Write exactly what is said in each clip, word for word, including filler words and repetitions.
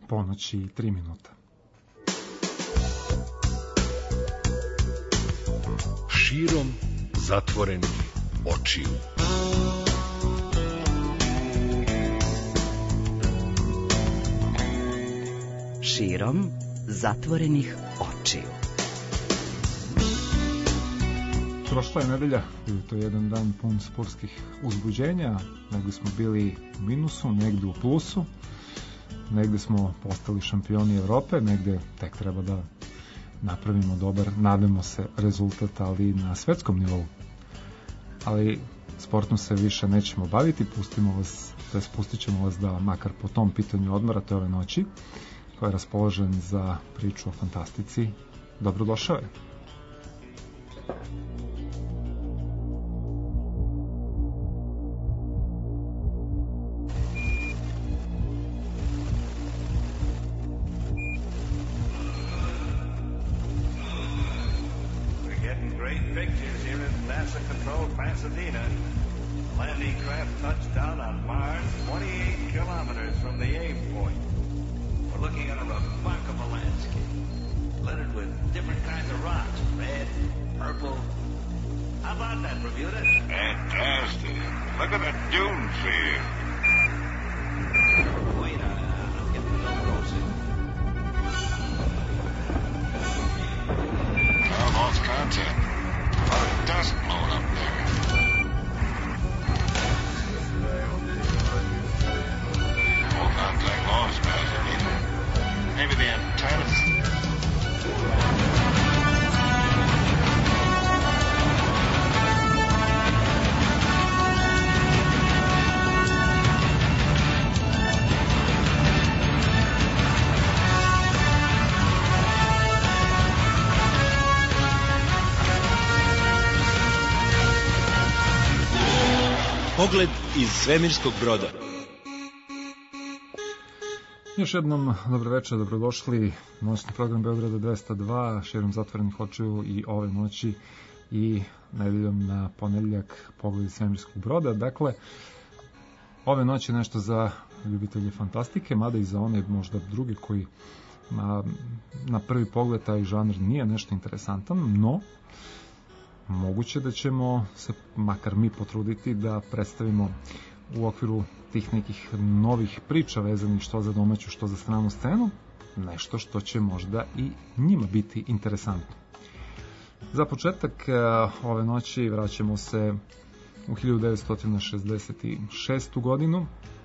ponoći i tri minuta. Širom zatvorenih očiju. Širom zatvorenih očiju. Prošla je nedelja, bio to jedan dan pun sportskih uzbuđenja, negdje smo bili u minusu, negdje u plusu, negdje smo postali šampioni Evrope, negdje tek treba da napravimo dobar, nadamo se, rezultat, ali na svetskom nivou. Ali sportom se više nećemo baviti, pustimo vas, to jest pustit ćemo vas da makar po tom pitanju odmarate ove noći, ko je raspoložen za priču o fantastici, dobrodošao je. Pasadena. Landing craft touched down on Mars, twenty-eight kilometers from the aim point. We're looking at a remarkable landscape, littered with different kinds of rocks, red, purple. How about that, Bermuda? Fantastic. Look at the dunes here. Wait, uh, I'm getting a little closer. Oh, lost contact. A lot of dust blowing up there. All contact lost, Pasadena. Maybe the antennas. Pogled iz svemirskog broda. Još jednom dobro večer, dobrodošli noćni program Beograda dvesta dva, širom zatvorenih očiju i ove noći i nedeljom na ponedeljak Pogled iz svemirskog broda. Dakle, ove noći nešto za ljubitelje fantastike, mada i za one možda druge koji na, na prvi pogled taj žanr nije nešto interesantan, no moguće da ćemo se makar mi potruditi da predstavimo u okviru tih nekih novih priča vezanih što za domaću, što za stranu scenu, nešto što će možda i njima biti interesantno. Za početak ove noći vraćamo se u hiljadu devetsto šezdeset šestu godinu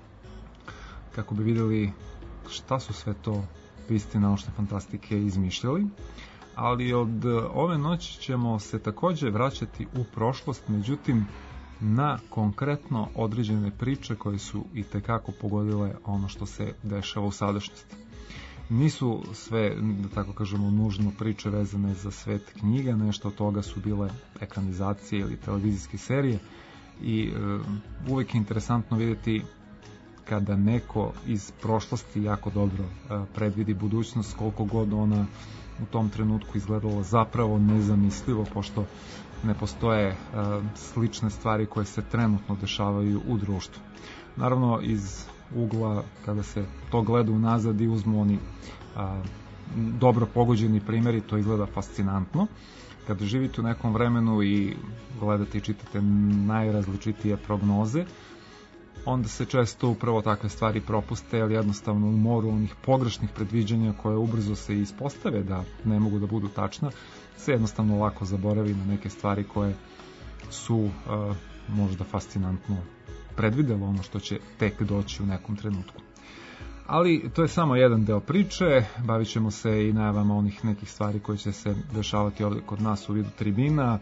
kako bi vidjeli šta su sve to pisci naučne fantastike izmišljali. Ali od ove noći ćemo se također vraćati u prošlost, međutim na konkretno određene priče koje su i tekako pogodile ono što se dešava u sadašnjosti. Nisu sve, da tako kažemo, nužno priče vezane za svet knjiga, nešto od toga su bile ekranizacije ili televizijske serije i e, uvijek je interesantno vidjeti kada neko iz prošlosti jako dobro e, predvidi budućnost, koliko god ona u tom trenutku izgledalo zapravo nezamislivo, pošto ne postoje e, slične stvari koje se trenutno dešavaju u društvu. Naravno, iz ugla kada se to gleda unazad i uzmu oni a, dobro pogođeni primjeri, to izgleda fascinantno. Kada živite u nekom vremenu i gledate i čitate najrazličitije prognoze, onda se često upravo takve stvari propuste, ali jednostavno u moru onih pogrešnih predviđanja koje ubrzo se ispostave da ne mogu da budu tačna, se jednostavno lako zaboravi na neke stvari koje su uh, možda fascinantno predvidelo ono što će tek doći u nekom trenutku. Ali to je samo jedan deo priče, bavit ćemo se i najavama onih nekih stvari koje će se dešavati ovdje kod nas u vidu tribina,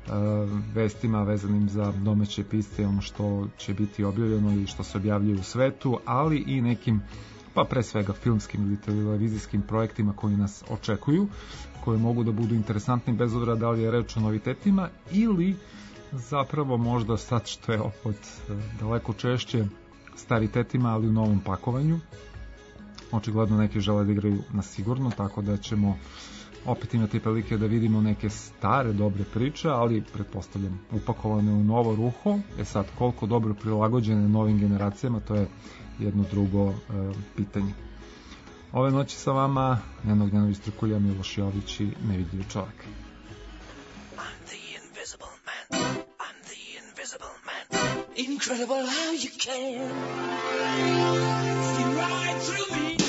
vestima vezanim za domaće pisce, ono što će biti objavljeno i što se objavljuje u svetu, ali i nekim, pa pre svega filmskim ili televizijskim projektima koji nas očekuju, koji mogu da budu interesantni bez obzira da li je reč o novitetima ili zapravo možda sad što je opet daleko češće staritetima, ali u novom pakovanju. Očigledno neki žele da igraju na sigurno, tako da ćemo opet imati prilike da vidimo neke stare dobre priče, ali pretpostavljam upakovane u novo ruho. E sad, koliko dobro prilagođene novim generacijama, to je jedno drugo e, pitanje. Ove noći sa vama jednog dnevnog istrakulja Miloš Jović i Nevidljiv čovjek. I'm the invisible man. I'm the invisible man. Incredible how you can see right through me.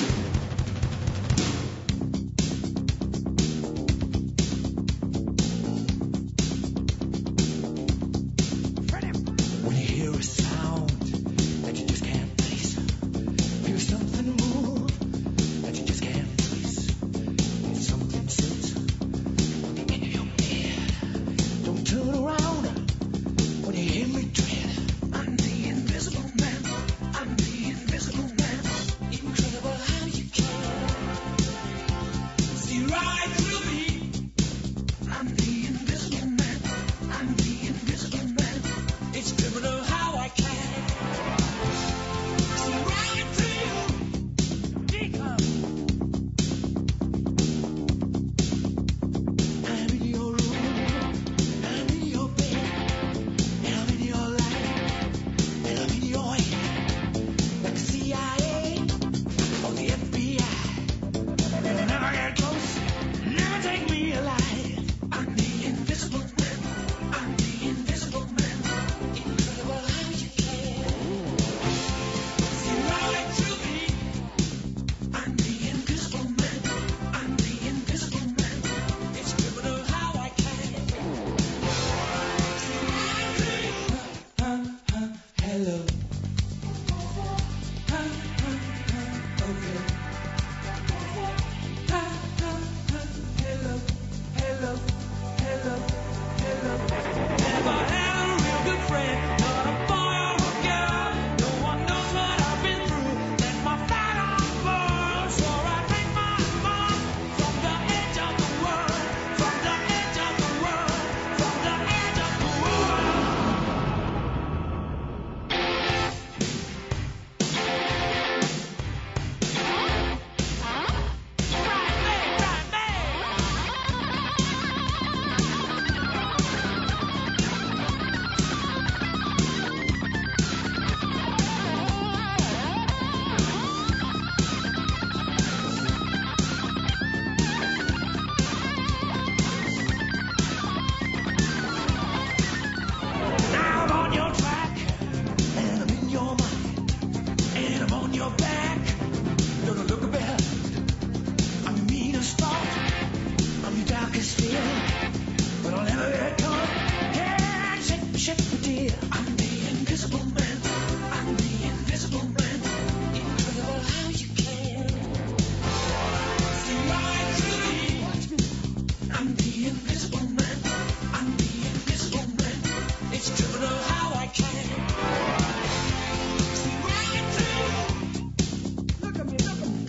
When you hear a sound that you just can't place, feel something move that you just can't trace. It's something sits on the end of your head. Don't turn around when you hear me tread. I'm the invisible man. I'm the invisible man. Incredible how you can see right through me. I'm the invisible man. I'm the invisible man. It's criminal how I can see right through you. Become. I'm in your room, I'm in your bed, and I'm in your life, and I'm in your head, like the C I A or the F B I. You'll never get close, never take me alive. I'm the invisible man. I'm the invisible man. Incredible how you can see right through me. I'm the invisible man. I'm the invisible man. It's criminal how I can see right through you. Huh, huh, hello. Huh, huh, huh, okay. Huh, huh, huh, hello, hello, hello, hello. Never had a real good friend, not a boy or a girl. No one knows what I've been through. Let my fire on burn. So I take my mind from the edge of the world, from the edge of the world, from the edge of the world. Right there, right there. Now I'm on your track, and I'm in your mind, and I'm on your back. Gonna look a bit. I'm your meanest thought, I'm your darkest fear, but I'll never get caught. Yeah, shake me, shake me, dear. I'm the invisible man. I'm the invisible man. Incredible how you can see right through me. I'm the invisible man. I'm the invisible man. It's criminal how I can see right through you. Look at me, look at me.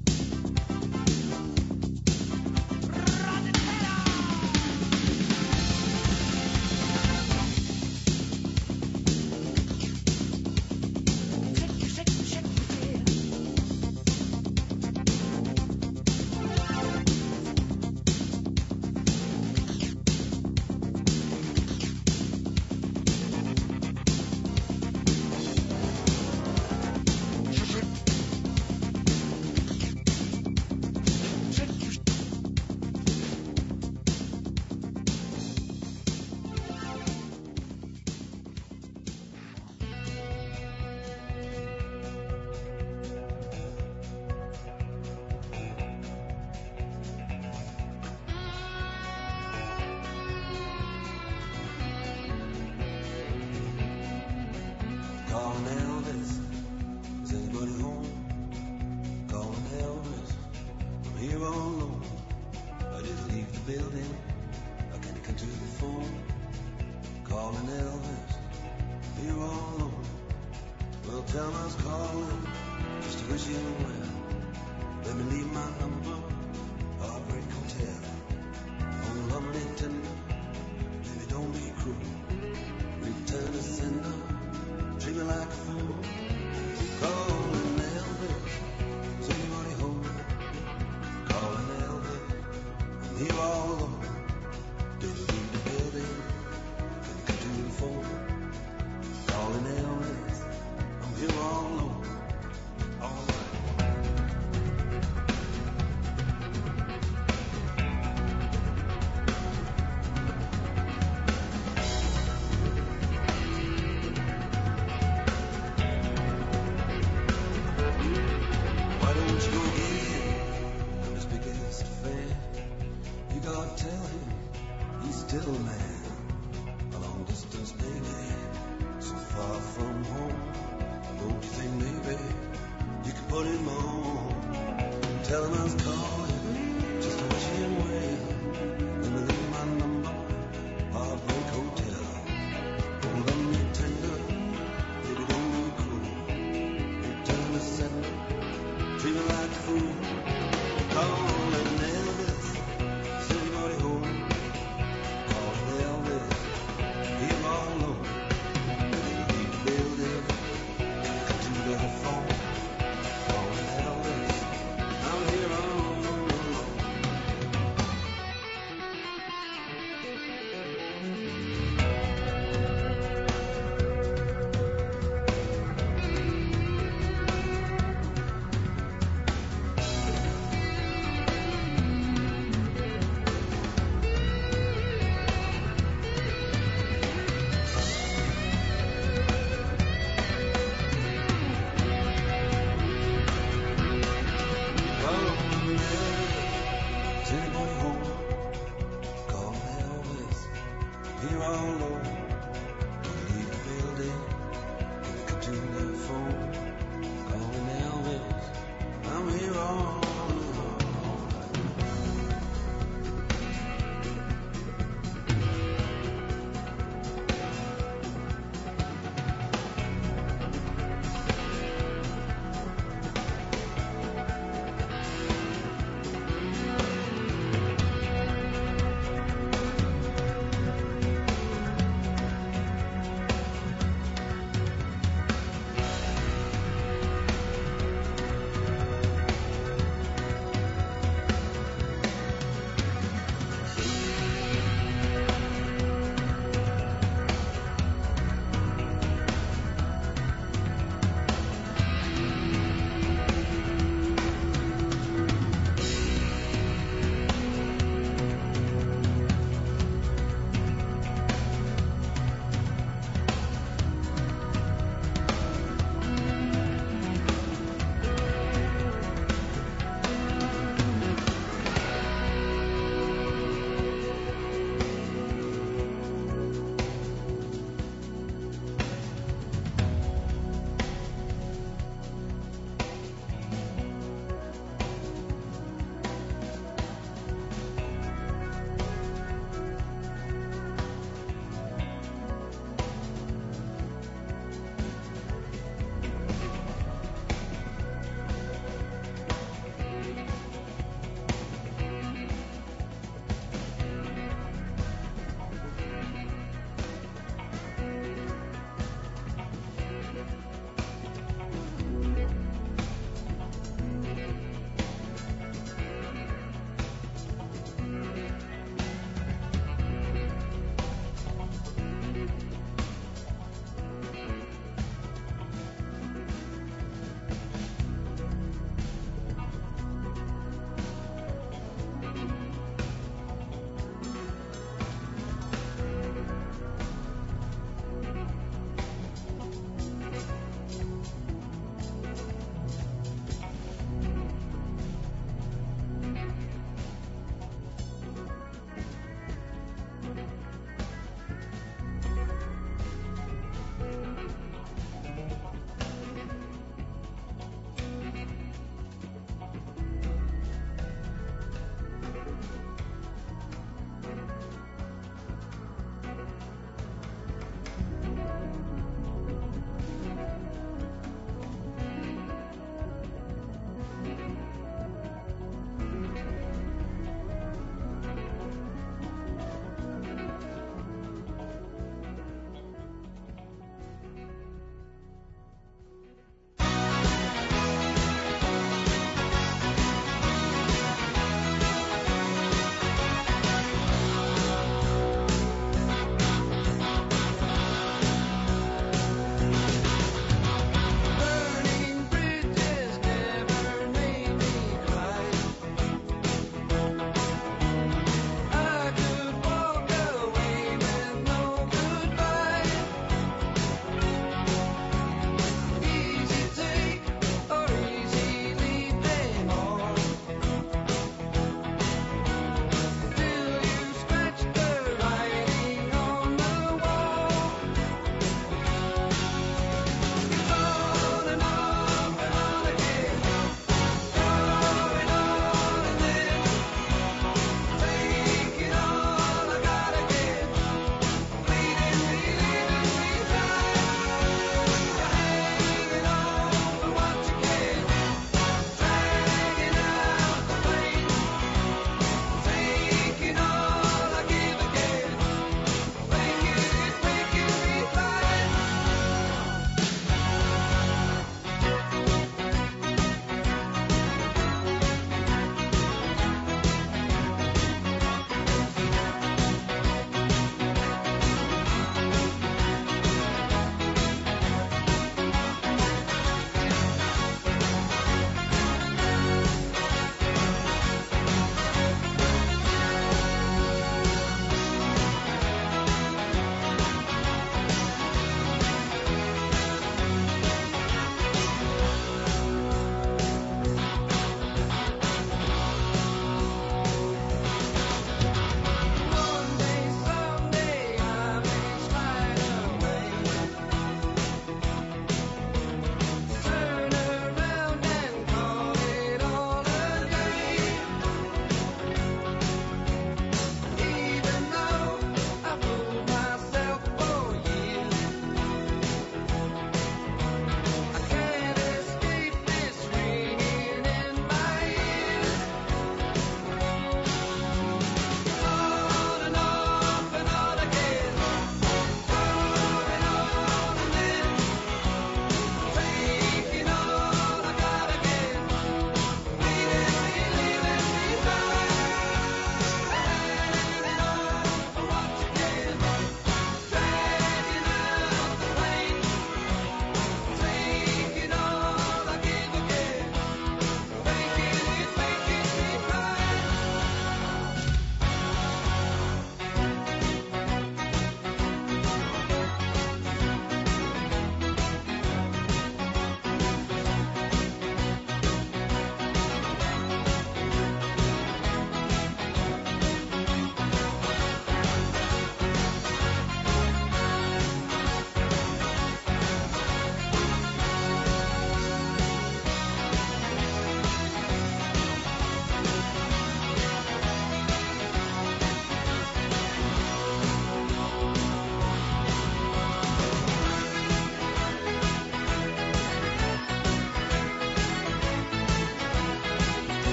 Shake, shake, shake, dear. Calling Elvis, is anybody home? Calling Elvis, I'm here all alone. I didn't leave the building, I can't come to the phone. Calling Elvis, I'm here all alone. Well, tell me I was calling, just to wish you well. Let me leave my number, Heartbreak Hotel. Oh, lovely tender, baby, don't be cruel. Return to sender, treat me like a fool. Calling Elvis, is anybody home? Calling Elvis, I'm here all alone. Didn't leave the building, couldn't come to the phone. Calling Elvis, I'm here all alone. All right. bicycle man, a long distance baby, so far from home. Don't you think maybe you could put him on? Tell him I was calling just to wish him well. Let me leave my number, Heartbreak Hotel. Hold on me tender, baby don't be cruel. Return to sender, treat me like a fool. Calling Elvis, send anybody home. Calling Elvis, he's all alone. Leave the building, come to the phone. Calling Elvis, I'm here all alone.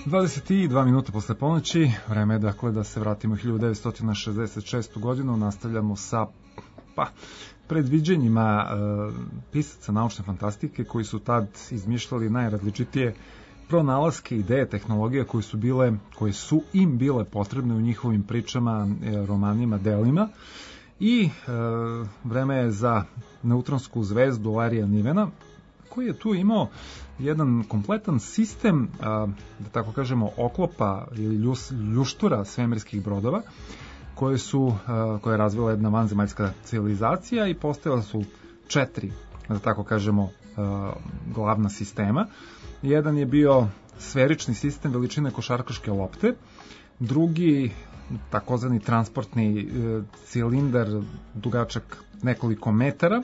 dvadeset dva minuta posle ponoći, vreme je dakle da se vratimo u hiljadu devetsto šezdeset šestu godinu, nastavljamo sa pa, predviđenjima e, pisaca naučne fantastike koji su tad izmišljali najrazličitije pronalaske, ideje, tehnologije koje su bile, koje su im bile potrebne u njihovim pričama, e, romanima, delima. I e, vreme je za neutronsku zvezdu Larija Nivena, koji je tu imao jedan kompletan sistem, a, da tako kažemo, oklopa ili ljus, ljuštura svemirskih brodova, koje su, a, koje je razvila jedna vanzemaljska civilizacija i postojala su četiri, da tako kažemo, a, glavna sistema. Jedan je bio sferični sistem veličine košarkaške lopte, drugi takozvani transportni e, cilindar dugačak nekoliko metara,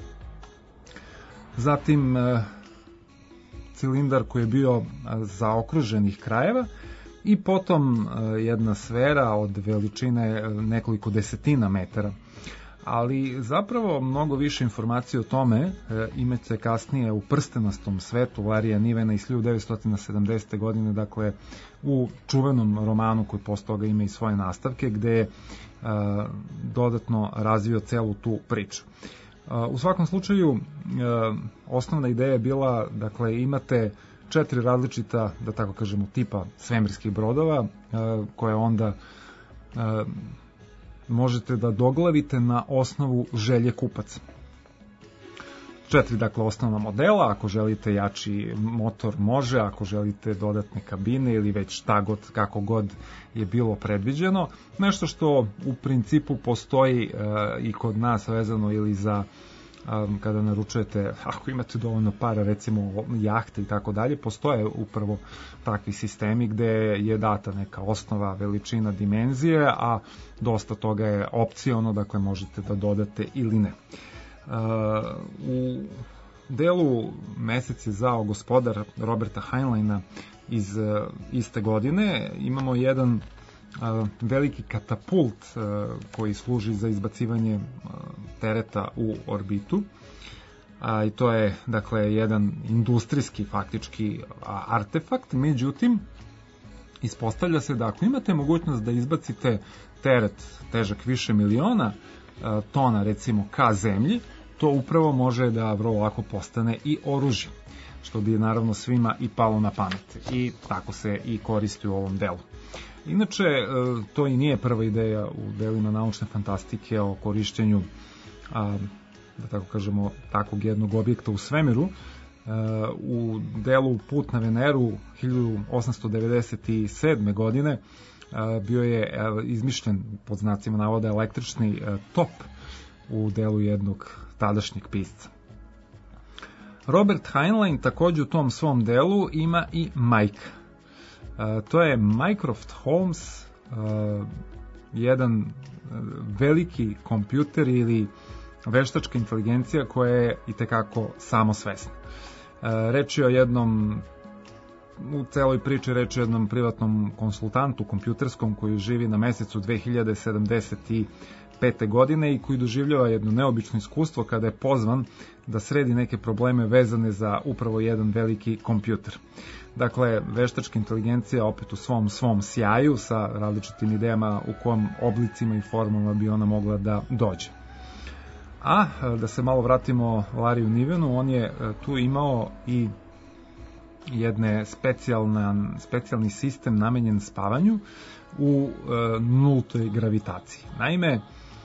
zatim e, cilindar koji je bio zaokruženih krajeva i potom e, jedna sfera od veličine nekoliko desetina metara. Ali zapravo mnogo više informacije o tome e, imate kasnije u Prstenastom svetu Larija Nivena iz hiljadu devetsto sedamdesete godine, dakle u čuvenom romanu koji posle toga ima i svoje nastavke, gde je e, dodatno razvio celu tu priču. E, u svakom slučaju, e, osnovna ideja je bila, dakle, imate četiri različita, da tako kažemo, tipa svemirskih brodova, e, koje onda e, možete da doglavite na osnovu želje kupaca. Četiri, dakle, osnovna modela, ako želite jači motor može, ako želite dodatne kabine ili već šta god, kako god je bilo predviđeno. Nešto što u principu postoji e, i kod nas vezano ili za e, kada naručujete, ako imate dovoljno para, recimo jahte i tako dalje, postoje upravo takvi sistemi gde je data neka osnova, veličina, dimenzije, a dosta toga je opciono, dakle možete da dodate ili ne. Uh, u delu Mesec je zao gospodar Roberta Heinleina iz uh, iste godine imamo jedan uh, veliki katapult uh, koji služi za izbacivanje uh, tereta u orbitu. A, i to je, dakle, jedan industrijski faktički a, artefakt, međutim ispostavlja se da ako imate mogućnost da izbacite teret težak više miliona a, tona, recimo, ka zemlji, to upravo može da vrlo lako postane i oružje, što bi naravno svima i palo na pamet, i tako se i koristi u ovom delu. Inače, to i nije prva ideja u delima naučne fantastike o korišćenju a, da tako kažemo, takvog jednog objekta u svemiru. U delu Put na Veneru hiljadu osamsto devedeset sedme godine bio je izmišljen, pod znacima navoda, električni top u delu jednog tadašnjeg pisca. Robert Heinlein takođe u tom svom delu ima i majka. To je Mycroft Holmes, jedan veliki kompjuter ili veštačka inteligencija koja je itekako samosvesna. Reč je o jednom, u celoj priči reč je o jednom privatnom konsultantu kompjuterskom koji živi na Mesecu dve hiljade sedamdeset pete godine i koji doživljava jedno neobično iskustvo kada je pozvan da sredi neke probleme vezane za upravo jedan veliki kompjuter. Dakle, veštačka inteligencija opet u svom svom sjaju sa različitim idejama u kom oblicima i formama bi ona mogla da dođe. A da se malo vratimo Lariju Nivenu, on je tu imao i jedne specijalna, specijalni sistem namenjen spavanju u e, nultoj gravitaciji. Naime, e,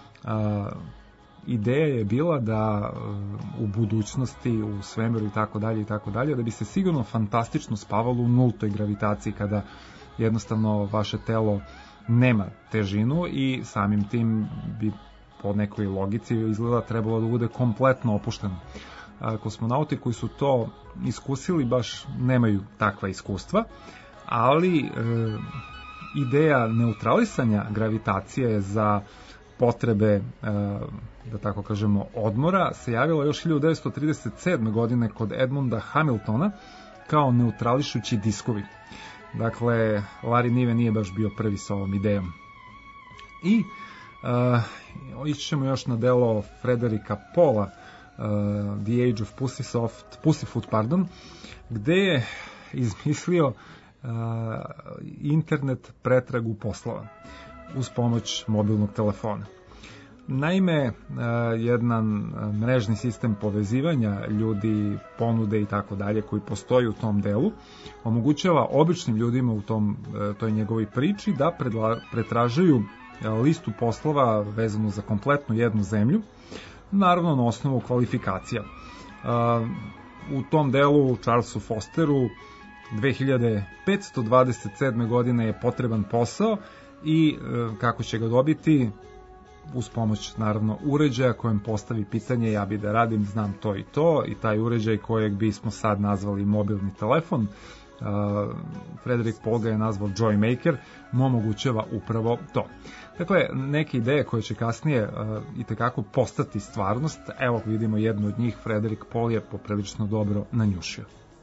ideja je bila da e, u budućnosti, u svemiru i tako dalje i tako dalje, da bi se sigurno fantastično spavalo u nultoj gravitaciji, kada jednostavno vaše telo nema težinu i samim tim bi po nekoj logici izgleda trebalo da bude kompletno opušteno. Kosmonauti koji su to iskusili baš nemaju takva iskustva, ali e, ideja neutralisanja gravitacije za potrebe, e, da tako kažemo, odmora se javila još hiljadu devetsto trideset sedme godine kod Edmunda Hamiltona kao neutrališući diskovi. Dakle, Larry Niven nije baš bio prvi sa ovom idejom. I Uh, ići ćemo još na delo Frederika Pola, uh, The Age of Pussysoft, Pussyfoot, pardon, gde je izmislio uh, internet pretragu poslova uz pomoć mobilnog telefona. Naime, jedan mrežni sistem povezivanja ljudi, ponude i tako dalje koji postoji u tom delu omogućava običnim ljudima u tom toj njegovoj priči da predla, pretražuju listu poslova vezanu za kompletnu jednu zemlju, naravno na osnovu kvalifikacija. U tom delu Charlesu Fosteru dve hiljade petsto dvadeset sedme. godine je potreban posao i kako će ga dobiti, uz pomoć naravno uređaja kojem postavi pitanje ja bi da radim, znam to i to, i taj uređaj kojeg bismo sad nazvali mobilni telefon, uh, Frederick Paul ga je nazvao Joy Maker, mu omogućava upravo to. Dakle, neke ideje koje će kasnije uh, i tekako postati stvarnost, evo vidimo jednu od njih, Frederick Paul je poprilično dobro nanjušio.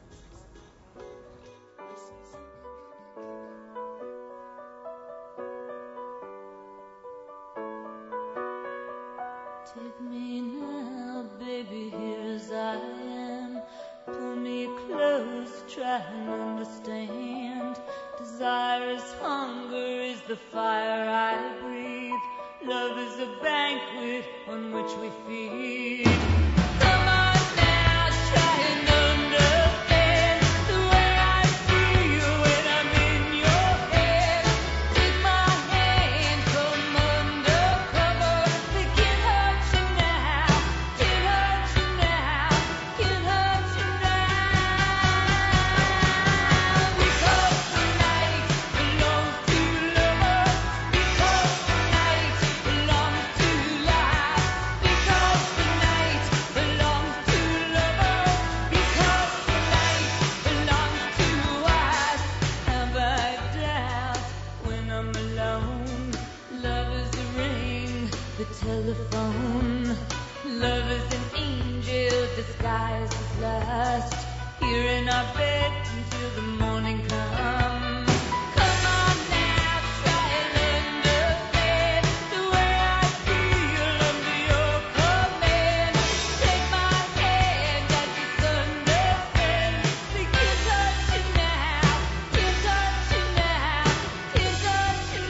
Take me now, baby, here as I am. Pull me close, try and understand. Desire is hunger, is the fire I breathe. Love is a banquet on which we feed. Come on now, try and understand the way I feel when I'm in your head. Take my hand, come undercover. It can hurt you now, can hurt you now, can hurt you now. Because the night belongs to lovers. Because the night belongs to life. Because the night belongs to lovers. Because the night belongs to us. Have I doubt when I'm alone? Love is the ring, the telephone. Love is an angel disguised as lust. Here in our bed until the morning comes. Come on now, try and understand the way I feel under your command. Take my hand, I just understand. We can't touch you now, can't touch you now, can't touch you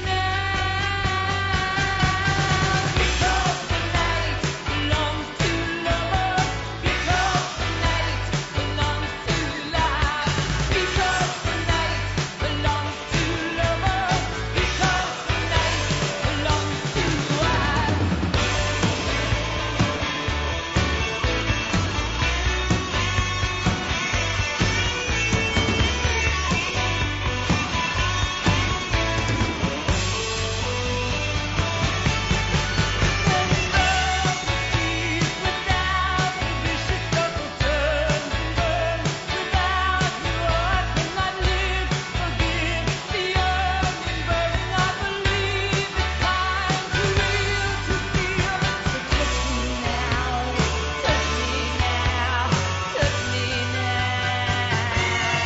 now. Because the night belongs to lovers. Because the night belongs to life. Because the night belongs to lovers. Because the night belongs to us. Without the vicious circle turns and burns. Without you, I cannot live. Forgive the onion burning. I believe it's time to live, to feel. So touch me now, touch me now, touch me now.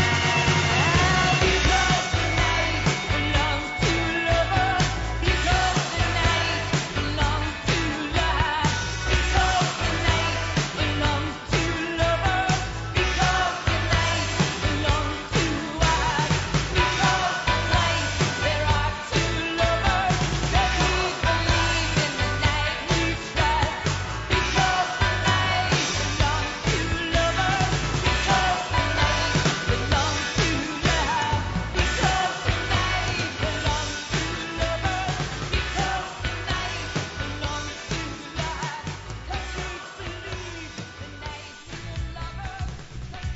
Because the night belongs to lovers. Because the night belongs to life. Because the night belongs to lovers. Because the night belongs to us. Because tonight there are two lovers. Let me believe in the night we trust. Because the night belongs to lovers. Because the night belongs to love. Because the night belongs to lovers. Because the night belongs to life. 'Cause we believe the night we're lovers. 'Cause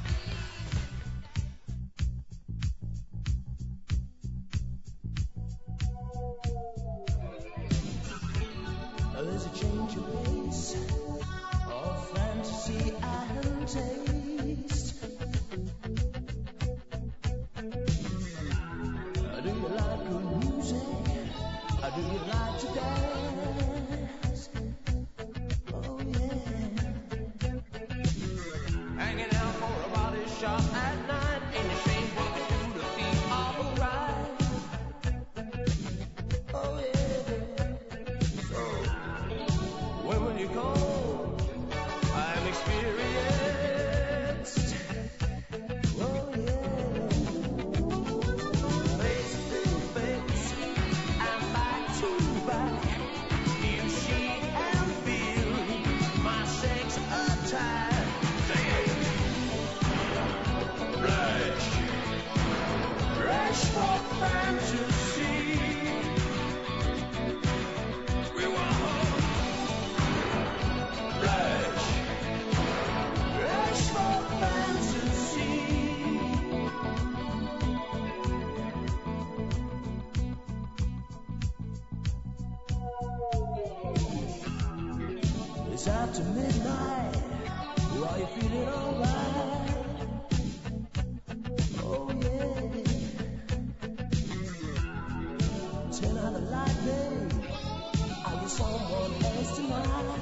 There's a change of pace of fantasy and taste. Do you like good music? Do you like to dance? Oh yeah. Hanging out for a body shop at night ain't the same thing to do to feel alright. Oh yeah. So when will you come? I'm experienced. Oh yeah. It's after midnight. Are you feeling alright? Oh yeah. Turn on the light, babe. Are you someone else tonight?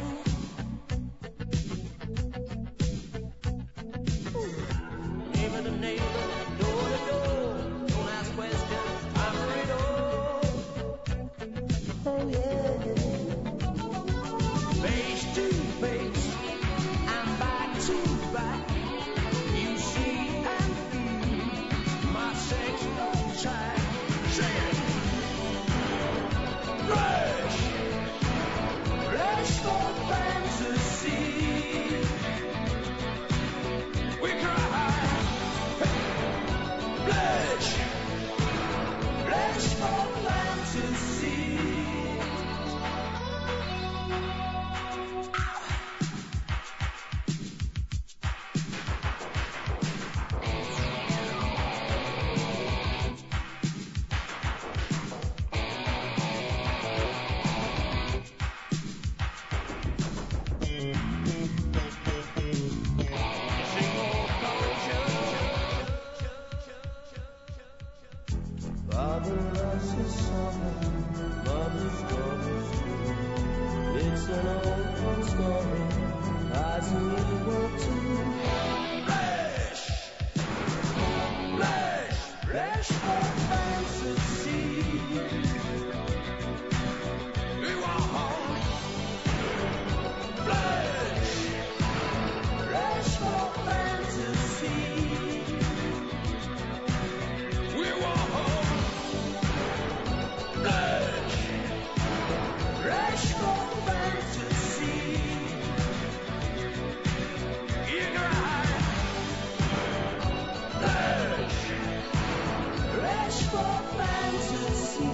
Neighbor to neighbor, door to door. Don't ask questions, time for it all. Oh yeah. Face to face and back to back. You see and feel my sexual track. Say it. Rush, rush for fantasy. We cry, blush, rush for fantasy. Father loves his son, mother's daughter's true. It's an old fun story, as a new world too. Flesh, flesh, flesh for fantasy. We want home. Flesh, flesh for fantasy. We want home. Flesh, flesh for fantasy. You cry. Flesh, flesh for fantasy.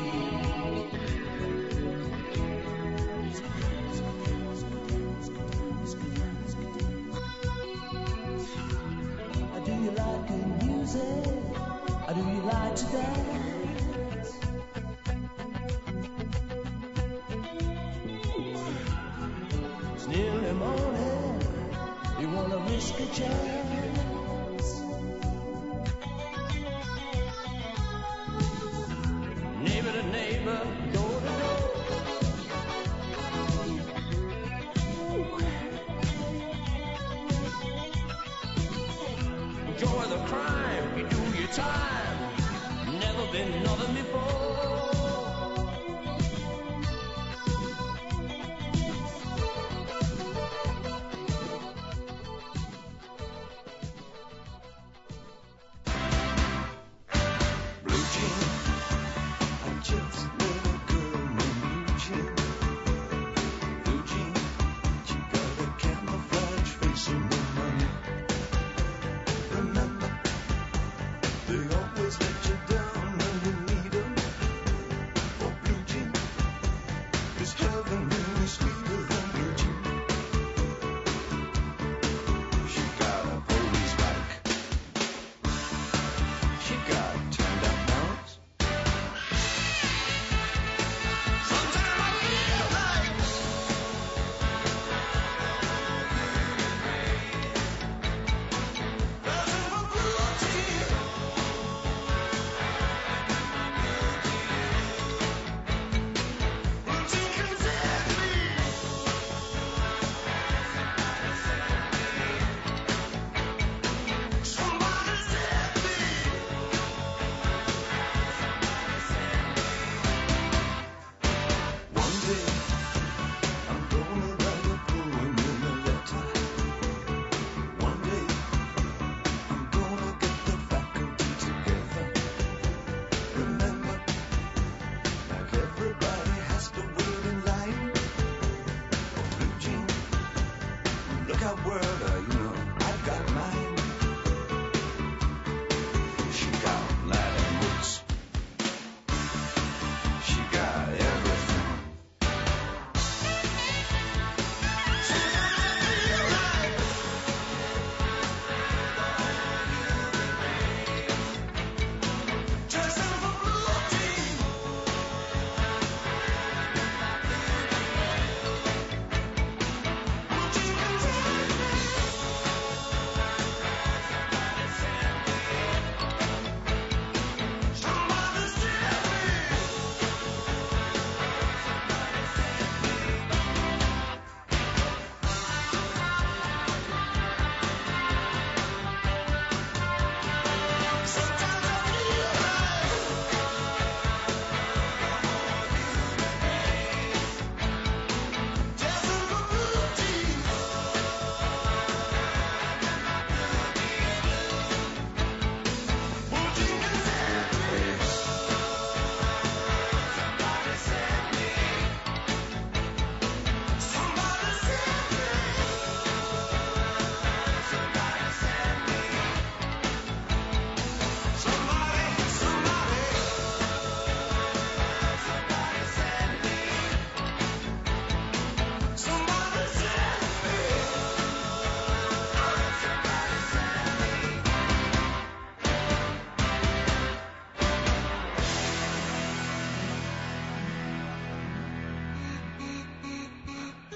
Do you like good music? Or do you like to dance? It's nearly morning. You wanna risk a chance? Neighbor to neighbor, door to door. Enjoy the crime, you do your time. Never been nothing before. Blue jean, I just met a girl named Blue Jean. Blue Jean, she got a camouflage face and no money. Remember, they always let you down when you need 'em. Oh, Blue Jean, is heaven really sweeter than Blue Jean? She got a police bike. She got turned up nose. Sometimes I feel like there's no cruelty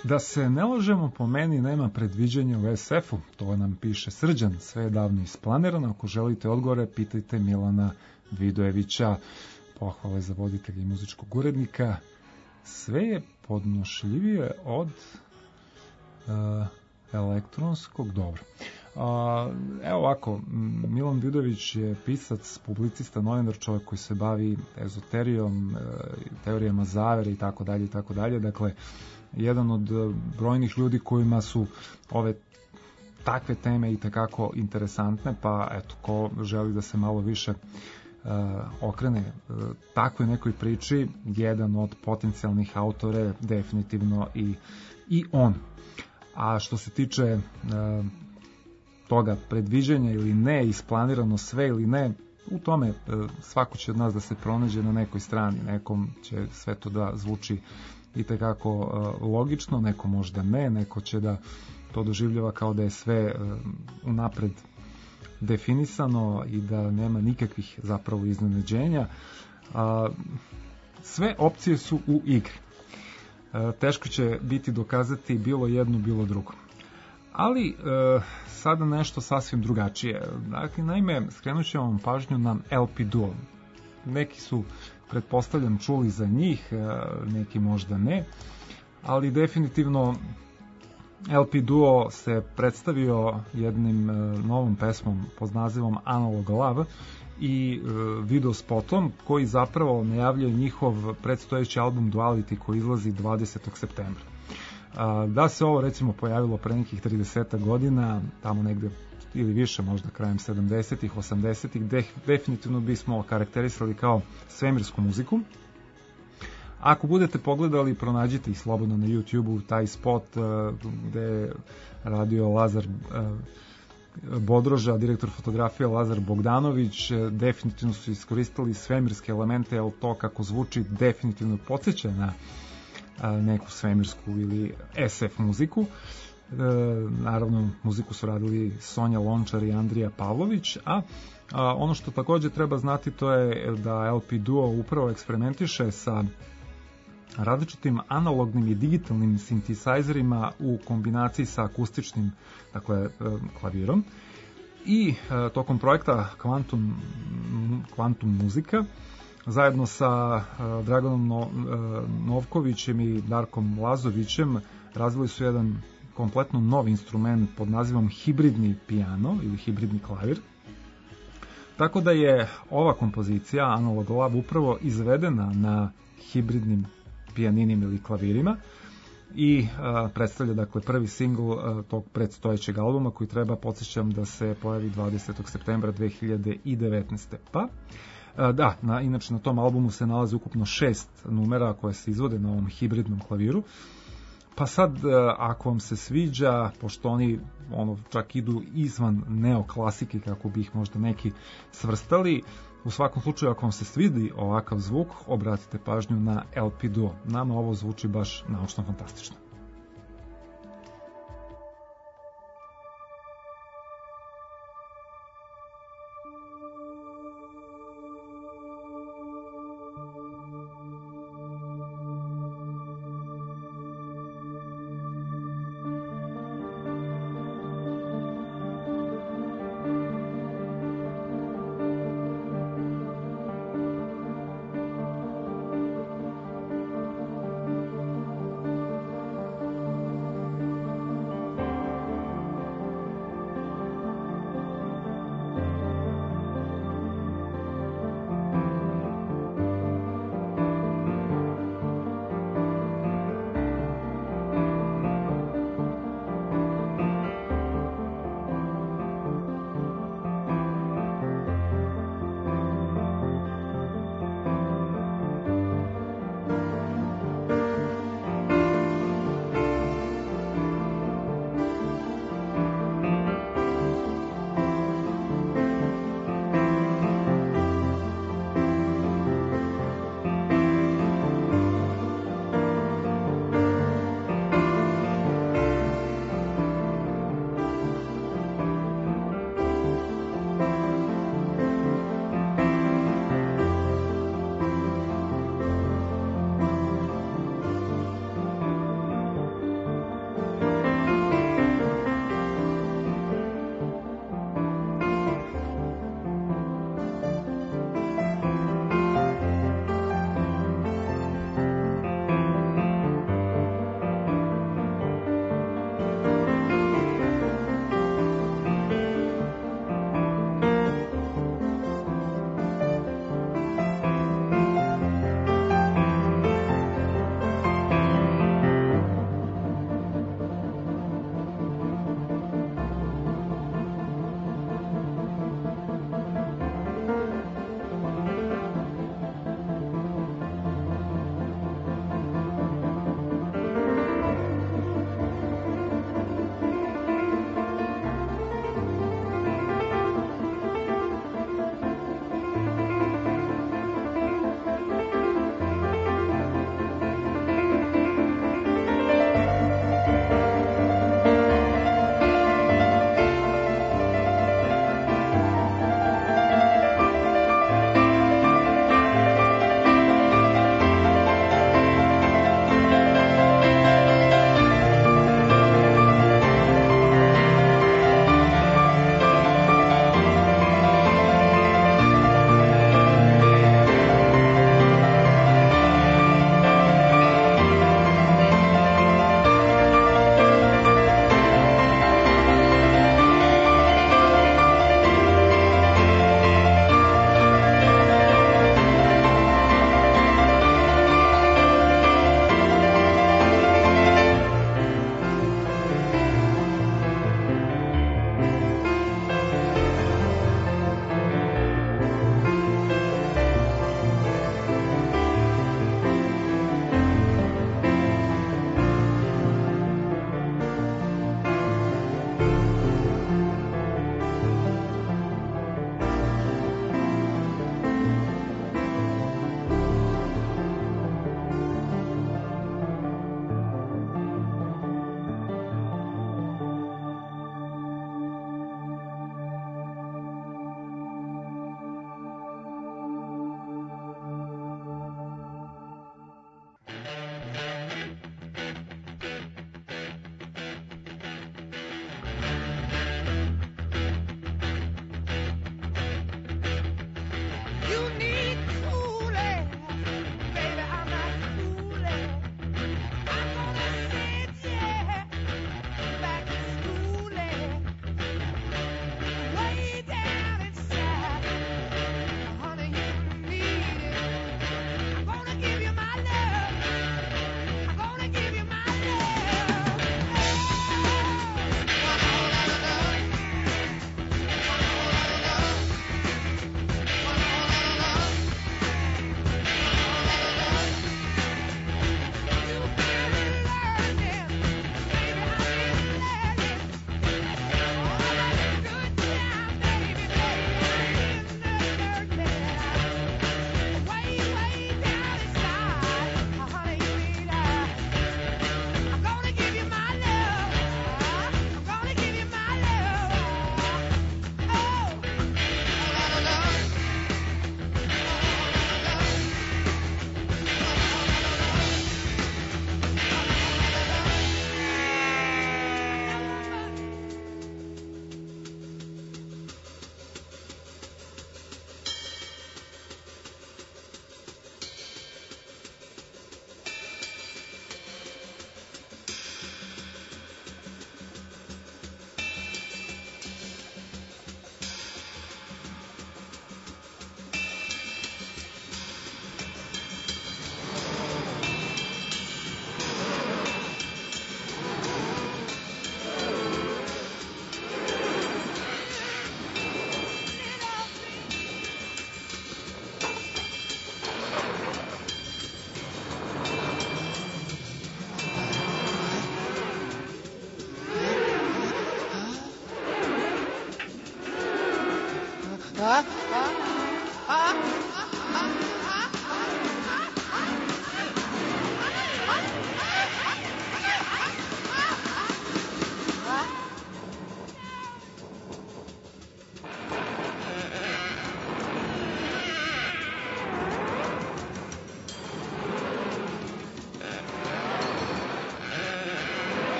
Da se ne lažemo, po meni nema predviđanja u es efu, to nam piše Srđan, sve je davno isplanirano, ako želite odgovore, pitajte Milana Vidojevića, pohvale za voditelja i muzičkog urednika, sve je podnošljivije od uh, elektronskog, dobro. Uh, evo ovako, Milan Vidojević je pisac, publicista, novinar, čovjek koji se bavi ezoterijom, uh, teorijama zavere i tako dalje i tako dalje, dakle, jedan od brojnih ljudi kojima su ove takve teme i tekako interesantne, pa eto, ko želi da se malo više uh, okrene uh, takvoj nekoj priči, jedan od potencijalnih autora je definitivno i, i on. A što se tiče uh, toga predviđanja ili ne, isplanirano sve ili ne, u tome uh, svako će od nas da se pronađe na nekoj strani, nekom će sve to da zvuči i tekako uh, logično, neko možda ne, neko će da to doživljava kao da je sve uh, unapred definisano i da nema nikakvih zapravo iznenađenja. Uh, sve opcije su u igri. Uh, teško će biti dokazati bilo jedno, bilo drugo. Ali uh, sada nešto sasvim drugačije. Dakle, naime, skrenut ću vam pažnju na el pi Duo. Neki su, pretpostavljam, čuli za njih, neki možda ne, ali definitivno el pi Duo se predstavio jednim novom pesmom pod nazivom Analog Love i video spotom koji zapravo najavljuje njihov predstojeći album Duality koji izlazi dvadesetog septembra. Da se ovo recimo pojavilo pre nekih trideset godina, tamo negde ili više, možda krajem sedamdesetih, osamdesetih, definitivno bismo karakterisali kao svemirsku muziku. Ako budete pogledali, pronađite ih slobodno na YouTube-u, taj spot uh, gde je radio Lazar uh, Bodroža, direktor fotografije Lazar Bogdanović, uh, definitivno su iskoristili svemirske elemente, jer to kako zvuči definitivno podsjeća na uh, neku svemirsku ili es ef muziku. E, naravno, muziku su radili Sonja Lončar i Andrija Pavlović, a, a ono što također treba znati to je da el pi Duo upravo eksperimentiše sa različitim analognim i digitalnim sintisajzerima u kombinaciji sa akustičnim, dakle, klavirom i e, tokom projekta Quantum, Quantum muzika zajedno sa e, Draganom no, e, Novkovićem i Darkom Lazovićem razvili su jedan kompletno novi instrument pod nazivom hibridni piano ili hibridni klavir. Tako da je ova kompozicija Analog Love upravo izvedena na hibridnim pijaninima ili klavirima i a, predstavlja dakle prvi singl a, tog predstojećeg albuma koji treba, podsjećam, da se pojavi dvadesetog septembra dve hiljade devetnaeste. Pa a, da, na, inače na tom albumu se nalazi ukupno šest numera koje se izvode na ovom hibridnom klaviru. Pa sad, ako vam se sviđa, pošto oni ono, čak idu izvan neoklasike, kako bi ih možda neki svrstali, u svakom slučaju, ako vam se svidi ovakav zvuk, obratite pažnju na el pi Duo. Nama ovo zvuči baš naučno fantastično. Thank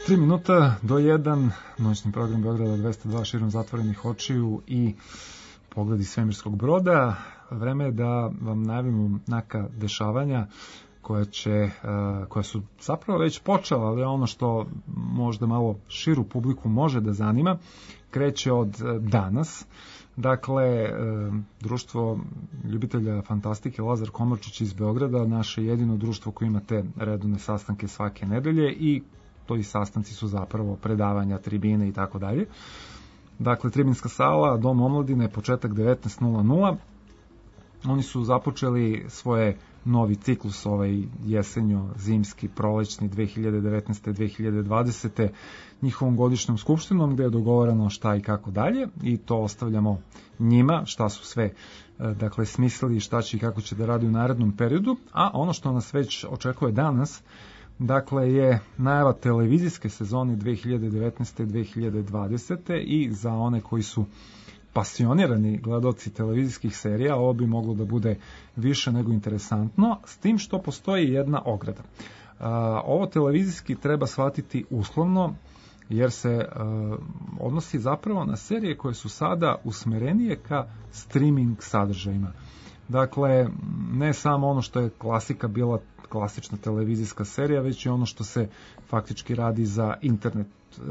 tri minuta do jedan, noćni program Beograda dvesta dva širom zatvorenih očiju i pogledi svemirskog broda. Vreme je da vam najavimo neka dešavanja koja, će, koja su zapravo već počela, ali ono što možda malo širu publiku može da zanima, kreće od danas. Dakle, društvo ljubitelja fantastike Lazar Komorčić iz Beograda, naše jedino društvo koje ima te redovne sastanke svake nedelje i to i sastanci su zapravo predavanja, tribine i tako dalje. Dakle, tribinska sala, Dom omladine, početak devetnaest nula nula. Oni su započeli svoje novi ciklus, ovaj jesenjo, zimski, prolećni dve hiljade devetnaeste dve hiljade dvadesete njihovom godišnjom skupštinom gde je dogovoreno šta i kako dalje i to ostavljamo njima, šta su sve dakle smislili, šta će i kako će da radi u narednom periodu, a ono što nas već očekuje danas, dakle je najava televizijske sezone dve hiljade devetnaeste dve hiljade dvadesete i za one koji su pasionirani gledaoci televizijskih serija, ovo bi moglo da bude više nego interesantno, s tim što postoji jedna ograda. Ovo televizijski treba shvatiti uslovno, jer se odnosi zapravo na serije koje su sada usmerenije ka streaming sadržajima. Dakle, ne samo ono što je klasika bila klasična televizijska serija, već i ono što se faktički radi za internet.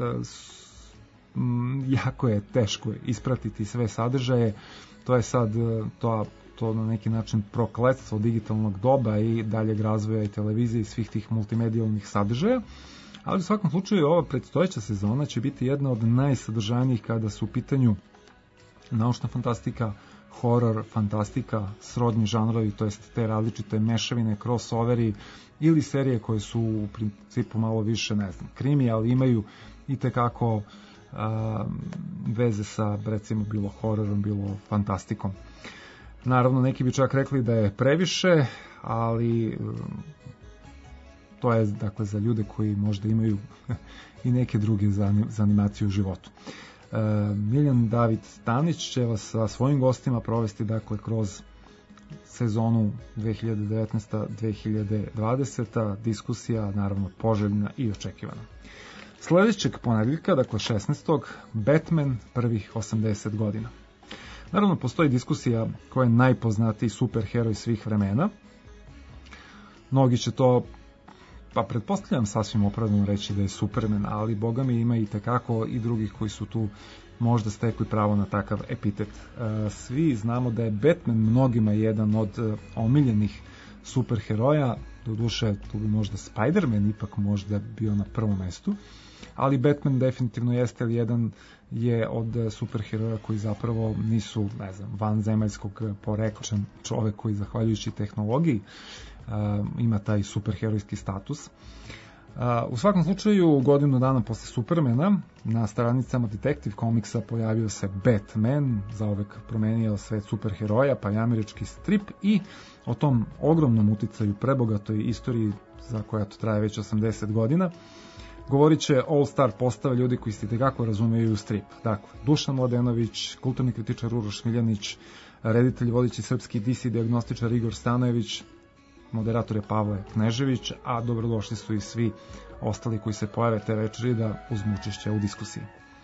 Jako je teško ispratiti sve sadržaje, to je sad to, to na neki način prokletstvo digitalnog doba i daljeg razvoja i televizije i svih tih multimedijalnih sadržaja, ali u svakom slučaju ova predstojeća sezona će biti jedna od najsadržajnijih kada su u pitanju naučna fantastika, horor, fantastika, srodni žanrovi, to jest te različite mešavine, crossoveri ili serije koje su u principu malo više, ne znam, krimi, ali imaju i tekako a, veze sa, recimo, bilo hororom, bilo fantastikom. Naravno, neki bi čak rekli da je previše, ali to je, dakle, za ljude koji možda imaju i neke druge zanimacije u životu. E, Miljan David Stanić će vas sa svojim gostima provesti, dakle, kroz sezonu dve hiljade devetnaeste dve hiljade dvadesete, diskusija, naravno, poželjna i očekivana. Sledećeg ponedeljka, dakle šesnaestog Batman prvih osamdeset godina. Naravno, postoji diskusija ko je najpoznatiji superheroj svih vremena. Mnogi će to, pa pretpostavljam sasvim opravdano reći da je Superman, ali boga mi ima i tekako i drugih koji su tu možda stekli pravo na takav epitet. Svi znamo da je Batman mnogima jedan od omiljenih superheroja, doduše tu bi možda Spider-Man ipak možda bio na prvom mestu, ali Batman definitivno jeste jedan je od superheroja koji zapravo nisu, ne znam, vanzemaljskog porekla, čovek koji zahvaljujući tehnologiji uh, ima taj superherojski status. Uh, u svakom slučaju, godinu dana posle Supermana na stranicama Detective Comicsa pojavio se Batman, zaovek promenio svet superheroja, pa i američki strip, i o tom ogromnom uticaju prebogatoj istoriji za koja to traje već osamdeset godina govorit će all-star postava ljudi koji se tekako razumeju u strip. Dakle, Dušan Mladenović, kulturni kritičar Uroš Smiljanić, reditelj vodeći srpski D C dijagnostičar Igor Stanojević, moderator je Pavle Knežević, a dobrodošli su i svi ostali koji se pojave te večeri da uzmu učešće u diskusiji.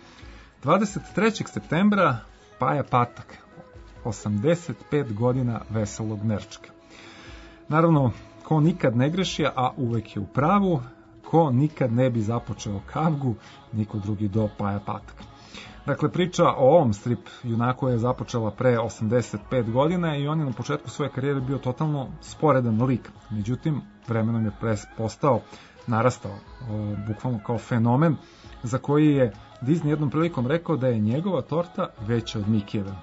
dvadeset trećeg septembra Paja Patak, osamdeset pet godina veselog nerčka. Naravno, ko nikad ne greši, a uvek je u pravu, ko nikad ne bi započeo Kavgu, niko drugi do Paja Patak. Dakle, priča o ovom strip junaku je započela pre osamdeset pet godina i on je na početku svoje karijere bio totalno sporedan lik. Međutim, vremenom je pres postao, narastao, o, bukvalno kao fenomen za koji je Disney jednom prilikom rekao da je njegova torta veća od Mikijeve.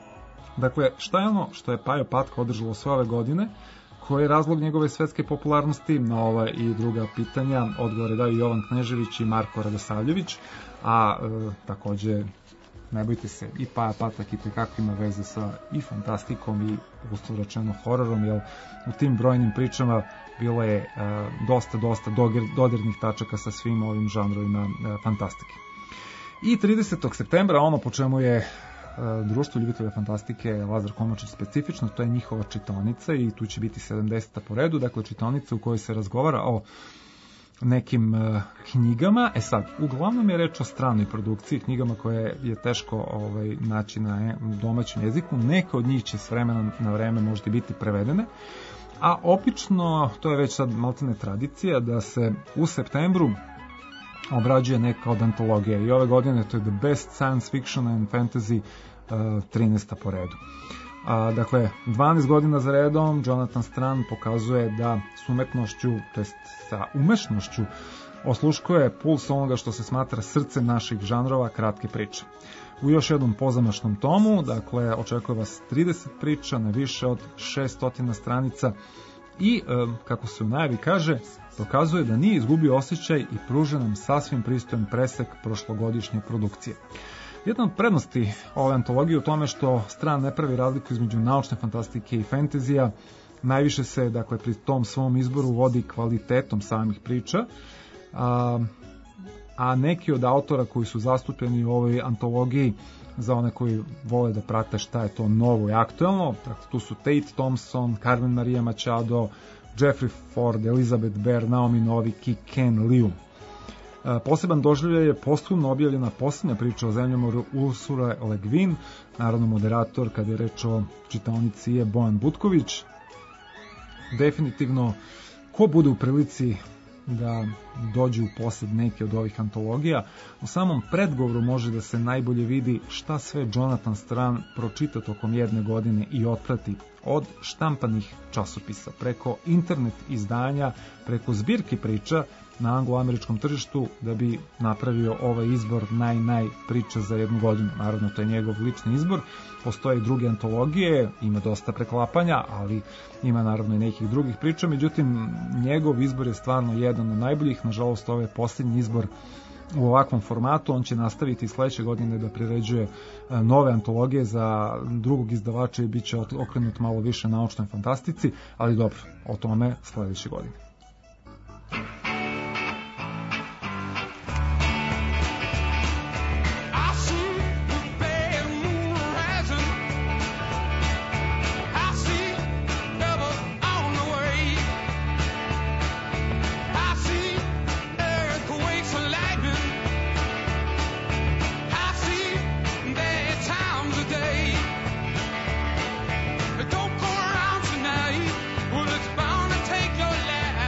Dakle, šta je ono što je Pajo Patka održalo sve ove godine? Koji je razlog njegove svetske popularnosti? Na ova i druga pitanja odgovore daju Jovan Knežević i Marko Radosavljević, a e, takođe ne bojte se, i Paja Patak i tekako ima veze sa i fantastikom i uslovno rečeno hororom, jer u tim brojnim pričama bilo je e, dosta, dosta dodirnih tačaka sa svim ovim žanrovima e, fantastike. I tridesetog septembra ono po čemu je društvo ljubitelja fantastike Lazar Komorčić specifično, to je njihova čitaonica i tu će biti sedamdeseta po redu, dakle čitaonica u kojoj se razgovara o nekim uh, knjigama. E sad, uglavnom je reč o stranoj produkciji, knjigama koje je teško ovaj, naći na domaćem jeziku. Neke od njih će s vremena na vreme možda biti prevedene, a obično, to je već sad maltene tradicija, da se u septembru obrađuje neka od antologija. I ove godine to je The Best Science Fiction and Fantasy, uh, trinaesta po redu. A, dakle, dvanaest godina za redom Jonathan Strahan pokazuje da s umetnošću, to jest sa umešnošću, osluškuje puls onoga što se smatra srcem naših žanrova, kratke priče. U još jednom pozamašnom tomu, dakle, očekuje vas trideset priča na više od šessto stranica i, kako se u najavi kaže, dokazuje da nije izgubio osjećaj i pruža nam sasvim pristojan presek prošlogodišnje produkcije. Jedna od prednosti ove antologije u tome što Strahan ne pravi razliku između naučne fantastike i fentezija, najviše se, dakle, pri tom svom izboru vodi kvalitetom samih priča, a, a neki od autora koji su zastupljeni u ovoj antologiji, za one koji vole da prate šta je to novo i aktuelno, dakle, tu su Tate Thompson, Carmen Maria Machado, Jeffrey Ford, Elizabeth Bear, Naomi Novik i Ken Liu. Poseban doživljaj je posthumno objavljena posljednja priča o zemljomoru Ursule Le Guin, naravno moderator kada je reč o čitaonici je Bojan Butković. Definitivno, ko bude u prilici da dođe u posjed neke od ovih antologija, u samom predgovoru može da se najbolje vidi šta sve Jonathan Strahan pročita tokom jedne godine i otprati, od štampanih časopisa, preko internet izdanja, preko zbirki priča na anglo-američkom tržištu, da bi napravio ovaj izbor naj, naj priča za jednu godinu. Naravno, to je njegov lični izbor. Postoje i druge antologije, ima dosta preklapanja, ali ima naravno i nekih drugih priča. Međutim, njegov izbor je stvarno jedan od najboljih. Nažalost, ovo je posljednji izbor u ovakvom formatu. On će nastaviti sledeće godine da priređuje nove antologije za drugog izdavača i bit će okrenut malo više naučnoj fantastici, ali dobro, o tome sledeće godine. Don't go around tonight. Well, it's bound to take your life.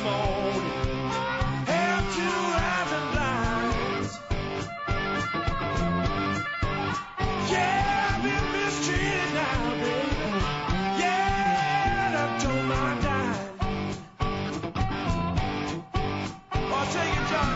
morning. Held to having blinds. Yeah, I've been mistreated now, baby. Yeah, I've told my dime. Oh, take it, John.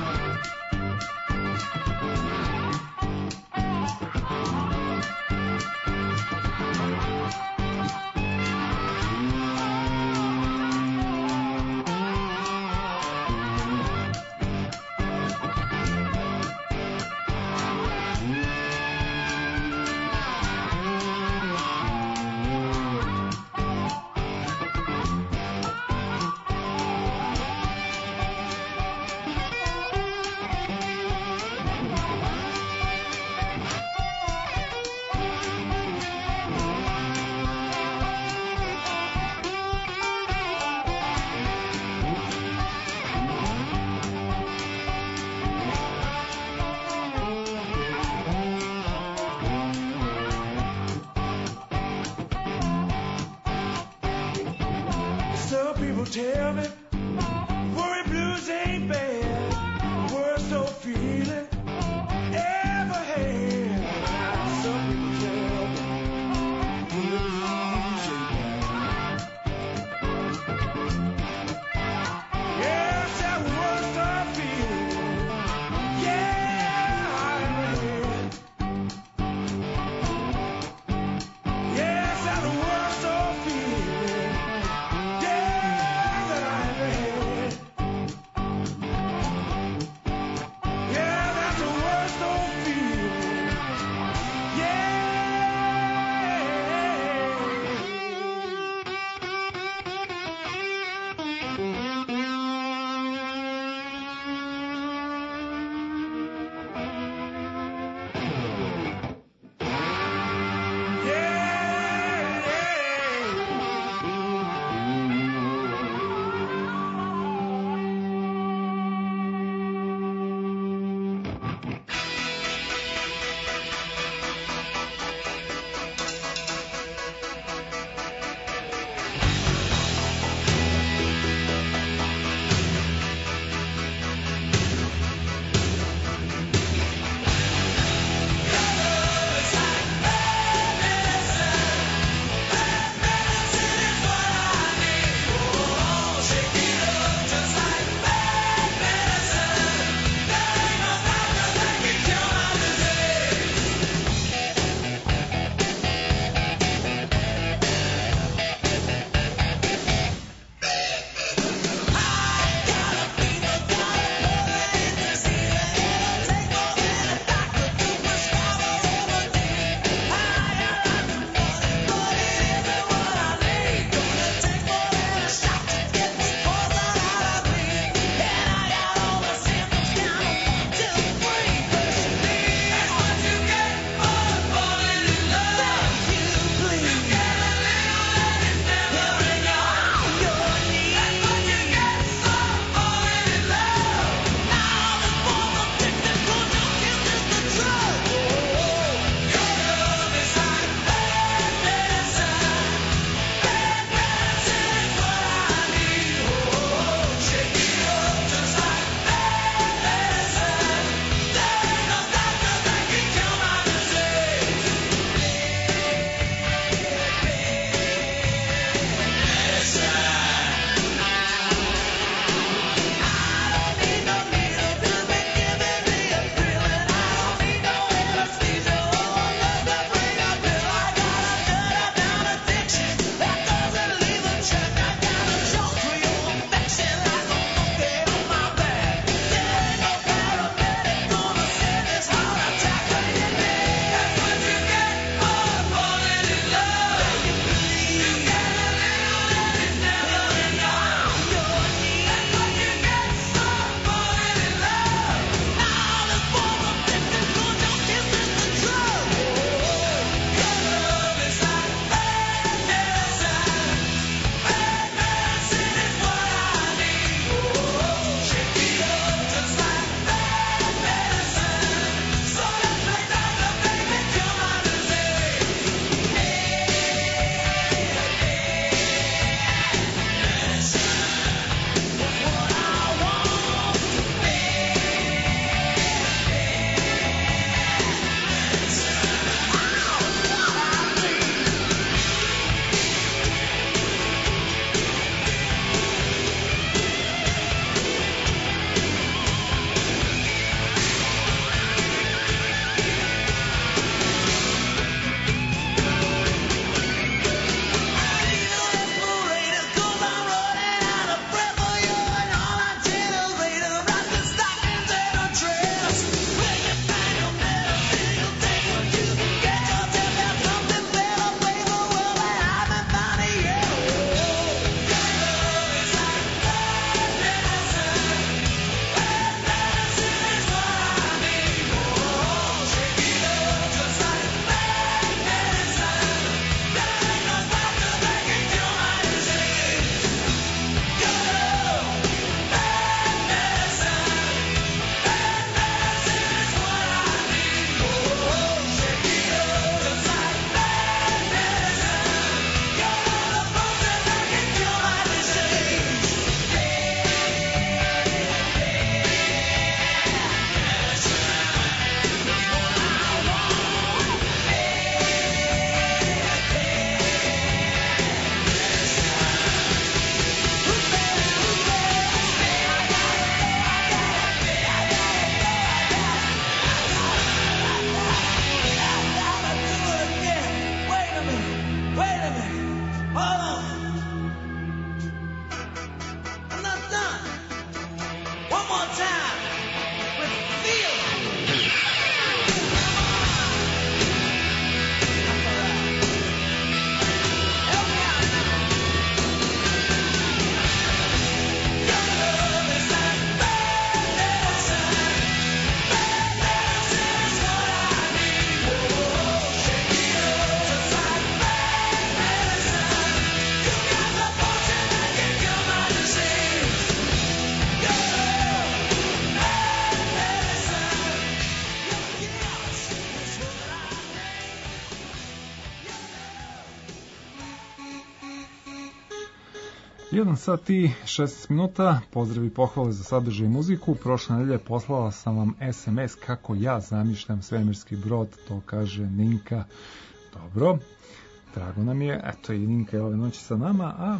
jedan sat i šesnaest minuta, pozdrav i pohvale za sadržaj i muziku. Prošle nedelje poslala sam vam es em es kako ja zamišljam svemirski brod, to kaže Ninka. Dobro, drago nam je, eto i Ninka je ove noći sa nama, a,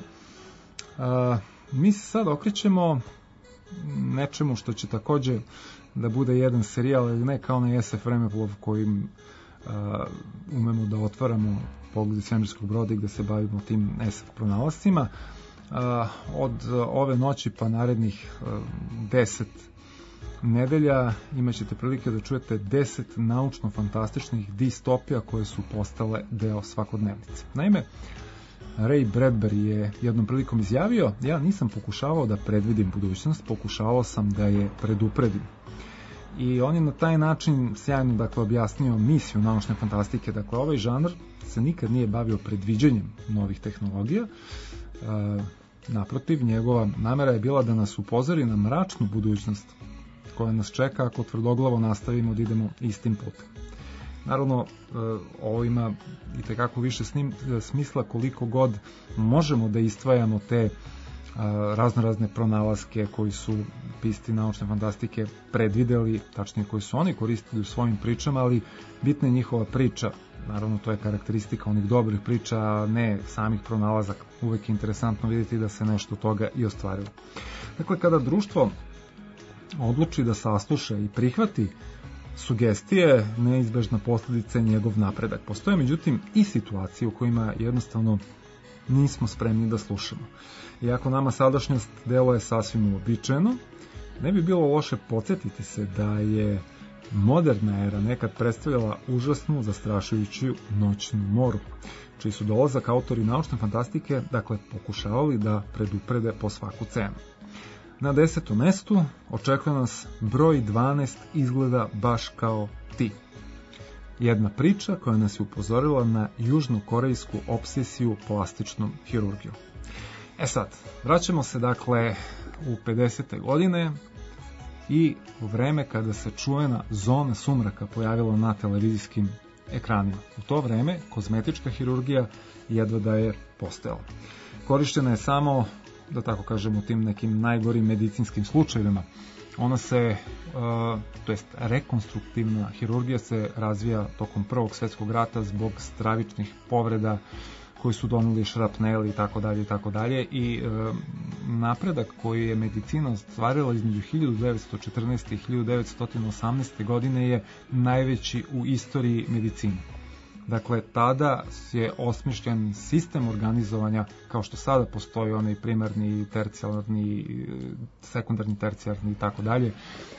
a mi se sad okrećemo nečemu što će takođe da bude jedan serijal, ali ne kao na es ef vremeplov kojim a, umemo da otvaramo pogled svemirskog broda i gde se bavimo tim es ef pronalascima. Od ove noći pa narednih deset nedelja imat ćete prilike da čujete deset naučno-fantastičnih distopija koje su postale deo svakodnevnice. Naime, Ray Bradbury je jednom prilikom izjavio: ja nisam pokušavao da predvidim budućnost, pokušavao sam da je predupredim. I on je na taj način sjajno, dakle, objasnio misiju naučne fantastike. Dakle, ovaj žanr se nikad nije bavio predviđanjem novih tehnologija. E, naprotiv, njegova namera je bila da nas upozori na mračnu budućnost koja nas čeka ako tvrdoglavo nastavimo da idemo istim putem. Naravno, e, ovo ima i tekako više snim, smisla koliko god možemo da izdvajamo te razno razne pronalaske koji su pisci naučne fantastike predvideli, tačnije koji su oni koristili u svojim pričama, ali bitna je njihova priča. Naravno, to je karakteristika onih dobrih priča, a ne samih pronalazaka. Uvek je interesantno vidjeti da se nešto toga i ostvarilo. Dakle, kada društvo odluči da sasluša i prihvati sugestije, neizbežna posljedica je njegov napredak. Postoje, međutim, i situacije u kojima jednostavno nismo spremni da slušamo. Iako nama sadašnjost deluje sasvim uobičajeno, ne bi bilo loše podsjetiti se da je moderna era nekad predstavljala užasnu, zastrašujuću noćnu moru, čiji su dolazak autori naučne fantastike, dakle, pokušavali da preduprede po svaku cenu. Na desetom mestu očekuje nas broj dvanaest izgleda baš kao ti. Jedna priča koja nas je upozorila na južnokorejsku obsesiju plastičnom hirurgijom. E sad, vraćamo se dakle u pedesete godine i u vreme kada se čuvena zona sumraka pojavila na televizijskim ekranima. U to vreme kozmetička hirurgija jedva da je postojala. Korištena je samo, da tako kažemo, u tim nekim najgorim medicinskim slučajevima. Ona se, to jest rekonstruktivna hirurgija se razvija tokom Prvog svjetskog rata zbog stravičnih povreda koji su doneli šrapneli i tako dalje i tako dalje i e, napredak koji je medicina ostvarila između hiljadu devetsto četrnaeste i hiljadu devetsto osamnaeste godine je najveći u istoriji medicine. Dakle, tada je osmišljen sistem organizovanja, kao što sada postoji onaj primarni, tercijarni, sekundarni, tercijarni i tako dalje.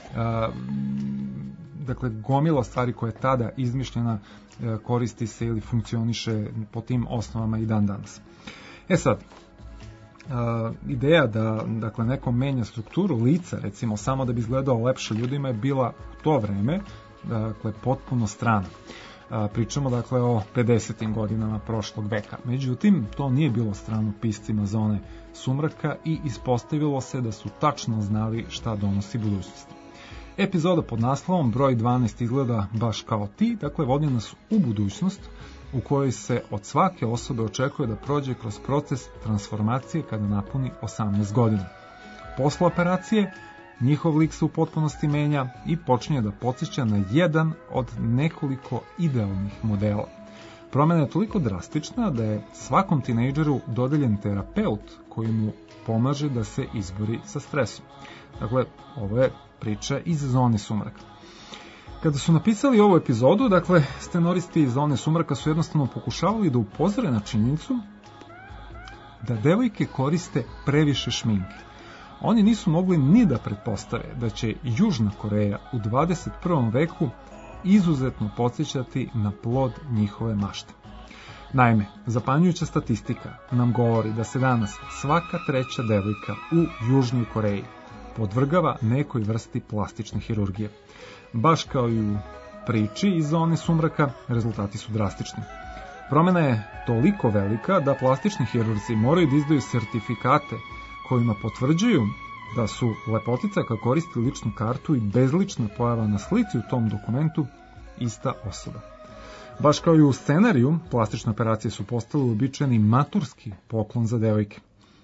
Dakle, gomila stvari koja je tada izmišljena koristi se ili funkcioniše po tim osnovama i dan danas. E sad, ideja da, dakle, neko menja strukturu lica, recimo, samo da bi izgledao lepše ljudima, je bila u to vreme, dakle, potpuno strana. Pričamo, dakle, o pedesetim godinama prošlog veka. Međutim, to nije bilo strano piscima zone sumraka i ispostavilo se da su tačno znali šta donosi budućnost. Epizoda pod naslovom broj dvanaest izgleda baš kao ti, dakle, vodi nas u budućnost u kojoj se od svake osobe očekuje da prođe kroz proces transformacije kada napuni osamnaest godina. Posle operacije njihov lik se u potpunosti menja i počinje da podsjeća na jedan od nekoliko idealnih modela. Promena je toliko drastična da je svakom tinejdžeru dodeljen terapeut koji mu pomaže da se izbori sa stresom. Dakle, ovo je priča iz zone sumraka. Kada su napisali ovu epizodu, dakle, scenaristi iz zone sumraka su jednostavno pokušavali da upozore na činjenicu da devojke koriste previše šminke. Oni nisu mogli ni da pretpostave da će Južna Koreja u dvadeset prvom veku izuzetno podsjećati na plod njihove mašte. Naime, zapanjujuća statistika nam govori da se danas svaka treća devojka u Južnoj Koreji podvrgava nekoj vrsti plastične hirurgije. Baš kao i u priči iz zone sumraka, rezultati su drastični. Promena je toliko velika da plastični hirurzi moraju da izdaju sertifikate kojima potvrđuju da su lepotica koja koristi ličnu kartu i bezlična pojava na slici u tom dokumentu ista osoba. Baš kao i u scenariju, plastične operacije su postale uobičajeni maturski poklon za devojke.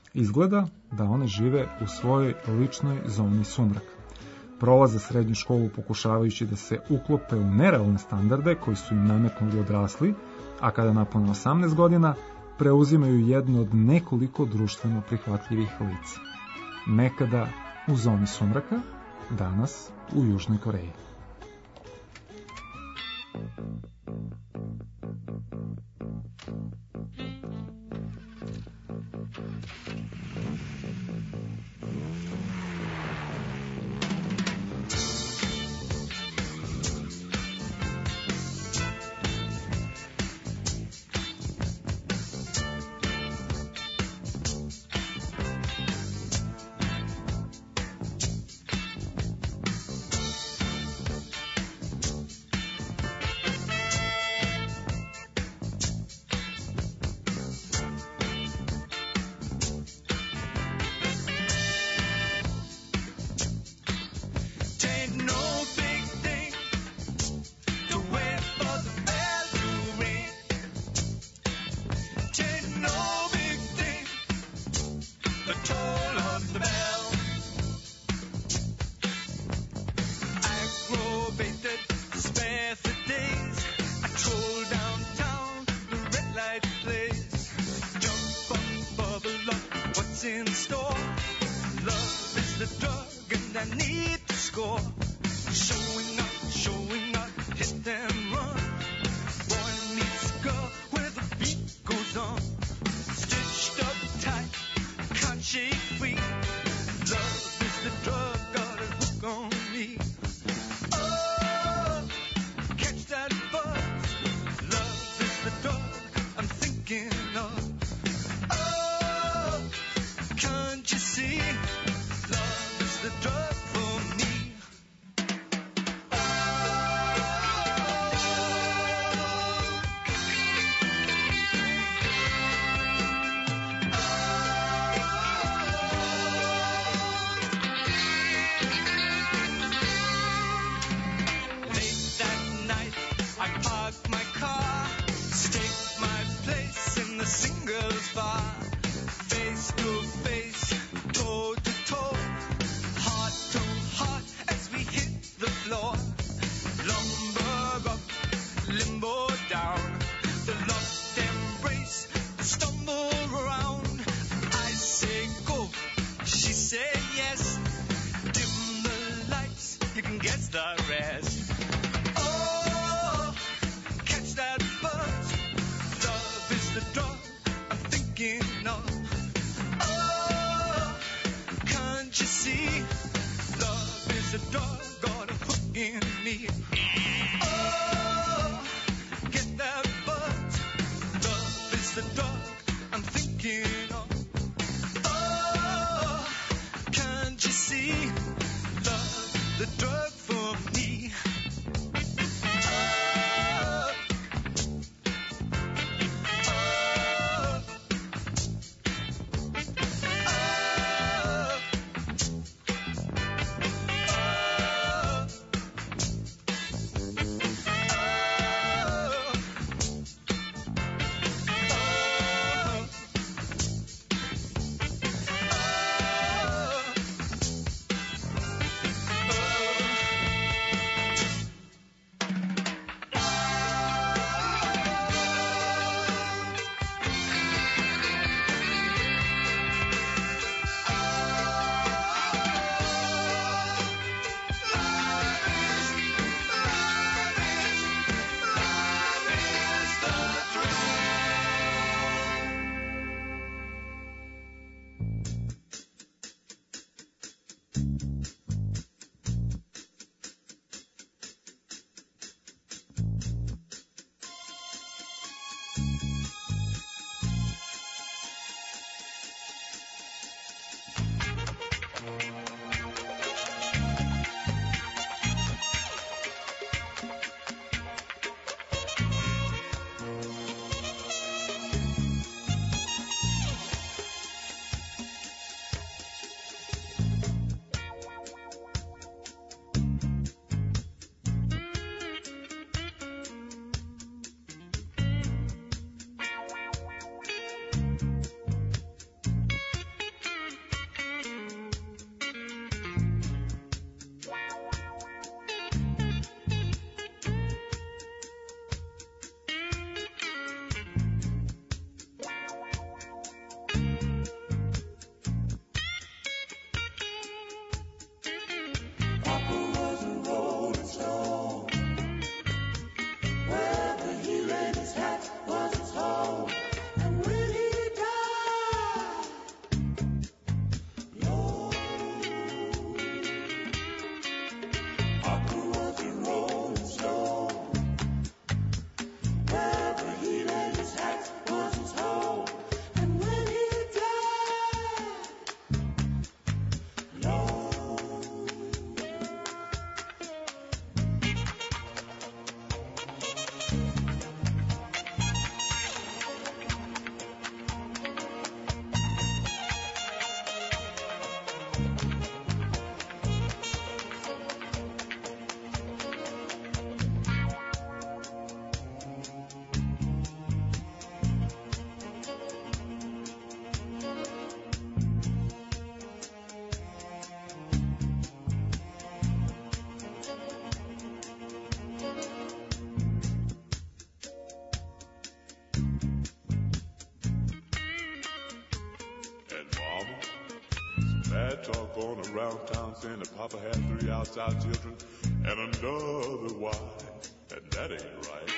Izgleda da one žive u svojoj ličnoj zoni sumraka. Prolaze srednju školu pokušavajući da se uklope u nerealne standarde koji su im nametnuli odrasli, a kada napune osamnaest godina, preuzimaju jedno od nekoliko društveno prihvatljivih lica. Nekada u zoni sumraka, danas u Južnoj Koreji. going around town saying that Papa had three outside children and another wife, and that ain't right.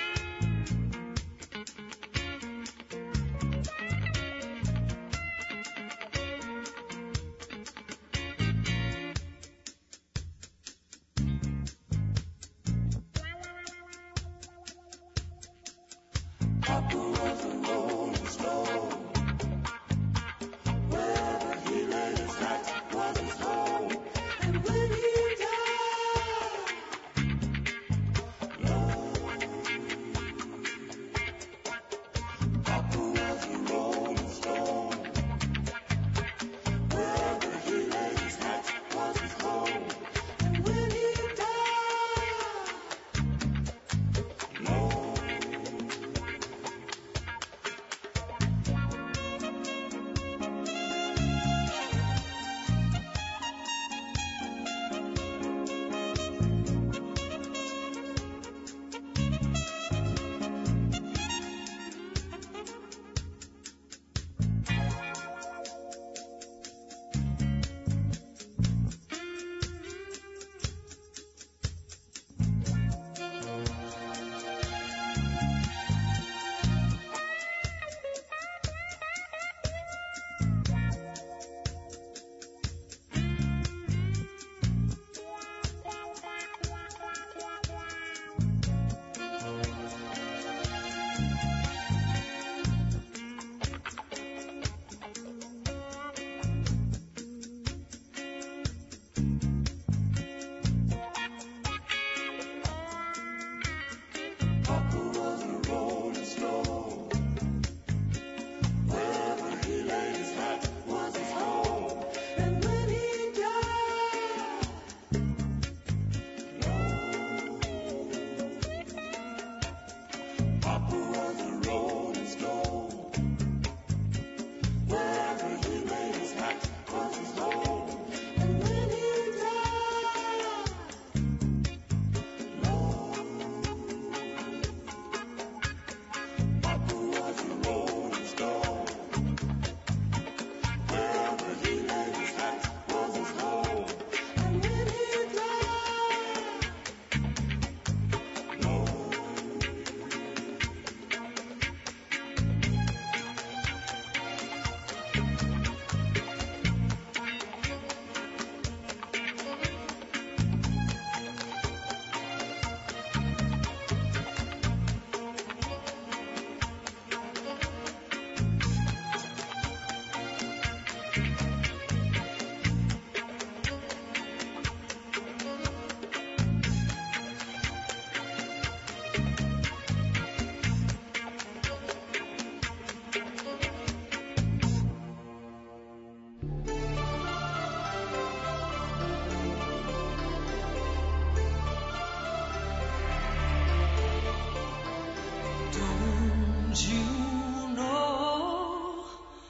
Papa was a rolling stone. Wherever he laid his hat was his home. And when he died, Lord, Papa was a rolling stone. Wherever he laid his hat was his home. And when he died, Lord. Papa was a rolling stone. Wherever he laid his hat was his home. And when he died, Lord, Papa was a rolling stone. Wherever he laid his hat was his home. And when he died, Lord, Papa was a rolling stone. Wherever he laid his hat was his home. And when he died, Lord. Don't you know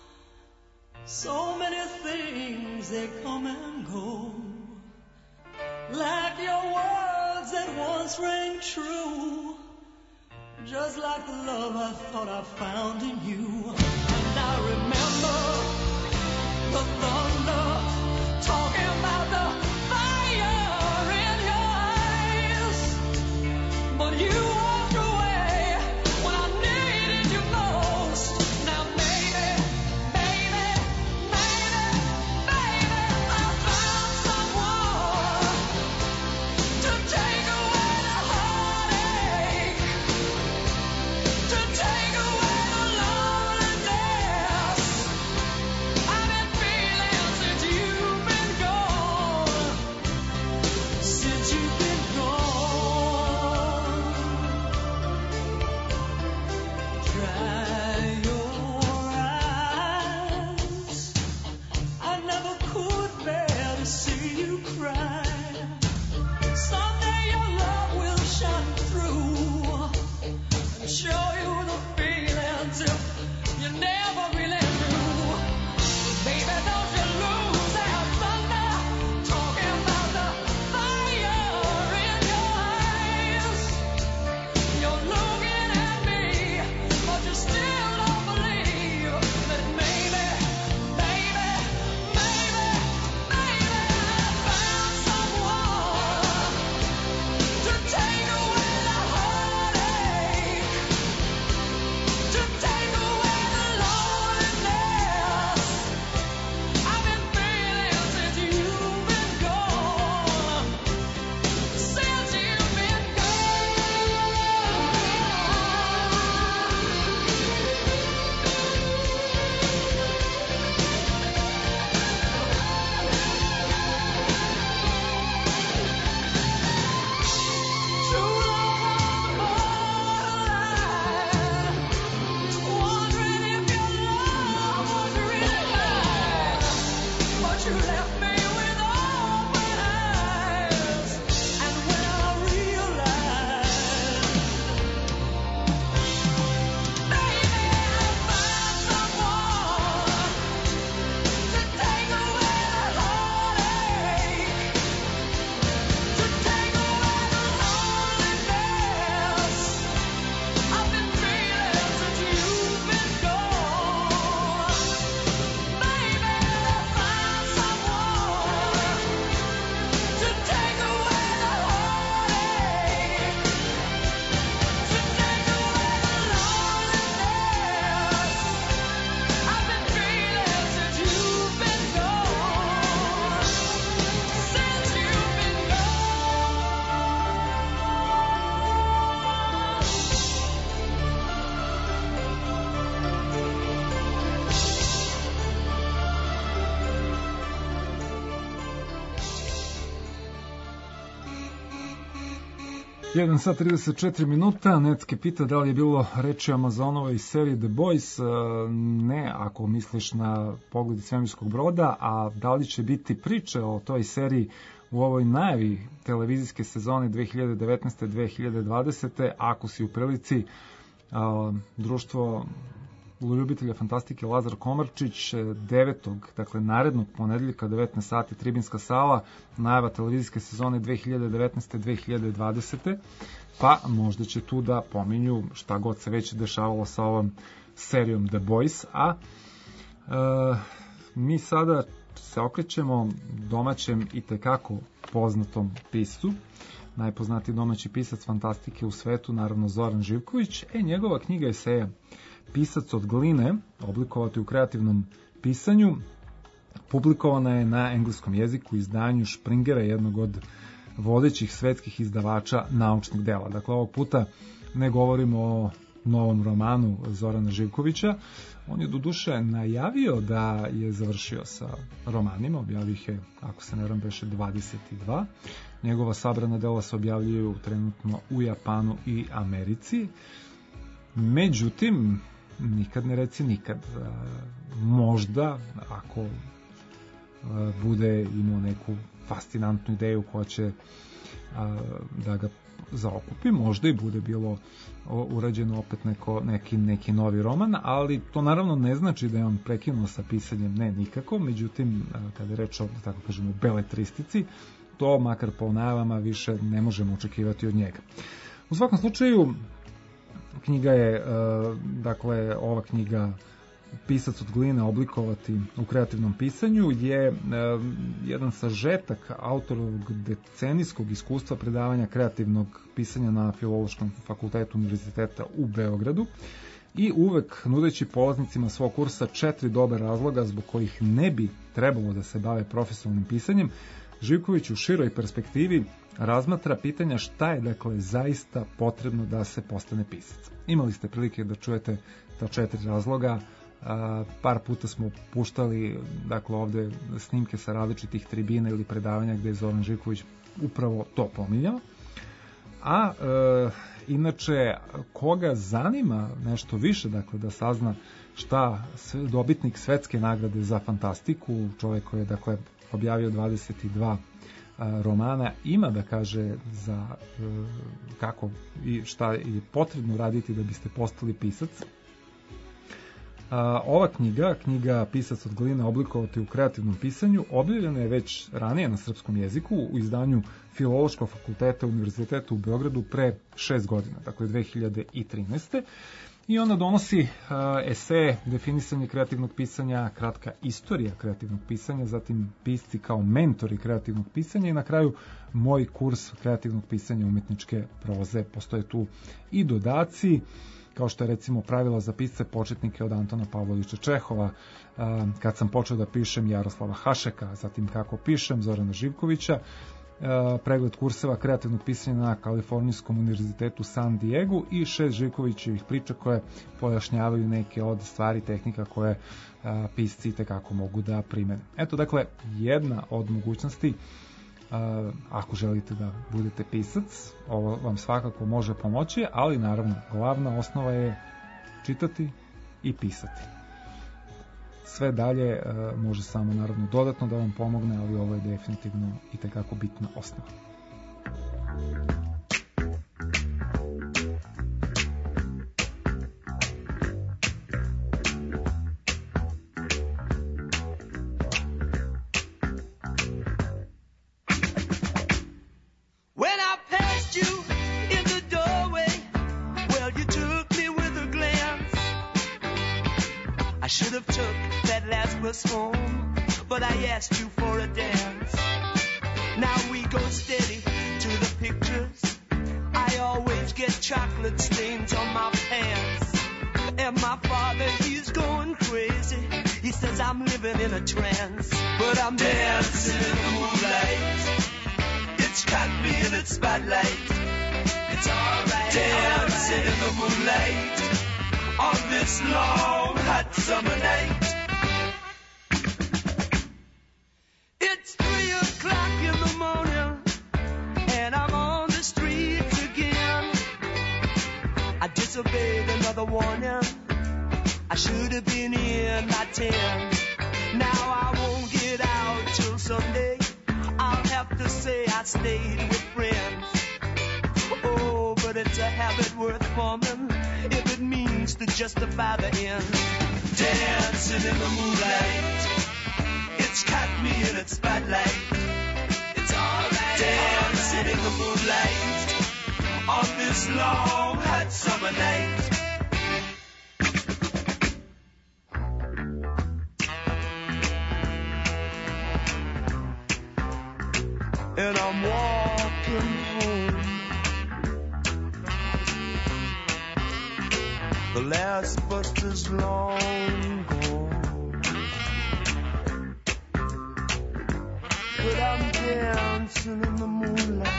so many things they come and go, like your words that once rang true, just like the love I thought I found in you. And I remember the thunder talking about the fire in your eyes, but you walked away when I needed you most. Now maybe, maybe, maybe, maybe I found someone to take away the heartache, to take away the loneliness. I've been feeling jedan sat trideset četiri minuta, Netske pita da li je bilo reči o Amazonovoj seriji The Boys. Ne, ako misliš na Pogled iz svemirskog broda, a da li će biti priče o toj seriji u ovoj najavi televizijske sezone dve hiljade devetnaeste dve hiljade dvadesete. Ako si u prilici, a, društvo ljubitelja fantastike Lazar Komarčić devetog, dakle narednog ponedeljka devetnaest sati, Tribinska sala, najava televizijske sezone dve hiljade devetnaeste dve hiljade dvadesete. Pa možda će tu da pominju šta god se već dešavalo sa ovom serijom The Boys. A e, mi sada se okrećemo domaćem i tekako poznatom piscu. Najpoznatiji domaći pisac fantastike u svetu, naravno Zoran Živković. E, njegova knjiga eseja Pisac od gline, oblikovati u kreativnom pisanju, publikovana je na engleskom jeziku u izdanju Springera, jednog od vodećih svetskih izdavača naučnih dela. Dakle, ovog puta ne govorimo o novom romanu Zorana Živkovića. On je doduše najavio da je završio sa romanima, objavio ih je, ako se ne varam, beše dvadeset dva. Njegova sabrana dela se objavljuju trenutno u Japanu i Americi. Međutim, nikad ne reci nikad. Možda, ako bude imao neku fascinantnu ideju koja će da ga zaokupi, možda i bude bilo urađeno opet neko, neki, neki novi roman, ali to naravno ne znači da je on prekinuo sa pisanjem, ne nikako. Međutim, kada je reč o, da tako kažemo, beletristici, to makar po najavama više ne možemo očekivati od njega. U svakom slučaju, knjiga je, dakle, ova knjiga Pisac od gline, oblikovati u kreativnom pisanju, je jedan sažetak autorovog decenijskog iskustva predavanja kreativnog pisanja na Filološkom fakultetu Univerziteta u Beogradu i uvek nudeći polaznicima svog kursa četiri dobre razloga zbog kojih ne bi trebalo da se bave profesionalnim pisanjem. Živković u široj perspektivi razmatra pitanja šta je, dakle, zaista potrebno da se postane pisac. Imali ste prilike da čujete ta četiri razloga. A, par puta smo puštali, dakle, ovde snimke sa različitih tribina ili predavanja gde je Zoran Živković upravo to pominjao. A e, inače, koga zanima nešto više, dakle, da sazna šta dobitnik svetske nagrade za fantastiku, čovjek koji je, dakle, objavio dvadeset dva romana, ima da kaže za e, kako i šta je potrebno raditi da biste postali pisac. A, ova knjiga, knjiga Pisac od gline, oblikovati u kreativnom pisanju, objavljena je već ranije na srpskom jeziku u izdanju Filološkog fakulteta Univerziteta u Beogradu pre šest godina, dakle dve hiljade trinaeste. I ona donosi a, eseje, definisanje kreativnog pisanja, kratka istorija kreativnog pisanja, zatim pisci kao mentori kreativnog pisanja i na kraju moj kurs kreativnog pisanja umetničke proze. Postoje tu i dodaci, kao što je recimo pravila za pisce početnike od Antona Pavlovića Čehova, a, kad sam počeo da pišem Jaroslava Hašeka, zatim kako pišem Zorana Živkovića, pregled kurseva kreativnog pisanja na Kalifornijskom univerzitetu San Diego i šest Živkovićevih priča koje pojašnjavaju neke od stvari, tehnika koje a, pisci itekako mogu da primene. Eto, dakle, jedna od mogućnosti, a, ako želite da budete pisac, ovo vam svakako može pomoći, ali naravno glavna osnova je čitati i pisati. Sve dalje e, može samo naravno dodatno da vam pomogne, ali ovo je definitivno i tekako bitna osnova. When I passed you in the doorway, well, you took me with a glance. I should have took that last bus home, but I asked you for a dance. Now we go steady to the pictures. I always get chocolate stains on my pants. And my father, he's going crazy. He says I'm living in a trance, but I'm dancing in the moonlight. It's got me in its spotlight. It's alright. Dancing in the moonlight on this long hot summer night. It's three o'clock in the morning and I'm on the streets again. disobeyed another warning. I should have been in by ten. Now I won't get out till Sunday. I'll have to say I stayed with friends. Oh, but it's a habit worth forming if it means to justify the end. Dancing in the moonlight, it's caught me in its spotlight. It's alright. Dancing in the moonlight on this long hot summer night. And I'm walking home. The last bus is long gone, but I'm dancing in the moonlight.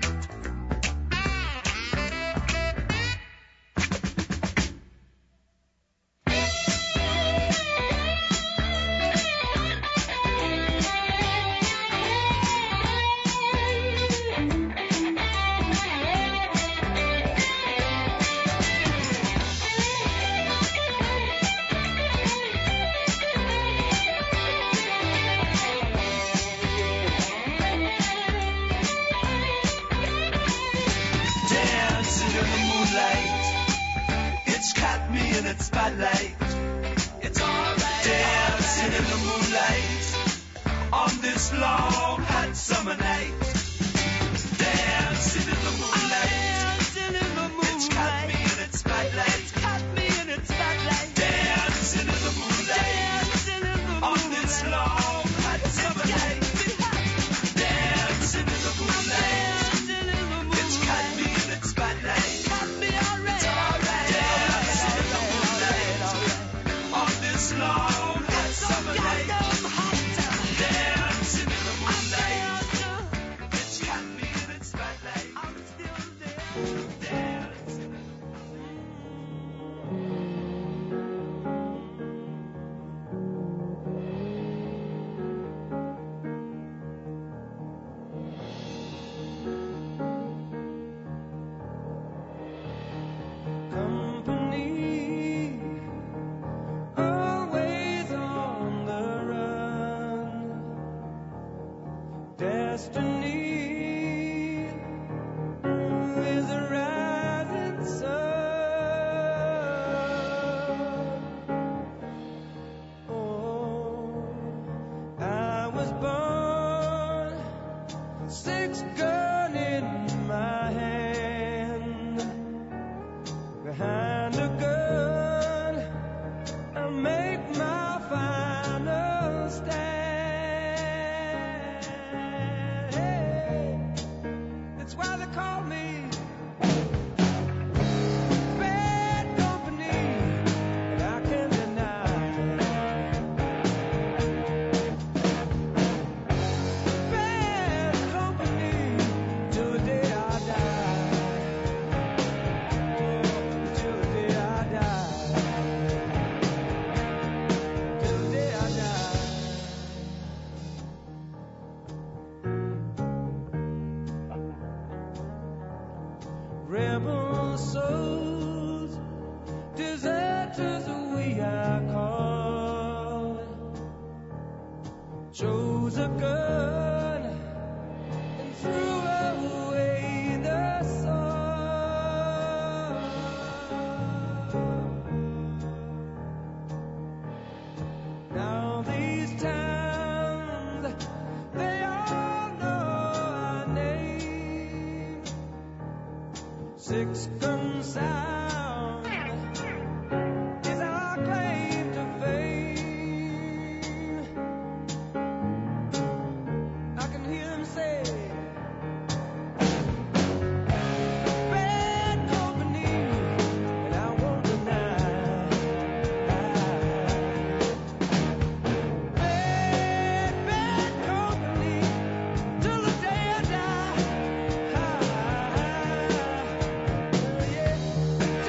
Spotlight. It's alright. Dancing in the moonlight on this long hot summer night. Dancing in the moonlight. Dancing in the moonlight. It's caught me in its spotlight. It's caught me in its spotlight. Dancing in the moonlight. Dancing in the moonlight on this long hot summer night. Dancing in the moonlight. Dancing in the moonlight. It's caught me in its spotlight. It's caught me already. It's alright. Dancing in the moonlight on this long hot summer night. Dancing in the moonlight. It's caught me in its spotlight. I'm still there. Dancing. Company, always on the run. Destiny is a rising sun. Oh, I was born, six gun in my hand. Behind a gun, I make my final stand. Hey, that's why they call me bad company, and I can't deny. Bad company till the day I die. Till the day I die. Till the day I die. Rebel souls, deserters we are called. Chose a gun and threw away the sword. Now these towns, they all know our name. Six gun sound is our claim to fame. I can hear them say, bad company, and I won't deny. Bad, bad company till the day I die. Yeah.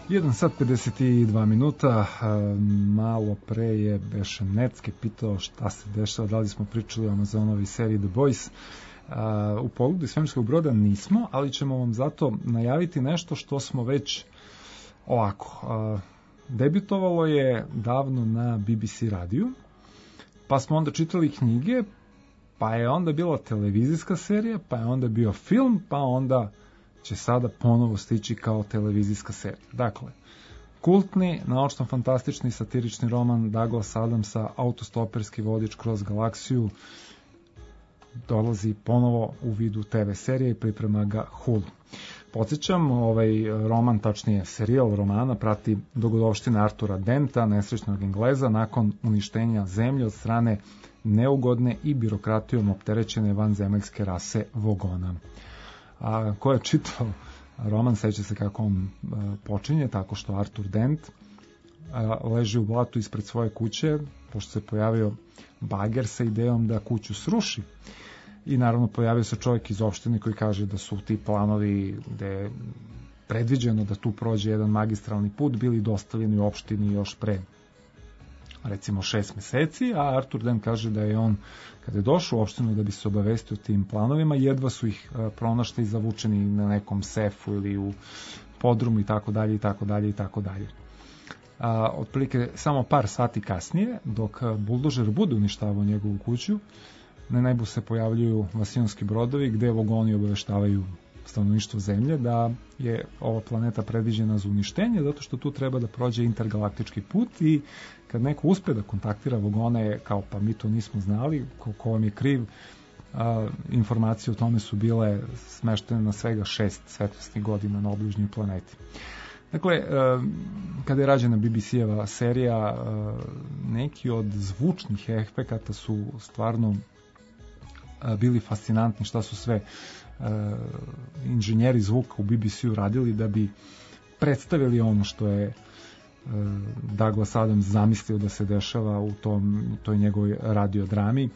jedan sat pedeset dva minuta, malo pre je Beše Necke pitao šta se dešava, da li smo pričali o Amazonovi seriji The Boys. U pogledu svemirskog broda nismo, ali ćemo vam zato najaviti nešto što smo već ovako. Debitovalo je davno na B B C radiju, pa smo onda čitali knjige, pa je onda bila televizijska serija, pa je onda bio film, pa onda će sada ponovo stići kao televizijska serija. Dakle, kultni, naučno-fantastični, satirični roman Douglas Adamsa, Autostoperski vodič kroz galaksiju, dolazi ponovo u vidu te ve serije i priprema ga Hulu. Podsjećam, ovaj roman, tačnije serijal romana, prati dogodovštine Artura Denta, nesrećnog Engleza, nakon uništenja zemlje od strane neugodne i birokratijom opterećene vanzemaljske rase Vogona. A ko je čitao roman, seća se kako on a, počinje, tako što Artur Dent a, leži u blatu ispred svoje kuće, pošto se pojavio bager sa idejom da kuću sruši. I naravno pojavio se čovjek iz opštine koji kaže da su ti planovi gde je predviđeno da tu prođe jedan magistralni put bili dostavljeni u opštini još pre recimo šest meseci, a Artur Dent kaže da je on, kada je došao u opštinu da bi se obavestio o tim planovima, jedva su ih a, pronašli i zavučeni na nekom sefu ili u podrumu i tako dalje i tako dalje i tako dalje. A, otprilike samo par sati kasnije, dok buldožer bude uništavao njegovu kuću, na nebu se pojavljuju vasijonski brodovi gde vogoni obaveštavaju stanovništvo zemlje da je ova planeta predviđena za uništenje zato što tu treba da prođe intergalaktički put i kad neko uspe da kontaktira vogone kao pa mi to nismo znali, ko, ko vam je kriv, a, informacije o tome su bile smeštene na svega šest svetlosnih godina na obližnjoj planeti. Dakle, kada je rađena B B C-eva serija, neki od zvučnih efekata su stvarno bili fascinantni, šta su sve inženjeri zvuka u B B C-u radili da bi predstavili ono što je Douglas Adams zamislio da se dešava u tom, toj njegovoj radiodrami.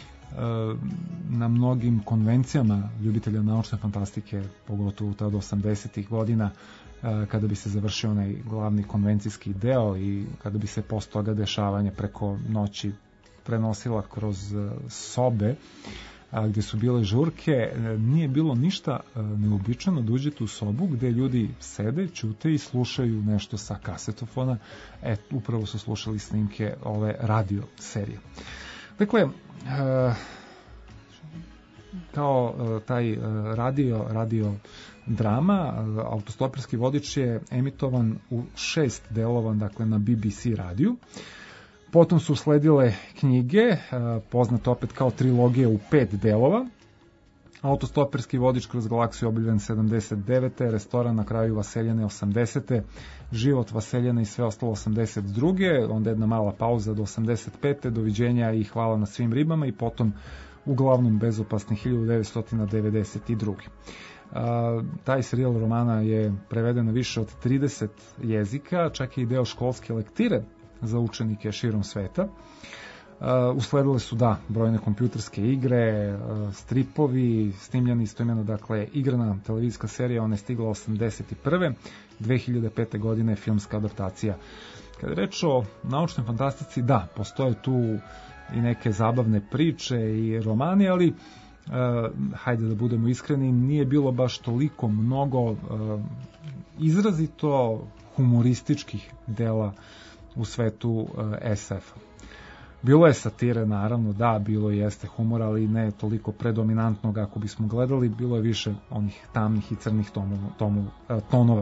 Na mnogim konvencijama ljubitelja naučne fantastike, pogotovo tada osamdesetih godina, kada bi se završio onaj glavni konvencijski deo i kada bi se posle toga dešavanja preko noći prenosila kroz sobe gdje su bile žurke, nije bilo ništa neobičajno da uđete u sobu gdje ljudi sede, ćute i slušaju nešto sa kasetofona. E, upravo su slušali snimke ove radio serije. Dakle, kao taj radio, radio drama, Autostoperski vodič je emitovan u šest delova, dakle na B B C radiju. Potom su sledile knjige, poznate opet kao trilogije u pet delova. Autostoperski vodič kroz galaksiju objavljen sedamdeset devete. Restoran na kraju Vaseljane osamdesete. Život Vaseljane i sve ostalo osamdeset druge. Onda jedna mala pauza do osamdeset pete. Doviđenja i hvala na svim ribama i potom uglavnom bezopasni hiljadu devetsto devedeset druge. Uh, taj serijal romana je preveden na više od trideset jezika, čak i deo školske lektire za učenike širom sveta. Uh, usledile su, da, brojne kompjuterske igre, uh, stripovi, snimljeni istoimeno, dakle, igrana televizijska serija, ona je stigla osamdeset prve. dve hiljade pete. godine filmska adaptacija. Kada je reč o naučnoj fantastici, da, postoje tu i neke zabavne priče i romani, ali Uh, hajde da budemo iskreni, nije bilo baš toliko mnogo uh, izrazito humorističkih dela u svetu uh, es efa. Bilo je satire, naravno, da, bilo jeste humor, ali ne toliko predominantnog ako bismo gledali, bilo je više onih tamnih i crnih tomu, tomu, uh, tonova.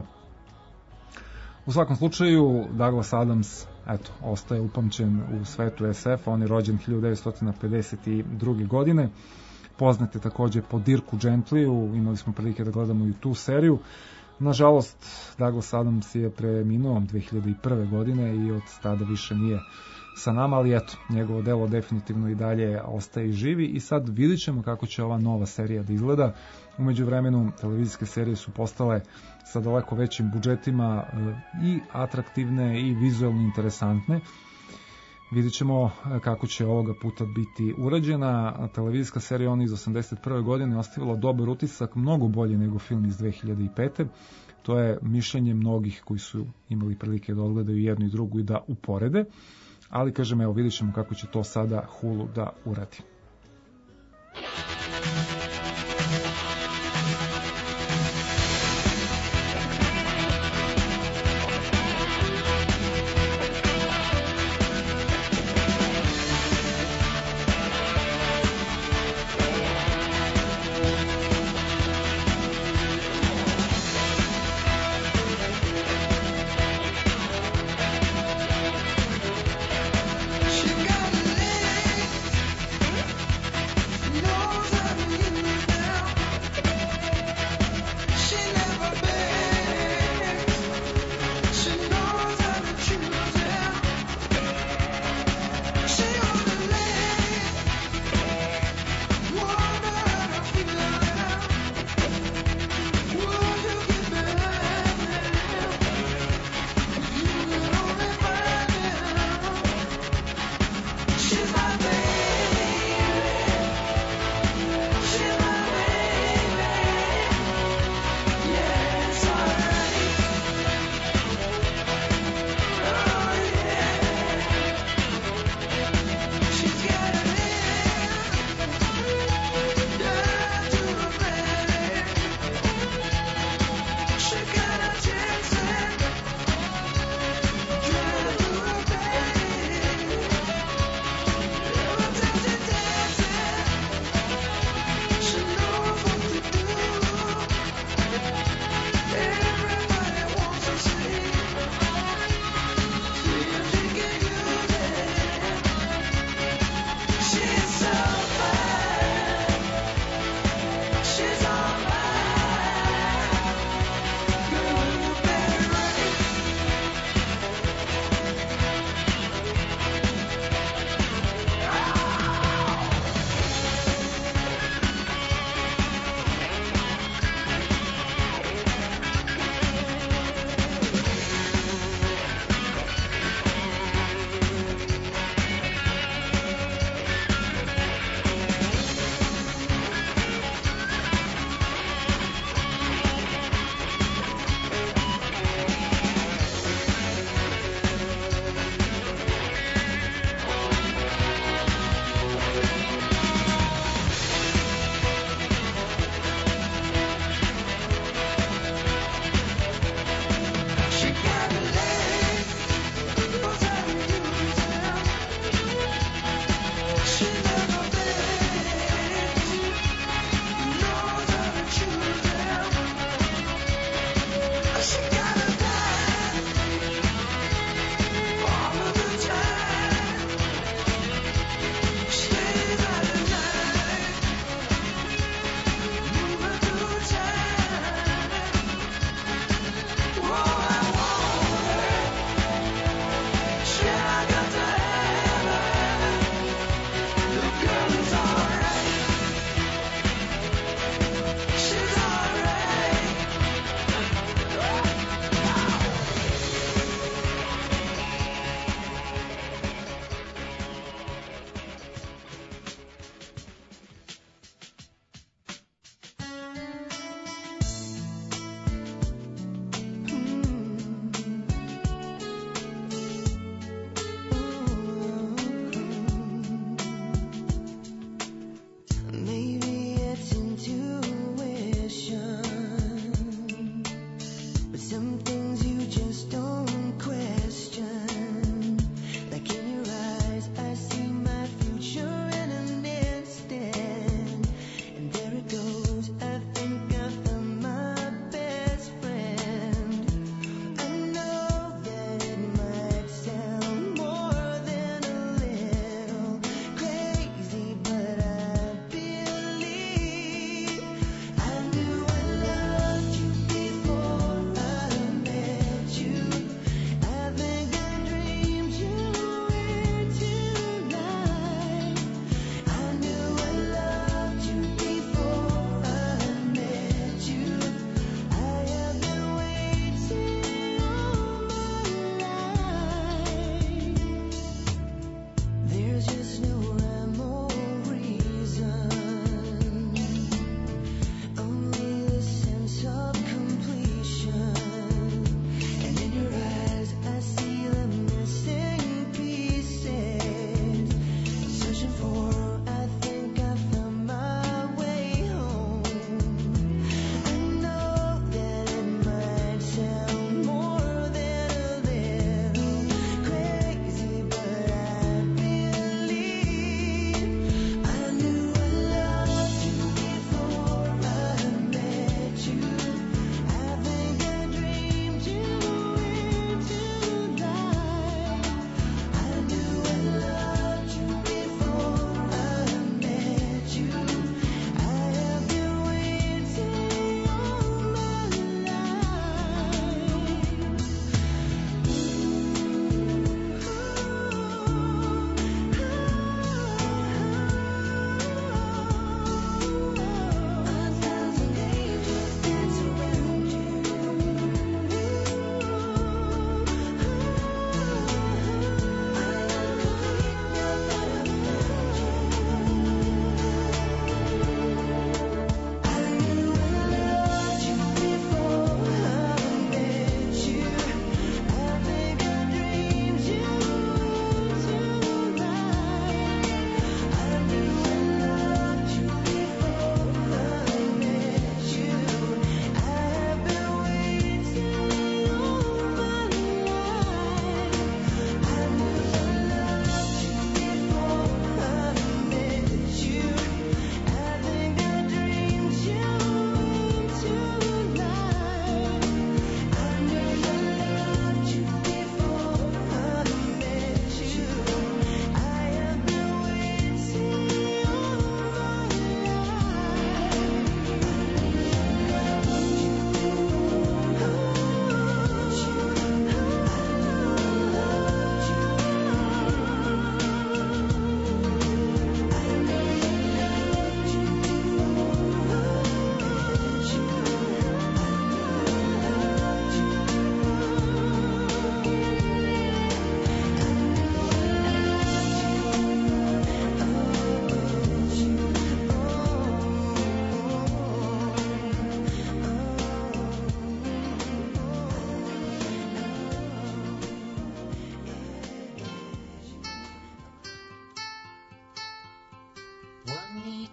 U svakom slučaju, Douglas Adams, eto, ostaje upamćen u svetu es efa, on je rođen hiljadu devetsto pedeset druge. godine. Poznat je također po Dirku Gentlyu, imali smo prilike da gledamo i tu seriju. Nažalost, Douglas Adams je preminuo dve hiljade prve. godine i od tada više nije sa nama, ali eto, njegovo delo definitivno i dalje ostaje živi i sad vidjet ćemo kako će ova nova serija da izgleda. U međuvremenu televizijske serije su postale sa daleko većim budžetima i atraktivne i vizualno interesantne. Vidjet ćemo kako će ovoga puta biti urađena. Televizijska serija ona iz osamdeset prve. godine ostavila dobar utisak, mnogo bolje nego film iz dve hiljade pete. To je mišljenje mnogih koji su imali prilike da odgledaju jednu i drugu i da uporede, ali kažem, evo vidjet ćemo kako će to sada Hulu da uradi. She got legs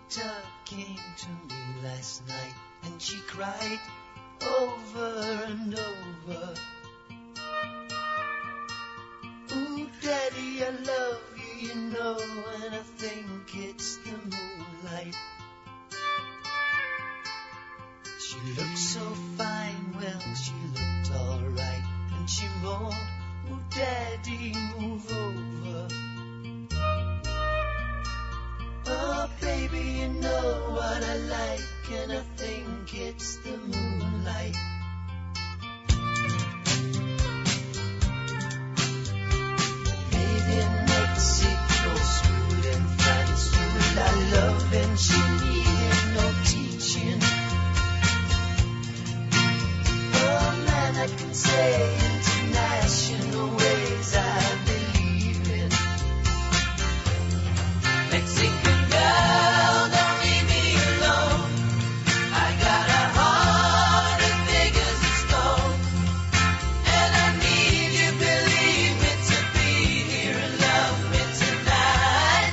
daughter came to me last night and she cried over and over. Ooh, Daddy, I love you, you know, and I think it's the moonlight. She looked so fine, well, she looked alright, and she moaned, ooh, Daddy, move over. Oh, baby, you know what I like, and I think it's the moonlight. Made in Mexico, school in France, school I love, and she needed no teaching. Oh, man, I can say international ways I believe in. Mexican girl, don't leave me alone. I got a heart as big as a stone, and I need you, believe me, to be here and love me tonight.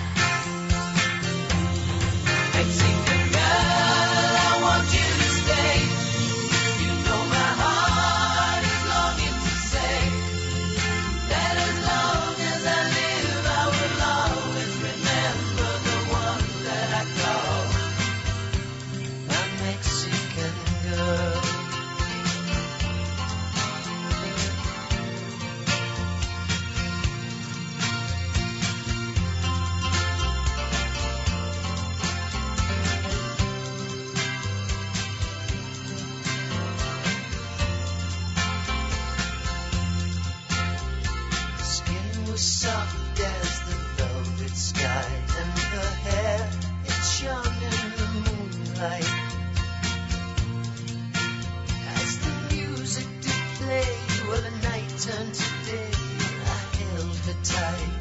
Mexican girl, I want you to stay. You know my heart is longing to say that as long as I live, I will always remember the one that I call my Mexican girl. Skin was soft as the velvet sky, and her hair, it shone in the moonlight. As the music did play, well, the night turned to day, I held her tight.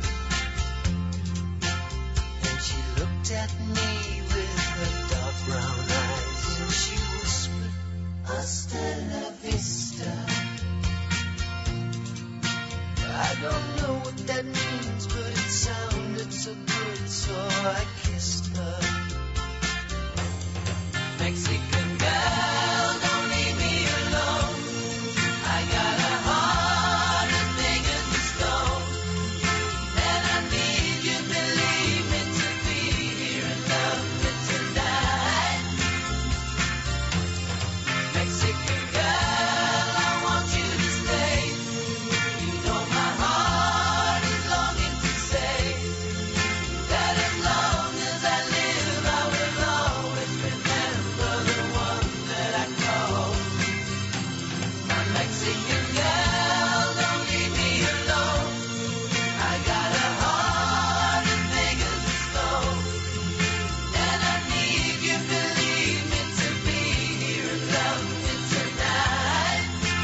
And she looked at me with her dark brown eyes, and she whispered, hasta la vista. I don't know what that means, but it sounded so good, so I kissed her. Mexican girl, don't leave me alone. I got a heart as big as a stone, and I need you, believe me, to be here and love me tonight. Mexican girl, I want you to stay. You know my heart is longing to say that as long as I live, I will always remember the one that I call my Mexican girl. Don't leave me alone. I got a heart as big as a stone, and I need you, believe me, to be here and love me tonight.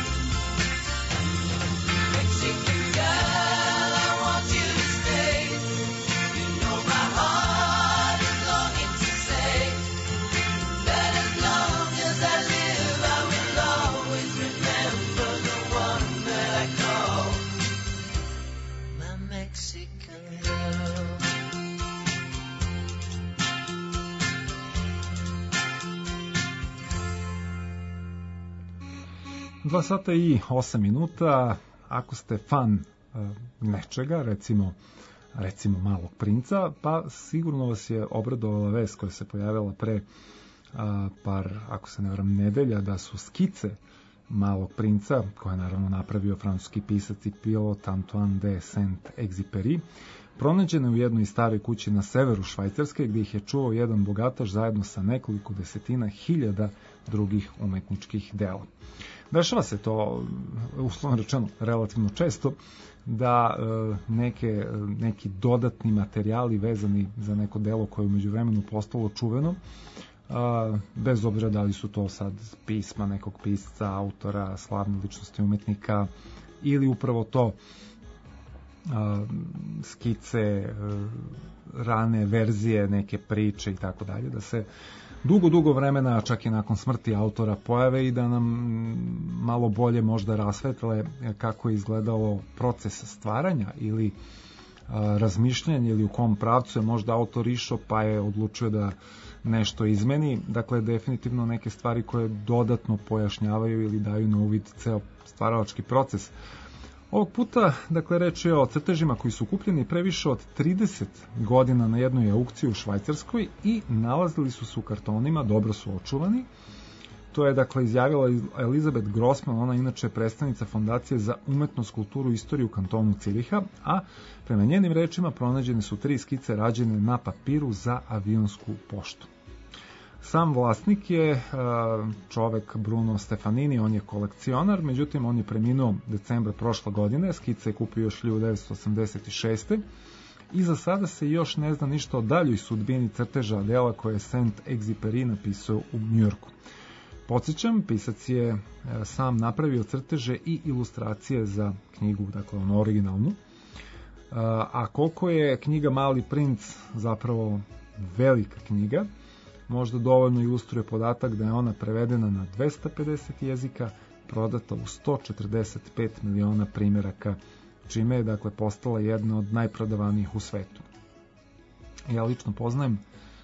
Mexican girl, I want you to stay. You know my heart is longing to say that as long as I live, I will always remember the one that I call my Mexican girl. Dva sata i osam minuta. Ako ste fan uh, nečega, recimo recimo Malog princa, pa sigurno vas je obradovala vest koja se pojavila pre uh, par, ako se ne varam, nedelja, da su skice Malog princa, koje je naravno napravio francuski pisac i pilot Antoine de Saint-Exupéry, pronađene u jednoj staroj kući na severu Švajcarske, gdje ih je čuvao jedan bogataš zajedno sa nekoliko desetina hiljada drugih umetničkih dela. Dešava se to, uslovno rečeno, relativno često, da e, neke, neki dodatni materijali vezani za neko delo koje je umeđu vremenu postalo čuveno, a, bez obzira da li su to sad pisma nekog pisca, autora, slavne ličnosti umetnika, ili upravo to a, skice, a, rane verzije neke priče i tako dalje, da se dugo, dugo vremena, čak i nakon smrti autora, pojave i da nam malo bolje možda rasvetle kako je izgledalo proces stvaranja ili a, razmišljanja, ili u kom pravcu je možda autor išao, pa je odlučio da nešto izmeni. Dakle, definitivno neke stvari koje dodatno pojašnjavaju ili daju na uvid ceo stvaralački proces. Ovog puta, dakle, reč je o crtežima koji su kupljeni pre više od trideset godina na jednoj aukciji u Švajcarskoj i nalazili su se u kartonima, dobro su očuvani. To je, dakle, izjavila Elizabeth Grossman, ona inače predstavnica Fondacije za umetnost, kulturu i istoriju u kantonu Ciriha, a prema njenim rečima pronađene su tri skice rađene na papiru za avionsku poštu. Sam vlasnik je čovek Bruno Stefanini, on je kolekcionar, međutim on je preminuo decembra prošle godine, skice je kupio još hiljadu devetsto osamdeset šeste. I za sada se još ne zna ništa o daljoj sudbini crteža dela koje je Saint-Exupéry napisao u Njujorku. Podsjećam, pisac je sam napravio crteže i ilustracije za knjigu, dakle ono originalnu. A koliko je knjiga Mali princ zapravo velika knjiga, možda dovoljno ilustruje podatak da je ona prevedena na dvesta pedeset jezika, prodata u sto četrdeset pet miliona primjeraka, čime je, dakle, postala jedna od najprodavanijih u svetu. Ja lično poznajem,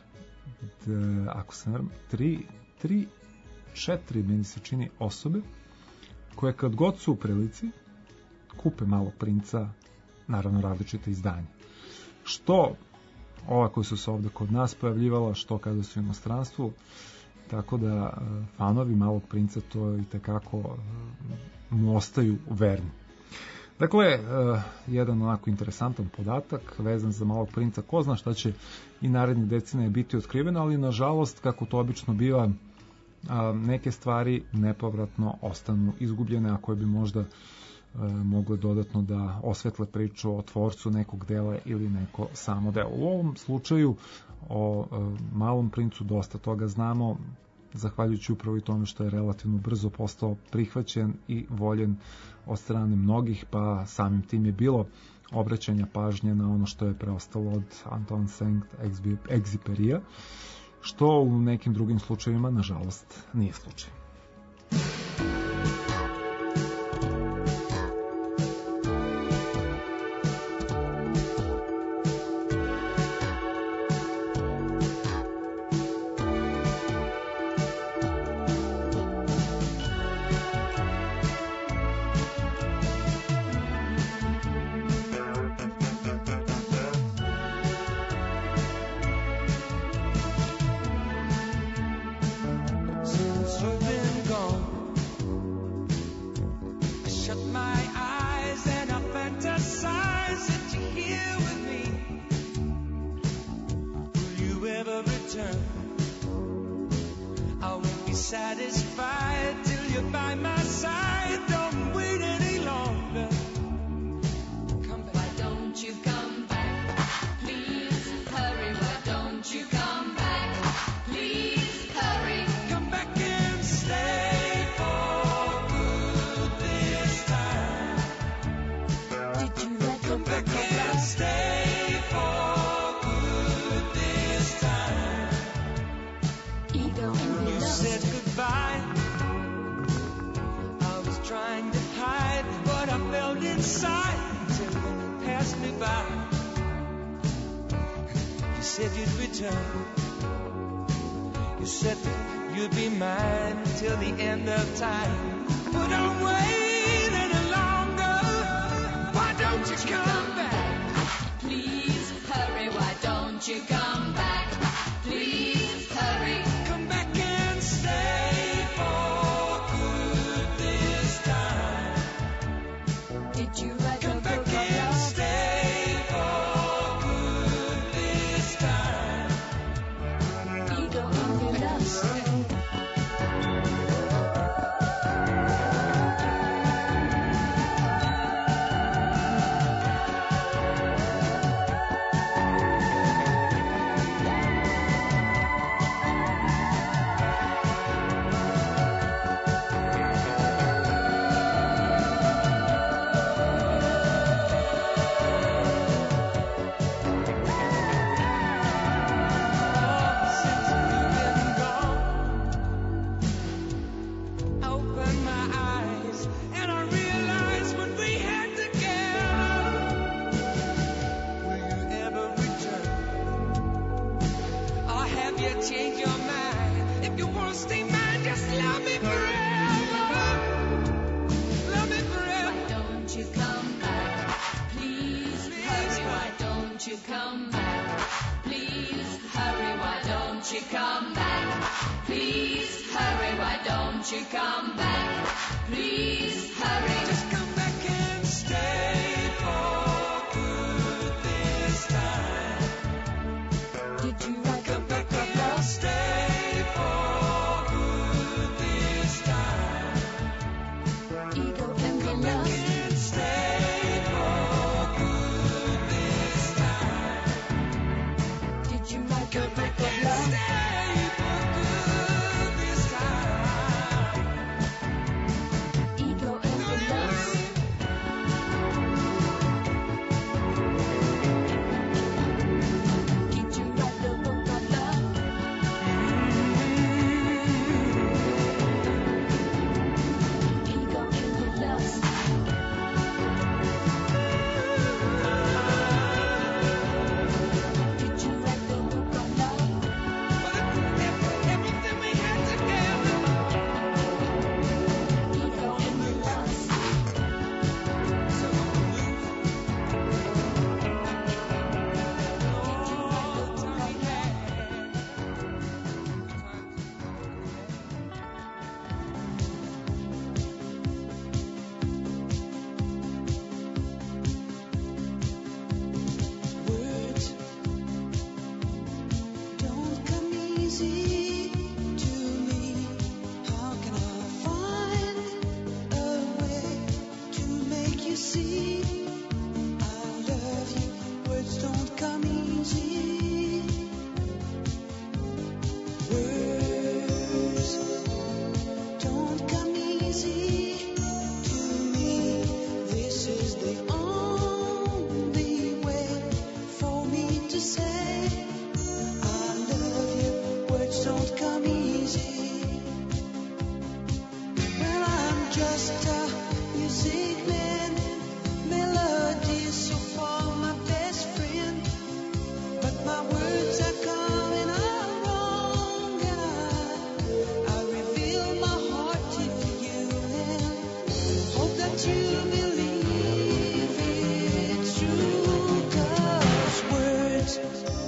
da, ako se naravno, tri, tri, četiri, meni se čini, osobe koje kad god su u prilici kupe Malog princa, naravno različite izdanje. Što ova koja su se ovde kod nas pojavljivala, što kada su u inostranstvu, tako da fanovi Malog princa to i tekako mu ostaju verni. Dakle, jedan onako interesantan podatak vezan za Malog princa, ko zna šta će i narednih decenija biti otkriveno, ali nažalost, kako to obično biva, neke stvari nepovratno ostanu izgubljene, a koje bi možda mogle dodatno da osvetle priču o tvorcu nekog dela ili neko samo delo. U ovom slučaju o Malom princu dosta toga znamo, zahvaljujući upravo i tome što je relativno brzo postao prihvaćen i voljen od strane mnogih, pa samim tim je bilo obraćanja pažnje na ono što je preostalo od Antoine Saint-Exupéryja, što u nekim drugim slučajevima, nažalost, nije slučaj. you come back? Please hurry, why don't you come back? Please hurry. Just come back and stay for good this time. Did you write the Come back book of and love? stay for good this time. Ego and the Come back lust. and stay for good this time. Did you write the Come book back of and love? stay for good this time. Ego and the lust. Did you write the book of love? Ego and the lust. Did you write the book of love? Everything we had together. Ego and the lust. Words don't come easy to me. How can I find a way to make you see I love you? Words don't come easy. Words don't come easy to me. This is the only way for me to say I love you. Words don't come easy. Well, I'm just a music man, melodies so far my best friend. But my words are coming out wrong, and I, I reveal my heart to you and hope that you believe it's true. 'Cause words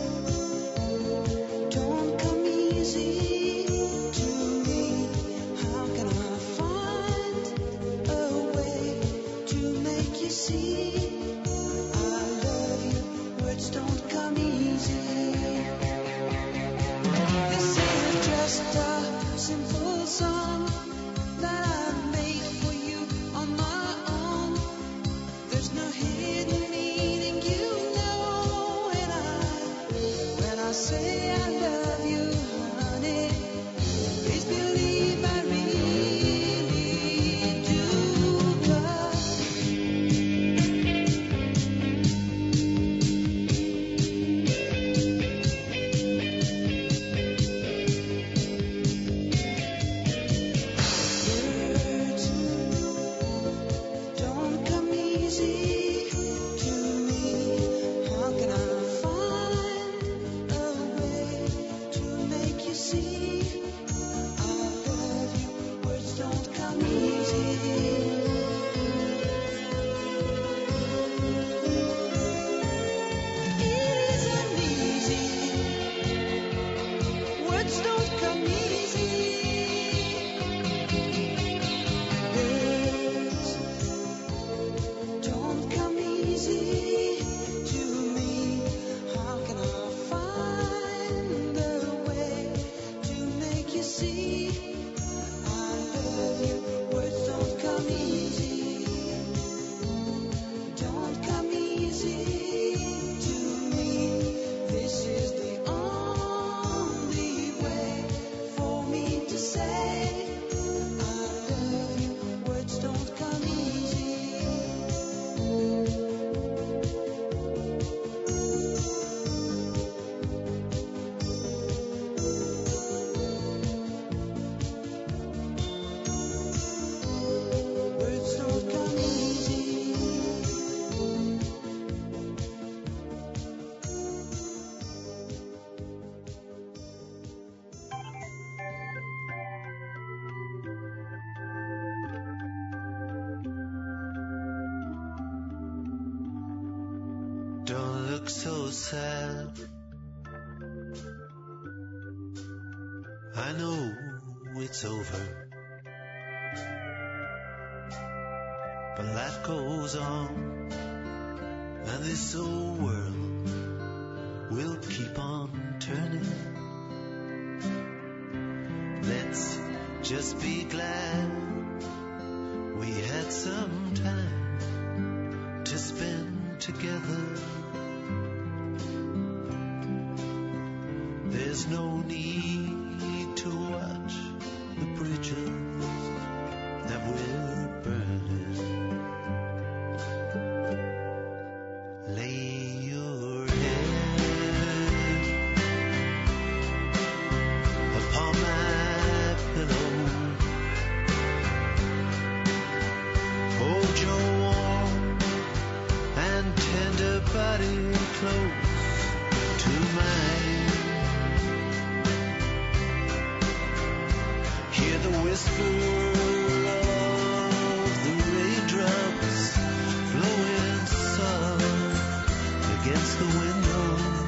don't come easy to me. How can I find a way to make you see I love you? Words don't come easy. This is just a simple song that I made for you on my own. There's no hidden meaning, you know, and I, when I say I love you, honey, please believe I really do. 'Cause words don't come easy to me. How can I find a way to make you see I love you? Words don't come easy. It isn't easy. Words don't come easy. Words don't come easy to me. How can I find a way to make you see I love you? Words don't come easy. Don't come easy to me. This is the only way for me to say I love you. Words don't come easy. Words don't come easy. Don't look so sad. I know it's over, but life goes on, and this old world will keep on turning. Let's just be glad we had some time to spend together. There's no need to watch the bridges that we're burning. Lay your head upon my pillow. Hold your warm and tender body close to mine. Hear the whisper of the raindrops blowing soft against the window,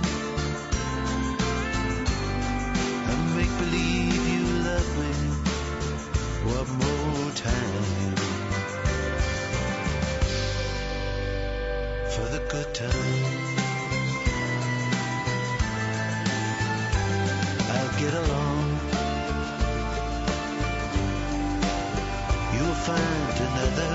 and make believe you love me one more time. For the good times, I'll get along. You'll find another,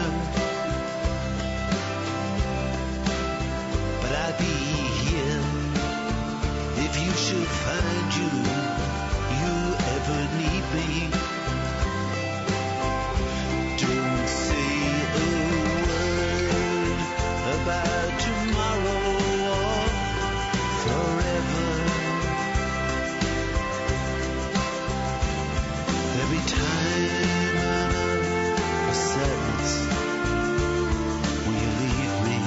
but I'll be here if you should find you, you ever need me. Don't say a word about tomorrow or forever. Every time enough sadness, will you leave me?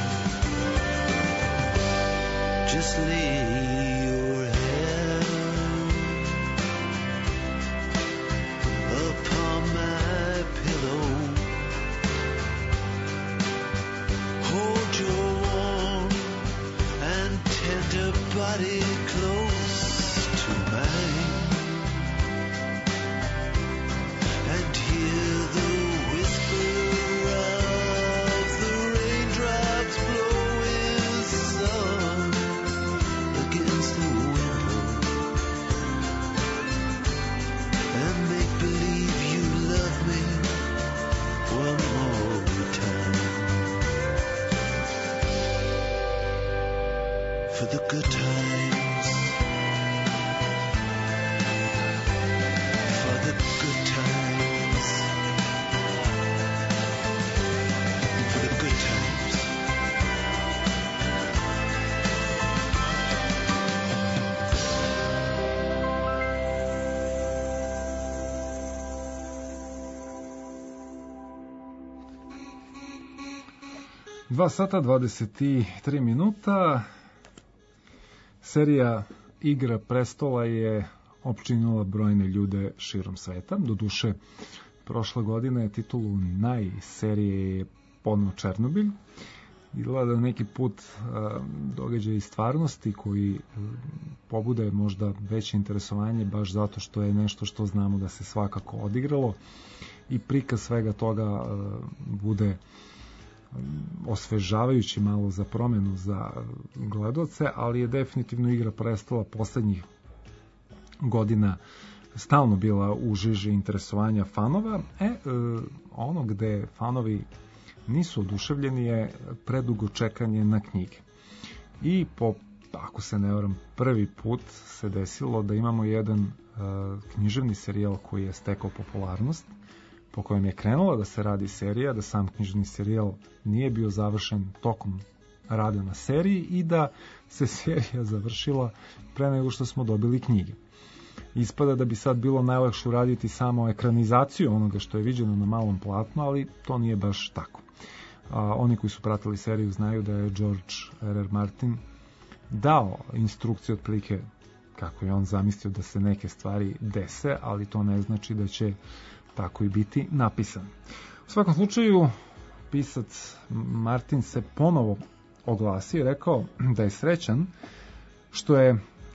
Just lay your head upon my pillow. Hold your warm and tender body close to mine, and hear the whisper of the raindrops blowing soft against the window, and make believe you love me one more time. For the good times, for the good times, for the good times. Dva sata dvadeset tri minuta. Serija Igra prestola je opčinila brojne ljude širom sveta. Doduše, prošle godine titulu najserije je poneo Černobilj. Izgleda da neki put a, događaj iz stvarnosti koji a, pobude možda veće interesovanje baš zato što je nešto što znamo da se svakako odigralo i prikaz svega toga a, bude osvežavajući malo za promenu za gledaoce, ali je definitivno Igra prestola poslednjih godina stalno bila u žiži interesovanja fanova. E, e ono gde fanovi nisu oduševljeni je predugo čekanje na knjige. I po, ako se ne varam, prvi put se desilo da imamo jedan e, književni serijal koji je stekao popularnost, po kojem je krenula da se radi serija, da sam knjižni serijal nije bio završen tokom rada na seriji i da se serija završila pre nego što smo dobili knjige. Ispada da bi sad bilo najlakše uraditi samo ekranizaciju onoga što je viđeno na malom platnu, ali to nije baš tako. A, oni koji su pratili seriju znaju da je George R R. Martin dao instrukciju otprilike kako je on zamislio da se neke stvari dese, ali to ne znači da će tako i biti napisan. U svakom slučaju, pisac Martin se ponovo oglasio i rekao da je srećan što je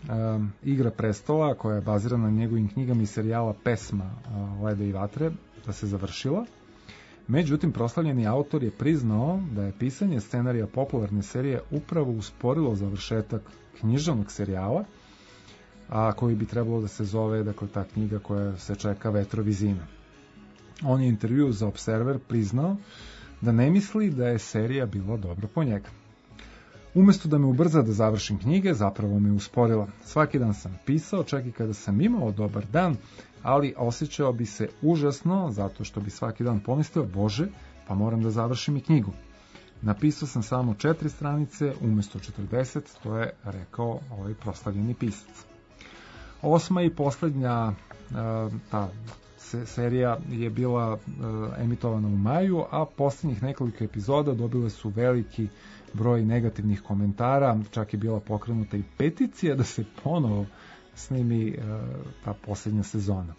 um, Igra prestola, koja je bazirana na njegovim knjigama i serijala Pesma uh, Leda i vatre, da se završila. Međutim, proslavljeni autor je priznao da je pisanje scenarija popularne serije upravo usporilo završetak književnog serijala, a koji bi trebalo da se zove, dakle, ta knjiga koja se čeka Vetrovi zime. On je u intervju za Observer priznao da ne misli da je serija bila dobra po njega. Umesto da me ubrza da završim knjige, zapravo me usporila. Svaki dan sam pisao, čak i kada sam imao dobar dan, ali osjećao bi se užasno, zato što bi svaki dan pomislio, Bože, pa moram da završim i knjigu. Napisao sam samo četiri stranice umesto četrdeset, to je rekao ovaj proslavljeni pisac. Osma i poslednja ta serija je bila emitovana u maju, a posljednjih nekoliko epizoda dobile su veliki broj negativnih komentara, čak je bila pokrenuta i peticija da se ponovo snimi ta posljednja sezona.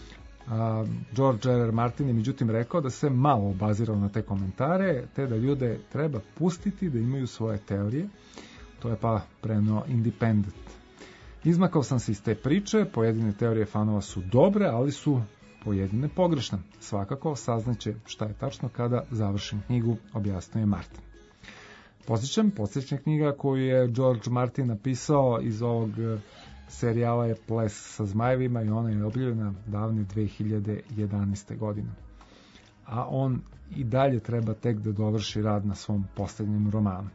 George R. R. Martin je međutim rekao da se malo obazirao na te komentare, te da ljude treba pustiti da imaju svoje teorije. To je pa preneo Independent. Izmakao sam se iz te priče, pojedine teorije fanova su dobre, ali su pojedine pogrešne. Svakako saznaće šta je tačno kada završim knjigu, objasnio je Martin. Podsjećam, posljednja knjiga koju je George Martin napisao iz ovog serijala je Ples sa zmajevima i ona je objavljena davne dve hiljade jedanaeste. godine. A on i dalje treba tek da dovrši rad na svom posljednjem romanu.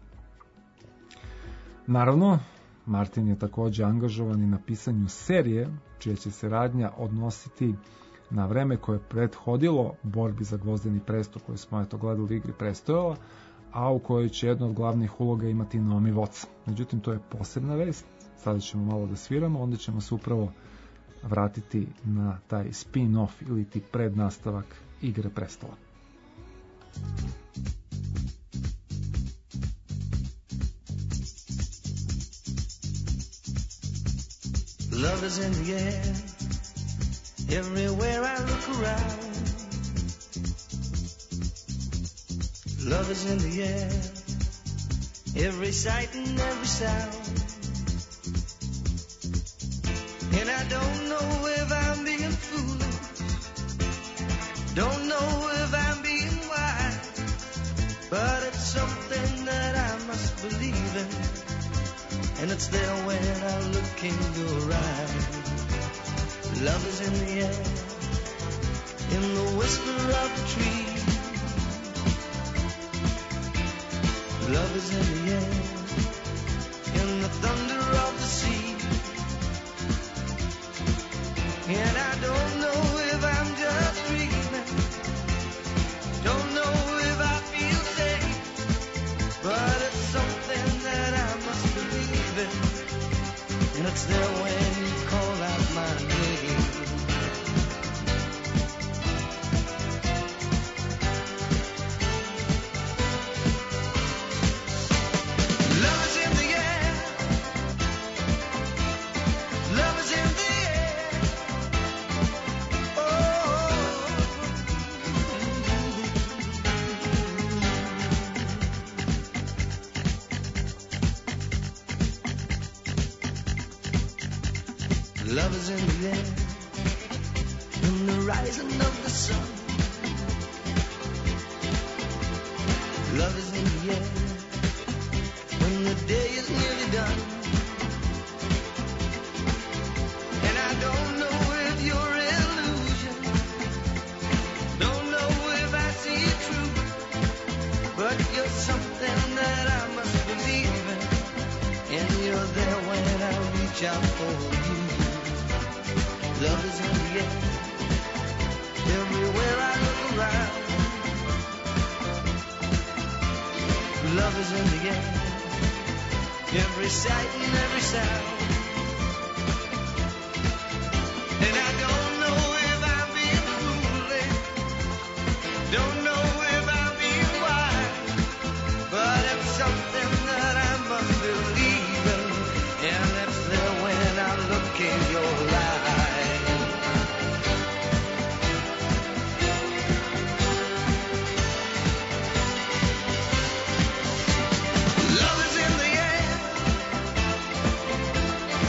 Naravno, Martin je također angažovan i na pisanju serije, čija će se radnja odnositi na vreme koje je prethodilo borbi za gvozdeni presto koju smo eto gledali u Igri prestojala, a u kojoj će jedna od glavnih uloga imati Naomi Watts. Međutim, to je posebna vest. Sada ćemo malo da sviramo, onda ćemo se upravo vratiti na taj spin-off ili ti prednastavak Igre prestola. Love is in the air, everywhere I look around. Love is in the air, every sight and every sound. And I don't know if I'm being foolish, don't know if I'm being wise, but it's something that I must believe in, and it's there when I look in your eyes. Love is in the air, in the whisper of the tree. Love is in the air, in the thunder of the sea. And I don't know if I'm just dreaming, don't know if I feel safe, but it's something that I must believe in, and it's there when you call out my name. Love is in the air, love is in the air. Love is in the air, in the rising of the sun. Love is in the air, when the day is nearly done. And I don't know if you're illusion, don't know if I see it true, but you're something that I must believe in, and you're there when I reach out for you. Love is in the air, everywhere I look around. Love is in the air, every sight and every sound. And I don't know if I'm being foolish, don't know if I'm being wise, but it's something that I must believe in, and it's there when I look in your eyes. Love is in the air,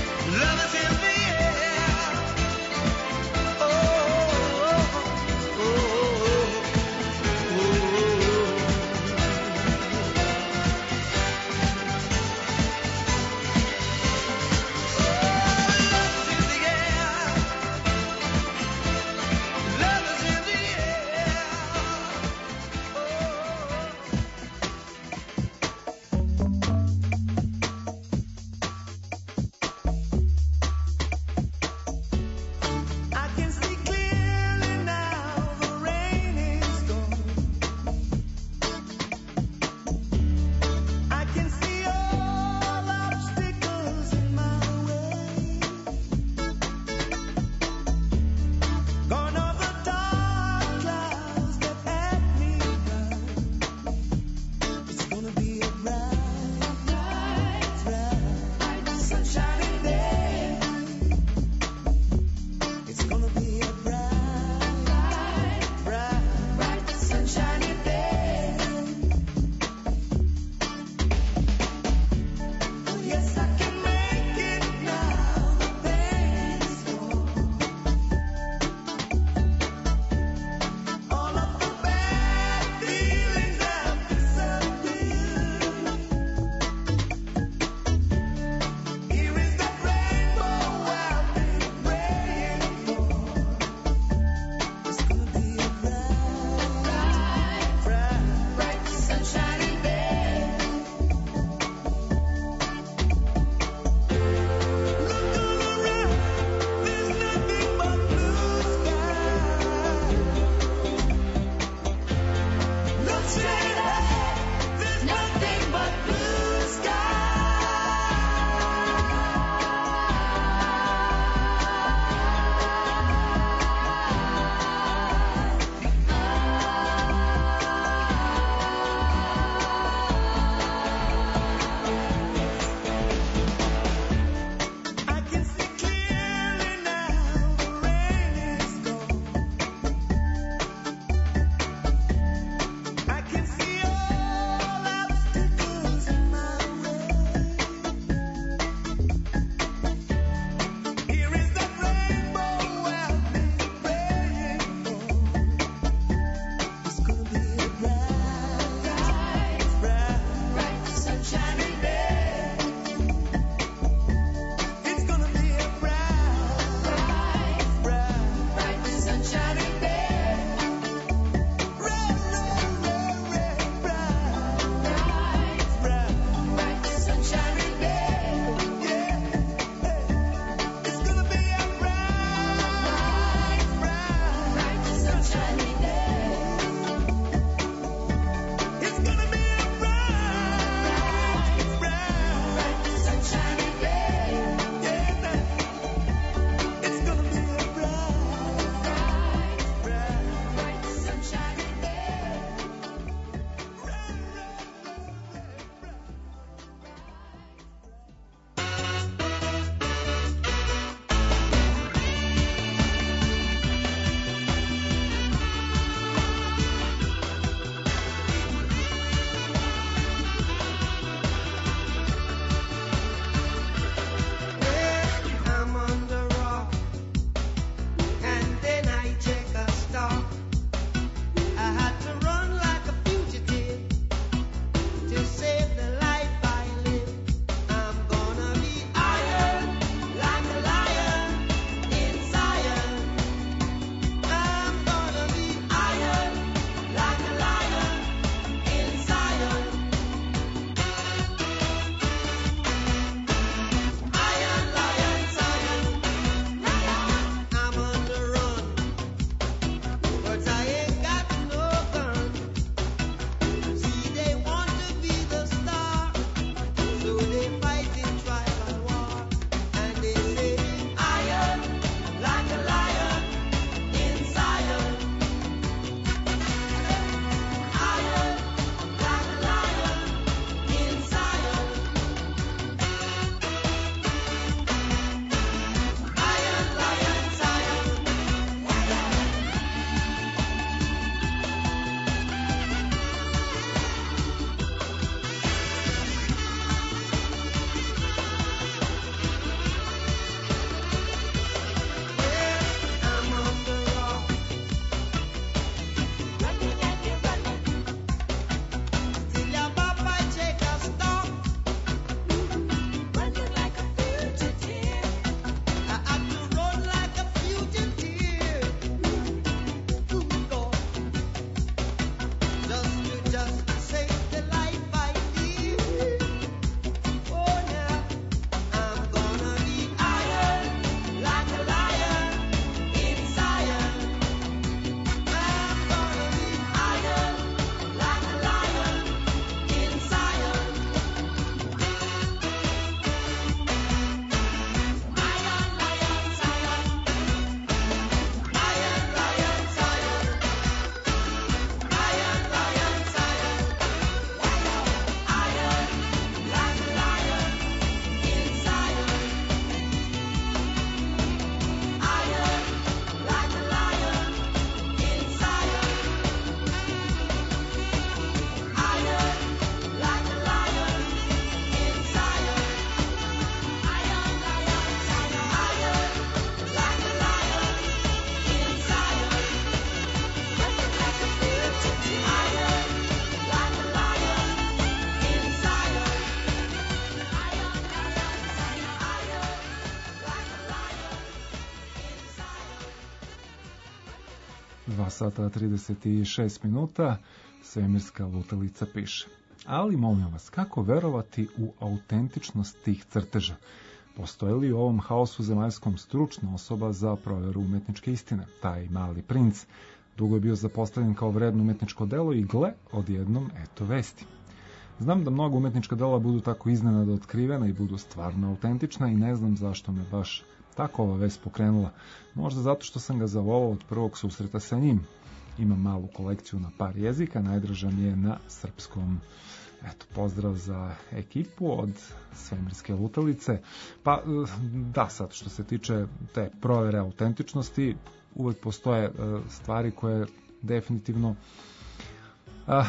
dva sata trideset šest minuta, svemirska lutalica piše. Ali molim vas, kako verovati u autentičnost tih crteža? Postoji li u ovom haosu zemaljskom stručna osoba za proveru umetničke istine? Taj Mali princ dugo je bio zapostavljen kao vredno umetničko delo i gle, odjednom, eto vesti. Znam da mnogo umetnička dela budu tako iznenada otkrivena i budu stvarno autentična i ne znam zašto me baš tako ova vest pokrenula. Možda zato što sam ga zavolao od prvog susreta sa njim. Imam malu kolekciju na par jezika, najdraža mi je na srpskom. Eto, pozdrav za ekipu od svemirske lutalice. Pa, da, sad što se tiče te provere autentičnosti, uvek postoje stvari koje definitivno a,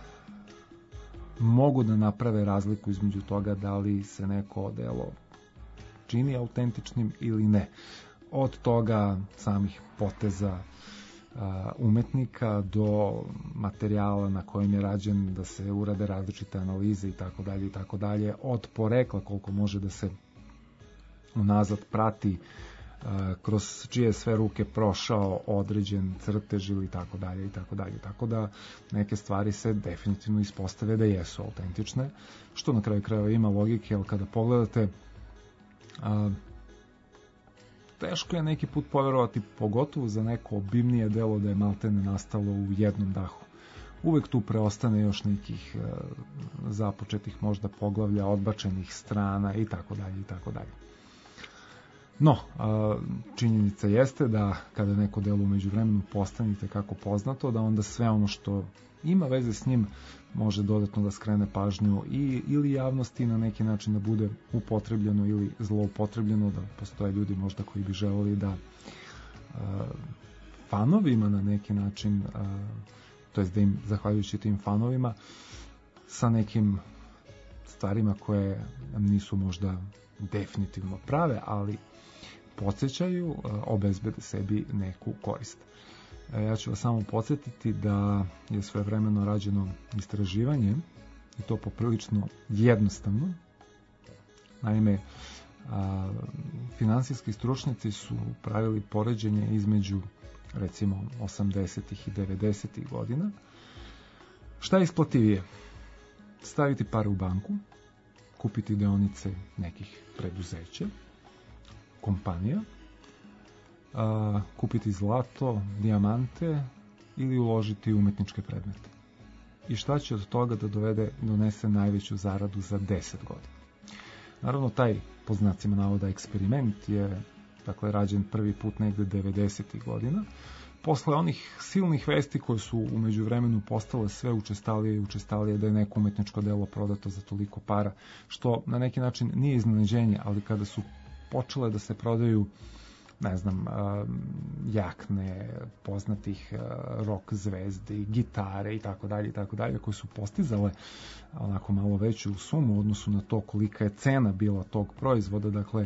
mogu da naprave razliku između toga da li se neko delo čini autentičnim ili ne. Od toga samih poteza umetnika do materijala na kojem je rađen, da se urade različite analize i tako dalje i tako dalje, od porekla koliko može da se unazad prati kroz čije sve ruke prošao određen crtež ili tako dalje i tako dalje. Tako da neke stvari se definitivno ispostave da jesu autentične, što na kraju krajeva ima logike, ali kada pogledate a, teško je neki put poverovati, pogotovo za neko obimnije delo da je maltene nastalo u jednom dahu. Uvek tu preostane još nekih e, započetih možda poglavlja, odbačenih strana i tako dalje i tako dalje. No, a, činjenica jeste da kada neko delo umeđu vremenu postanite kako poznato, da onda sve ono što ima veze s njim može dodatno da skrene pažnju i ili javnosti na neki način da bude upotrebljeno ili zloupotrebljeno, da postoje ljudi možda koji bi želeli da a, fanovima na neki način, a, to jest da im, zahvaljujući tim fanovima, sa nekim stvarima koje nisu možda definitivno prave, ali podsjećaju, obezbede sebi neku korist. Ja ću vas samo podsjetiti da je svojevremeno rađeno istraživanje i to poprilično jednostavno. Naime, a, finansijski stručnjaci su pravili poređenje između recimo osamdesetih i devedesetih godina. Šta je isplativije? Staviti pare u banku, kupiti deonice nekih preduzeća, kompanija, a, kupiti zlato, dijamante ili uložiti umetničke predmete. I šta će od toga da dovede, donese najveću zaradu za deset godina? Naravno, taj, po znacima navoda, eksperiment je dakle rađen prvi put negde devedesetih godina. Posle onih silnih vesti koje su u međuvremenu postale sve učestalije i učestalije da je neko umetničko delo prodato za toliko para, što na neki način nije iznenađenje, ali kada su počele da se prodaju, ne znam, jakne poznatih rock zvezdi, gitare i tako dalje i tako dalje, koje su postizale onako malo veću sumu u odnosu na to kolika je cena bila tog proizvoda, dakle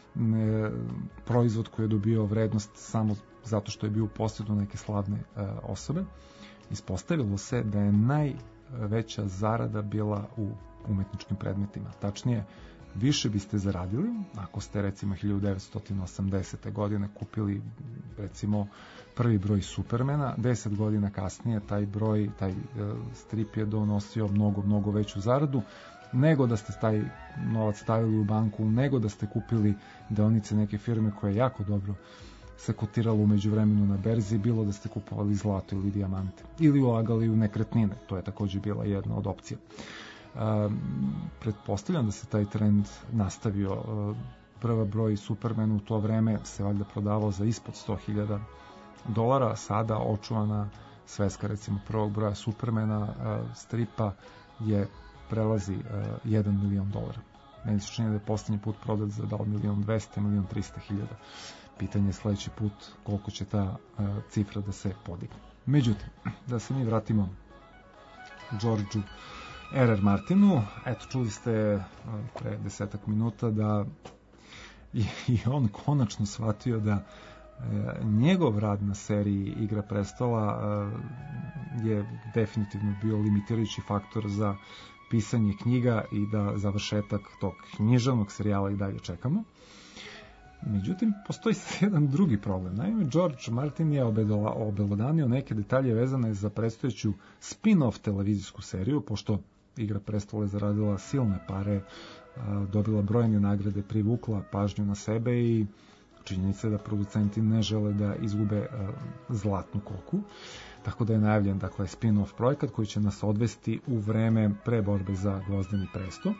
proizvod koji je dobio vrednost samo zato što je bio u posjedu neke slavne osobe, ispostavilo se da je najveća zarada bila u umetničkim predmetima. Tačnije, više biste zaradili ako ste recimo hiljadu devetsto osamdesete. godine kupili recimo prvi broj Supermana, deset godina kasnije taj broj, taj e, strip je donosio mnogo, mnogo veću zaradu nego da ste taj novac stavili u banku, nego da ste kupili deonice neke firme koja je jako dobro se kotirala u međuvremenu na berzi, bilo da ste kupovali zlato ili dijamante ili ulagali u nekretnine, to je također bila jedna od opcija. Um, pretpostavljam da se taj trend nastavio. Uh, prva broj Superman u to vreme se valjda prodavao za ispod sto hiljada dolara, sada očuvana sveska recimo prvog broja Supermana uh, stripa je prelazi uh, jedan milion dolara. Meni se čini da je posljednji put prodat za da li milion dvesta, milion trista hiljada. Pitanje je sledeći put koliko će ta uh, cifra da se podigne. Međutim, da se mi vratimo Georgeu R R. Martinu, eto, čuli ste pre desetak minuta da je i on konačno shvatio da e, njegov rad na seriji Igra prestola e, je definitivno bio limitirajući faktor za pisanje knjiga i da završetak tog književnog serijala i dalje čekamo. Međutim, postoji jedan drugi problem. Naime, George Martin je obedala, obelodanio neke detalje vezane za predstojeću spin-off televizijsku seriju, pošto Igra prestola je zaradila silne pare, a, dobila brojne nagrade, privukla pažnju na sebe i činjenica je da producenti ne žele da izgube a, zlatnu koku. Tako da je najavljen, dakle, spin-off projekat koji će nas odvesti u vreme pre borbe za Gvozdeni presto.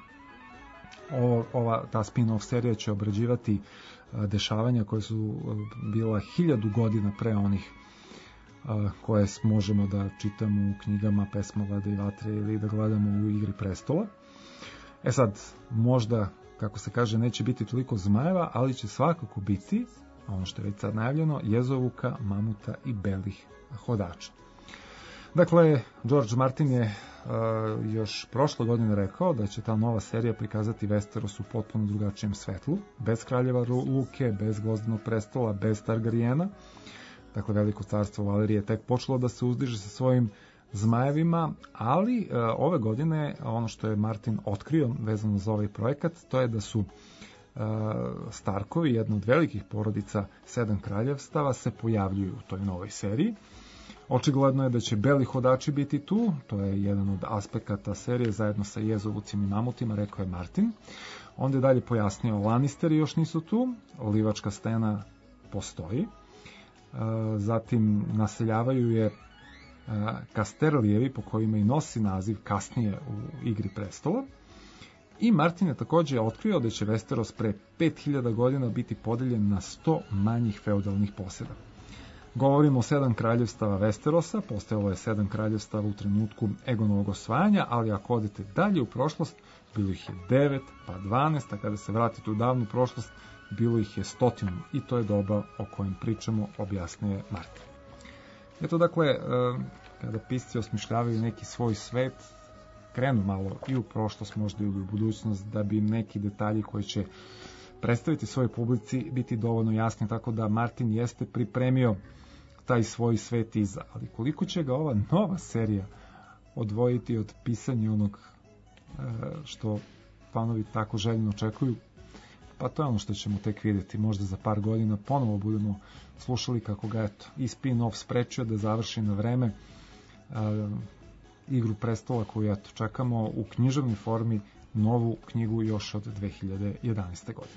O, ova, ta spin-off serija će obrađivati a, dešavanja koje su a, bila hiljadu godina pre onih a, koje možemo da čitamo u knjigama Pesma vode i vatre ili da gledamo u Igri prestola. E sad, možda, kako se kaže, neće biti toliko zmajeva, ali će svakako biti, ono što je već sad najavljeno, jezovuka, mamuta i belih hodača. Dakle, George Martin je uh, još prošle godine rekao da će ta nova serija prikazati Westeros u potpuno drugačijem svetlu, bez kraljeva Luke, bez Gvozdenog prestola, bez Targaryena. Dakle, veliko carstvo Valerije je tek počelo da se uzdiže sa svojim zmajevima, ali uh, ove godine ono što je Martin otkrio vezano za ovaj projekat, to je da su uh, Starkovi, jedna od velikih porodica Sedam kraljevstava, se pojavljuju u toj novoj seriji. Očigledno je da će beli hodači biti tu, to je jedan od aspekata serije zajedno sa jezovucima i mamutima, rekao je Martin. Onda je dalje pojasnio, Lannisteri još nisu tu, livačka stena postoji, zatim naseljavaju je Kasterlijevi, po kojima i nosi naziv kasnije u Igri prestola. I Martin je također otkrio da će Westeros pre pet hiljada godina biti podeljen na sto manjih feudalnih poseda. Govorimo o sedam kraljevstava Westerosa, postojalo je sedam kraljevstava u trenutku Egonovog osvajanja, ali ako odete dalje u prošlost, bilo ih je devet, pa dvanaest, a kada se vratite u davnu prošlost, bilo ih je stotinu. I to je doba o kojem pričamo, objasnije Martin. Eto, dakle, kada pisci osmišljavaju neki svoj svet, krenu malo i u prošlost, možda i u budućnost, da bi neki detalji koji će predstaviti svojoj publici biti dovoljno jasni, tako da Martin jeste pripremio taj svoj svet iza. Ali koliko će ga ova nova serija odvojiti od pisanja onog što fanovi tako željno očekuju, pa to je ono što ćemo tek vidjeti. Možda za par godina ponovo budemo slušali kako ga eto i spin-off sprečio da završi na vreme a, Igru prestola koju eto čekamo u književnoj formi, novu knjigu još od dve hiljade jedanaeste. godine.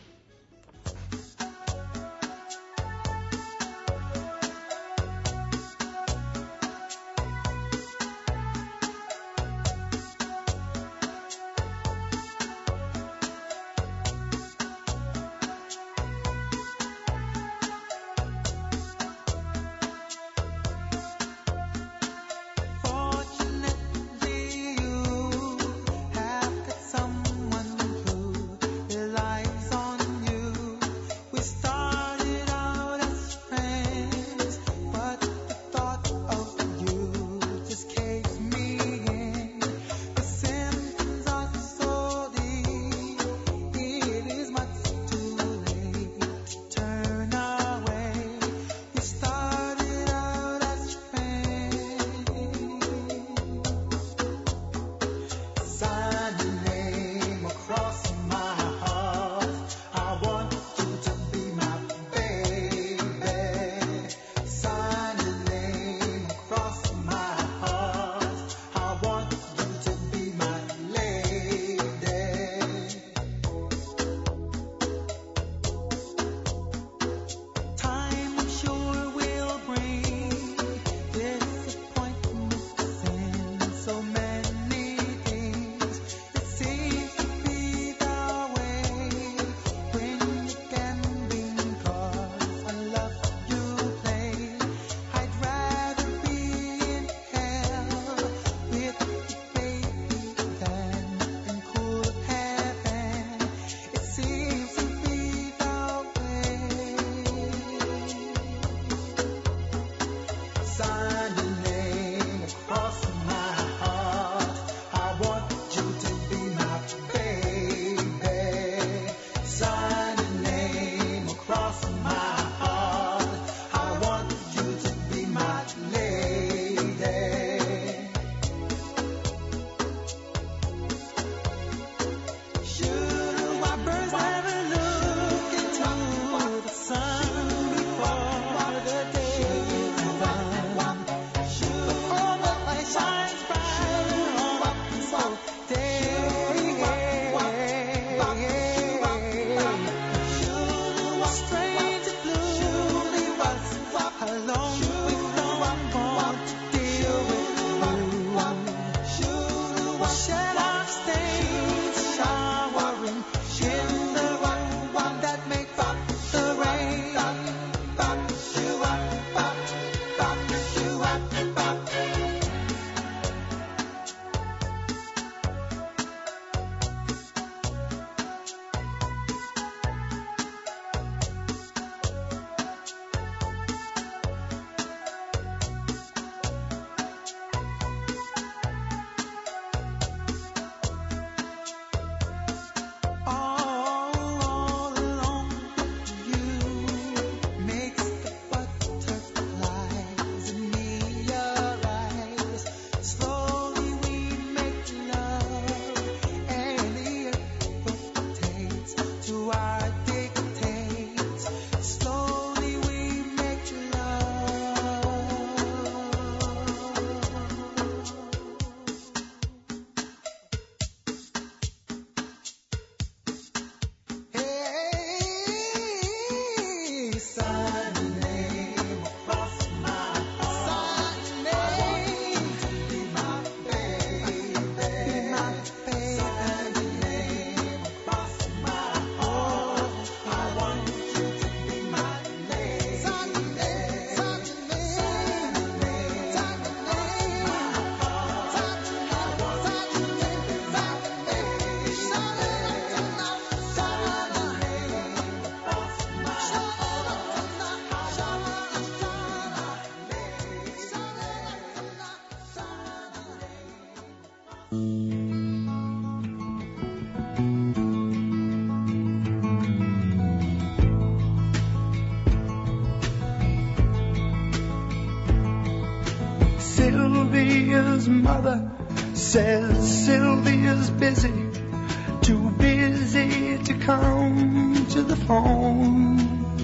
Sylvia's mother says Sylvia's busy, too busy to come to the phone.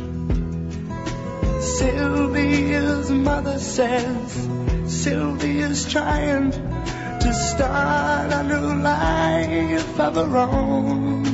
Sylvia's mother says Sylvia's trying to start a new life of her own.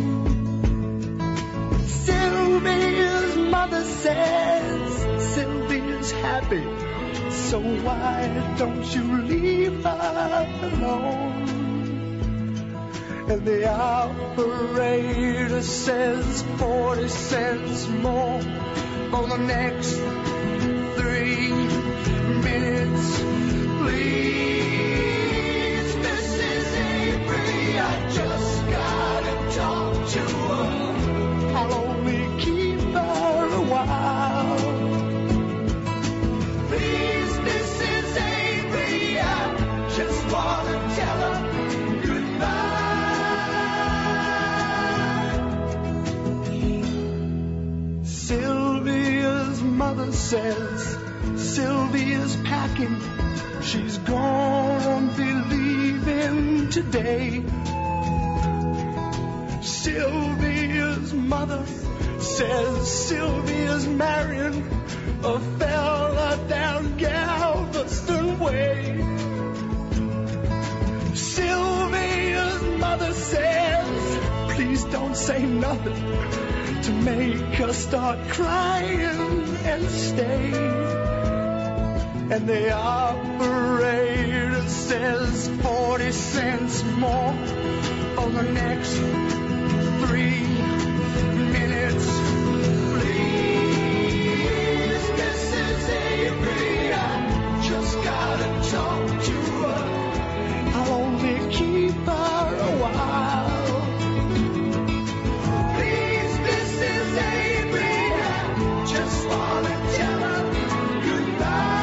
Sylvia's mother says Sylvia's happy, so why don't you leave her alone? And the operator says forty cents more for the next three minutes, please. Missus Avery, I just gotta talk to her. I'll only keep her a while. Please, Missus Avery, I just wanna tell her goodbye. Sylvia's mother says Sylvia's packing, she's gonna be leaving today. Sylvia's mother says Sylvia's marrying a fella down Galveston Way. Sylvia's mother says, please don't say nothing to make her start crying and stay. And the operator says forty cents more for the next three minutes, please. Missus Avery, I just gotta talk to her. I'll only keep her a while. Please, Missus Avery, I just wanna tell her goodbye.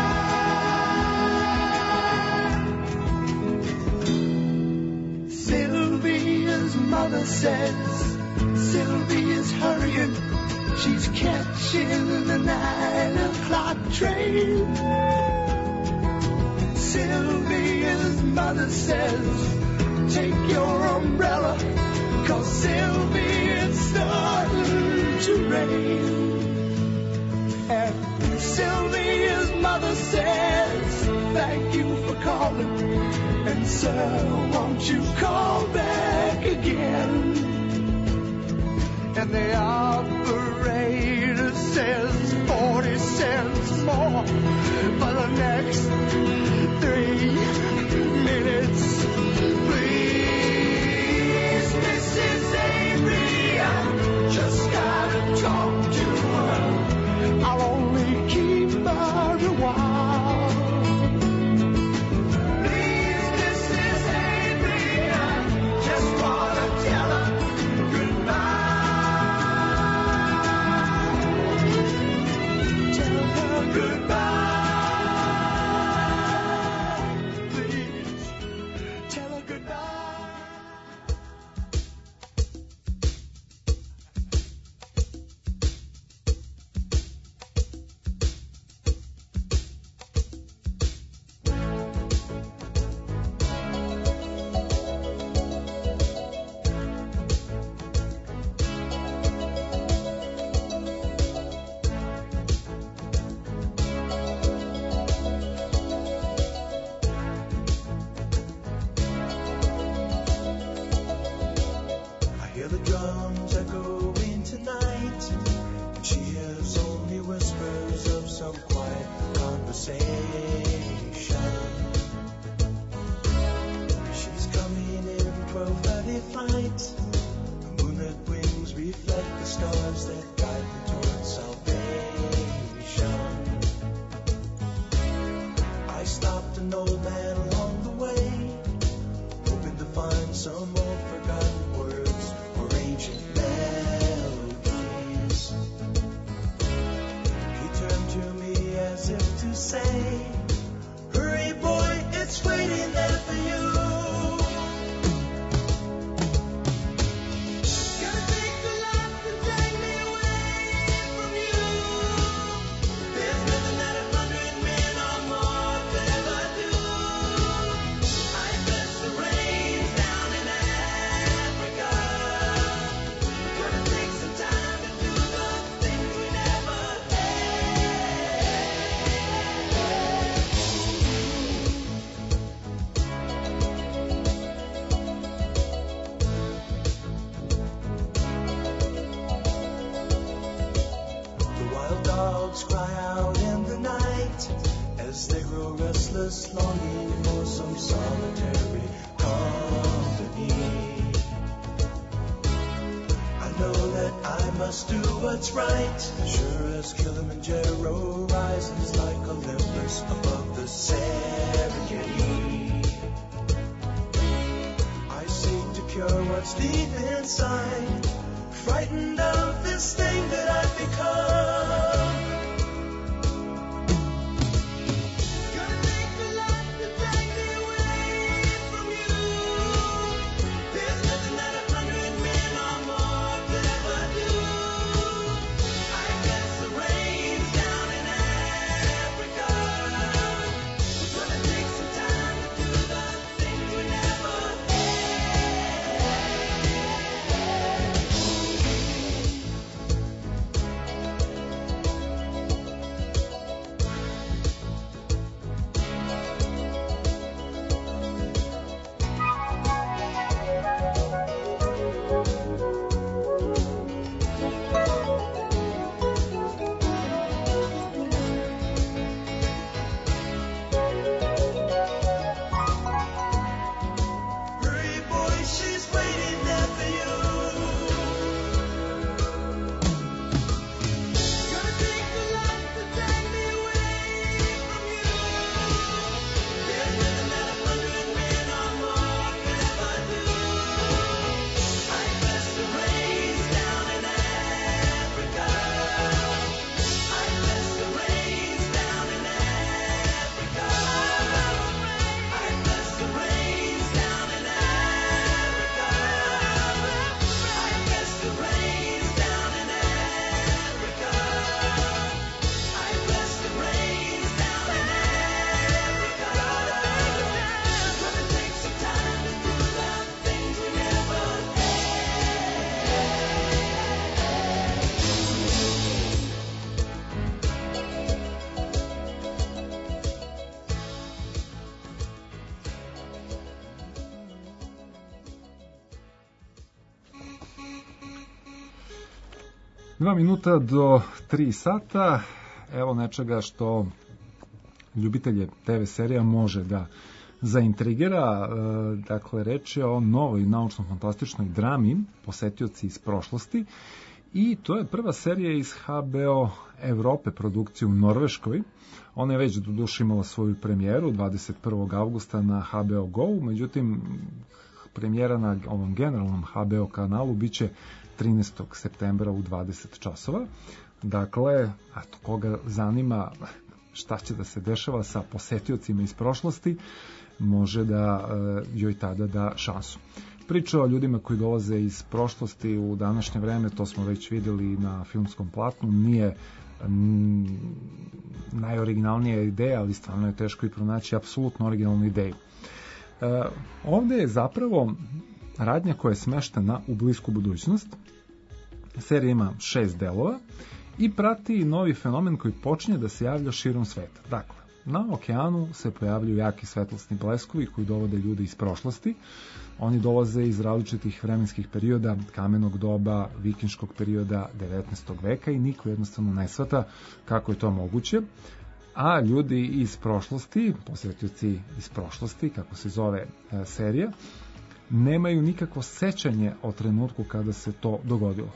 Sylvia's mother says Sylvia's hurrying, she's catching the nine o'clock train. Sylvia's mother says take your umbrella, 'cause Sylvia, it's starting to rain. And Sylvia's mother says thank you for calling, and sir, won't you call back again? And the operator says forty cents more for the next three minutes, please. Missus Avery, I just gotta talk to her. I'll only keep her a while. Please, Missus Avery, I just wanna tell her goodbye. Goodbye, please tell her goodbye. Say, hurry boy, it's waiting there for you. night as they grow restless, longing for some solitary company. I know that I must do what's right, sure as Kilimanjaro rises like Olympus above the Serengeti. I seek to cure what's deep inside, frightened of this thing that I've become. Gonna make the light to take me away from you. There's nothing that a hundred men or more could ever do. I guess the rain's down in Africa. It's gonna take some time to do the things we never Hurry, boy, she's waiting there for you. Gonna take the light to take me away from you. There's nothing that a hundred men or more could ever do. I guess the rain's down in Africa. I guess the rain's down in Africa. I guess the rain's down in Africa. I guess the rain's down in Africa. I guess the rain's down in Africa. It's gonna take some time to do the things we never Dva minuta do tri sata, evo nečega što ljubitelje te ve serija može da zaintrigira. E, dakle, reč je o novoj naučno-fantastičnoj drami Posetioci iz prošlosti i to je prva serija iz ha be o Evrope, produkcije u Norveškoj. Ona je već doduše imala svoju premijeru dvadeset prvog avgusta na ha be o Go, međutim premijera na ovom generalnom ha be o kanalu biće trinaestog septembra u dvadeset časova. Dakle, eto, koga zanima šta će da se dešava sa posetiocima iz prošlosti, može da e, joj tada da šansu. Priča o ljudima koji dolaze iz prošlosti u današnje vreme, to smo već videli na filmskom platnu, nije m, najoriginalnija ideja, ali stvarno je teško i pronaći apsolutno originalnu ideju. E, ovde je zapravo radnja koja je smeštena u blisku budućnost. Serija ima šest delova i prati novi fenomen koji počinje da se javlja širom sveta. Dakle, na okeanu se pojavljuju jaki svetlosni bleskovi koji dovode ljude iz prošlosti. Oni dolaze iz različitih vremenskih perioda, kamenog doba, vikinškog perioda, devetnaestog veka i niko jednostavno ne shvata kako je to moguće. A ljudi iz prošlosti, posjetioci iz prošlosti, kako se zove e, serija, nemaju nikakvo sećanje o trenutku kada se to dogodilo.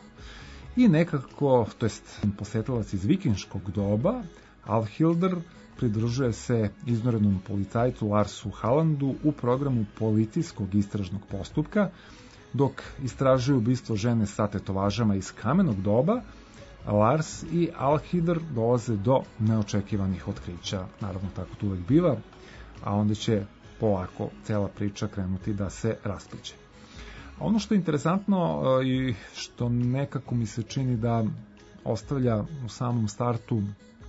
I nekako, to jest posetilac iz vikinškog doba, Alhildr, pridružuje se izvanrednom policajcu Larsu Hallandu u programu policijskog istražnog postupka, dok istražuju ubistvo žene sa tetovažama iz kamenog doba. Lars i Alhildr dolaze do neočekivanih otkrića. Naravno, tako to uvek biva, a onda će polako cela priča krenuti da se raspliće. Ono što je interesantno i što nekako mi se čini da ostavlja u samom startu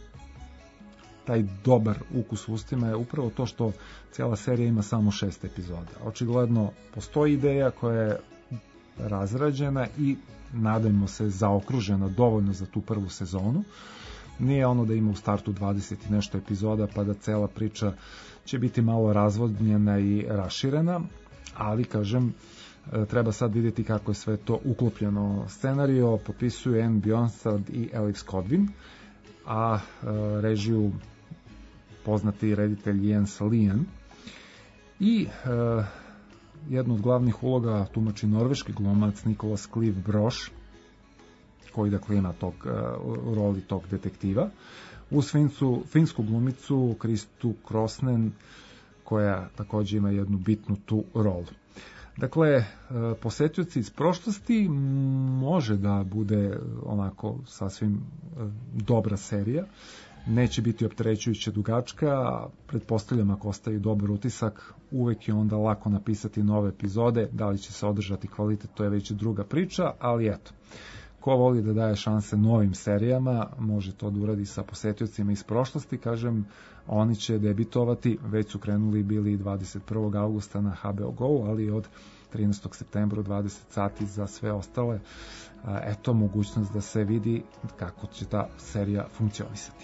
taj dobar ukus u ustima je upravo to što cijela serija ima samo šest epizoda. Očigledno postoji ideja koja je razrađena i nadajmo se zaokružena dovoljno za tu prvu sezonu. Nije ono da ima u startu dvadeset i nešto epizoda pa da cela priča će biti malo razvodnjena i raširena, ali kažem, treba sad vidjeti kako je sve to uklopljeno. Scenario potpisuju Anne Bjornstad i Alex Kodvin, a režiju poznati reditelj Jens Lien. I e, jednu od glavnih uloga tumači norveški glumac Nicolas Clive Broš, koji dakle ima tog, u roli tog detektiva, uz fincu, finsku glumicu Kristu Krosnen, koja također ima jednu bitnu tu rolu. Dakle, posetioci iz prošlosti može da bude onako sasvim dobra serija, neće biti opterećujuće dugačka, pretpostavljam ako ostaje dobar utisak, uvek je onda lako napisati nove epizode, da li će se održati kvalitet, to je već druga priča, ali eto, ko voli da daje šanse novim serijama, može to da uradi sa posetiocima iz prošlosti, kažem, oni će debitovati, već su krenuli bili dvadeset prvog avgusta na H B O Go, ali od trinaestog septembra u dvadeset sati za sve ostale, eto mogućnost da se vidi kako će ta serija funkcionisati.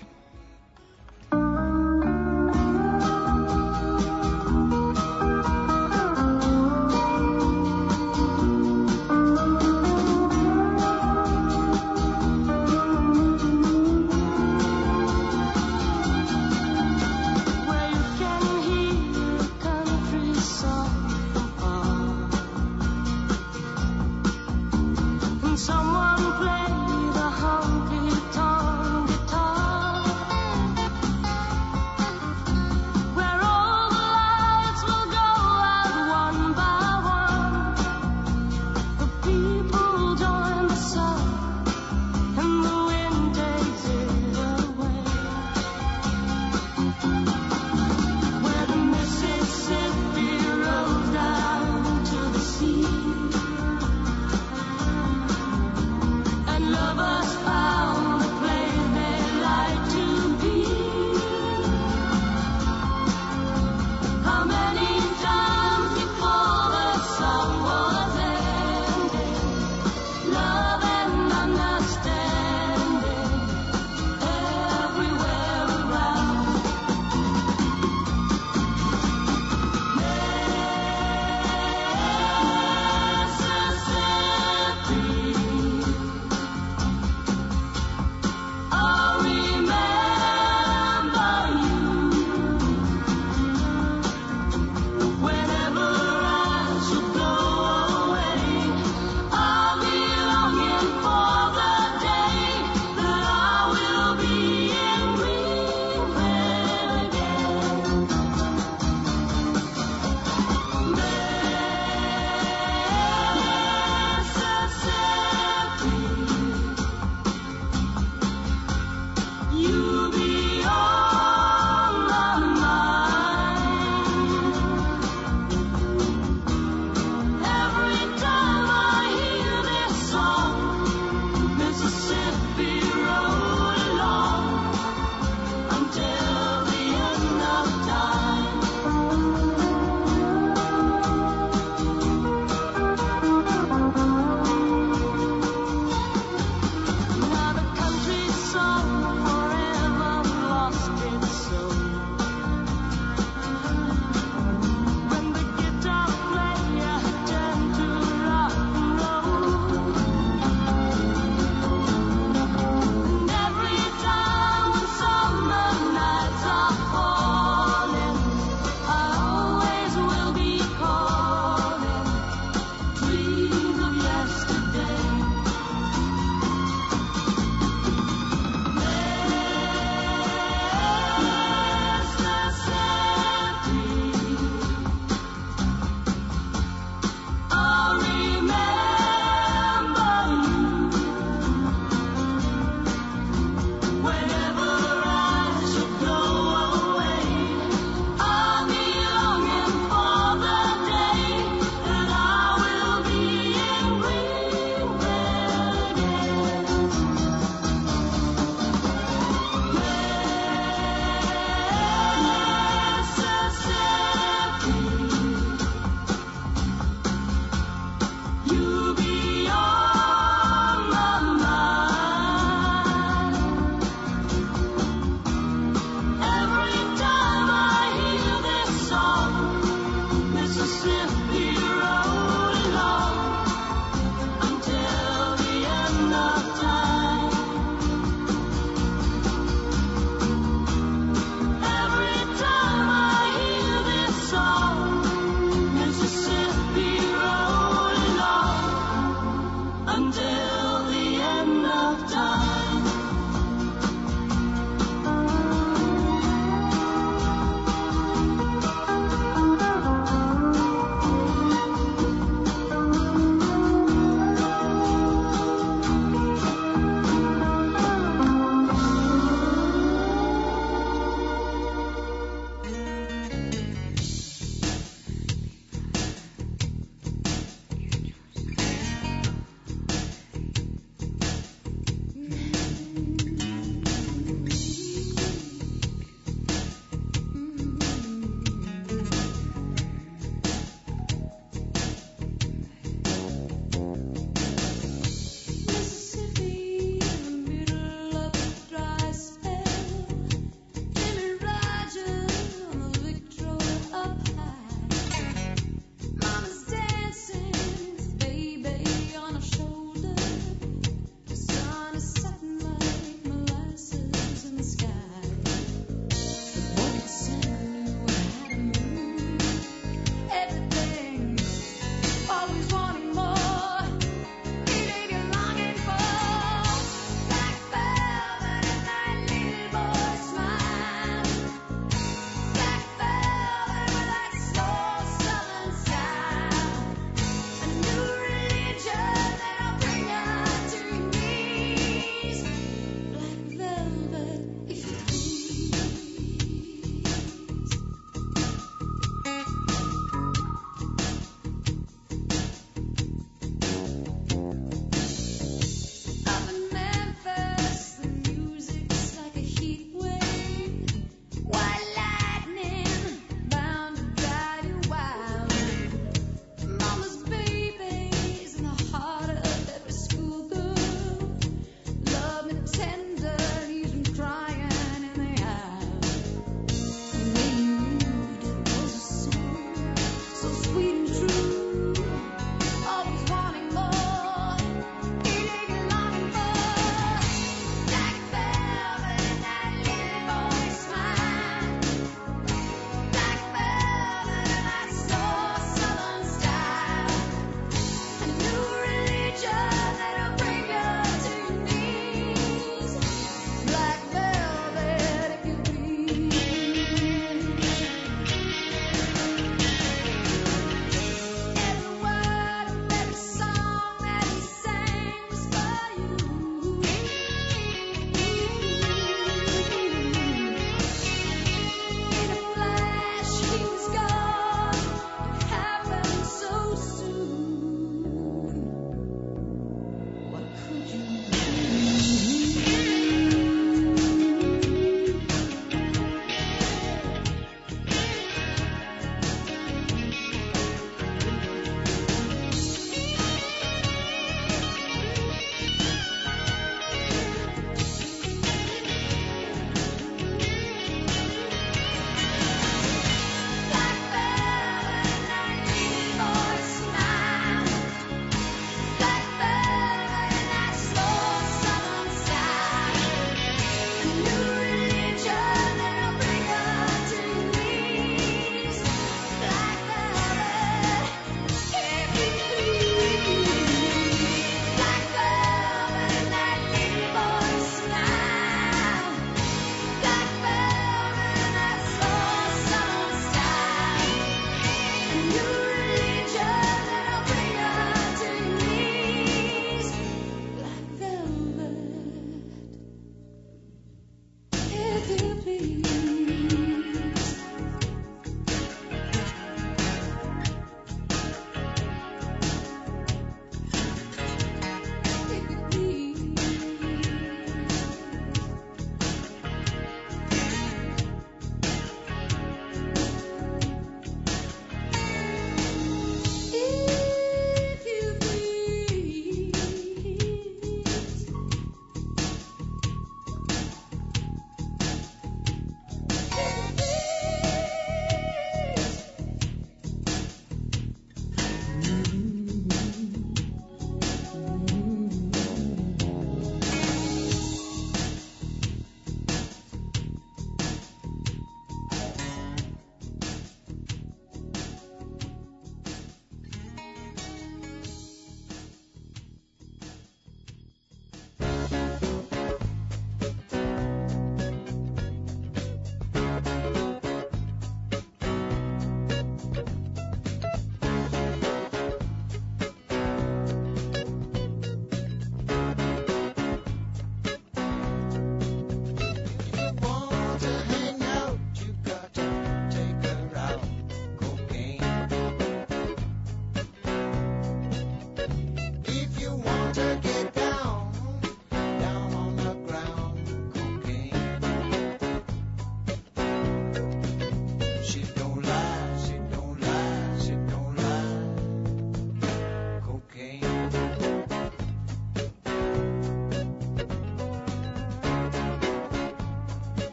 Someone play the honky tonk guitar.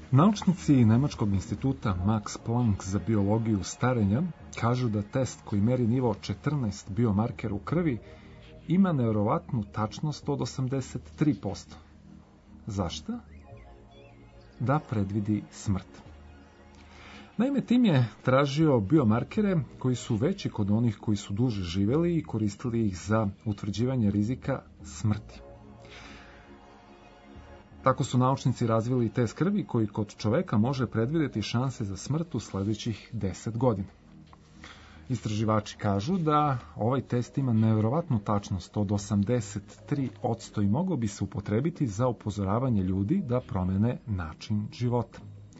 Naučnici Nemačkog instituta Max Planck za biologiju starenja kažu da test koji meri nivo četrnaest biomarkera u krvi ima nevjerovatnu tačnost od osamdeset tri posto. Zašto? Da predvidi smrt. Naime, tim je tražio biomarkere koji su veći kod onih koji su duže živeli i koristili ih za utvrđivanje rizika smrti. Tako su naučnici razvili test krvi koji kod čoveka može predvidjeti šanse za smrt u sljedećih deset godina. Istraživači kažu da ovaj test ima nevjerovatnu tačnost od osamdeset tri posto i mogao bi se upotrebiti za upozoravanje ljudi da promene način života.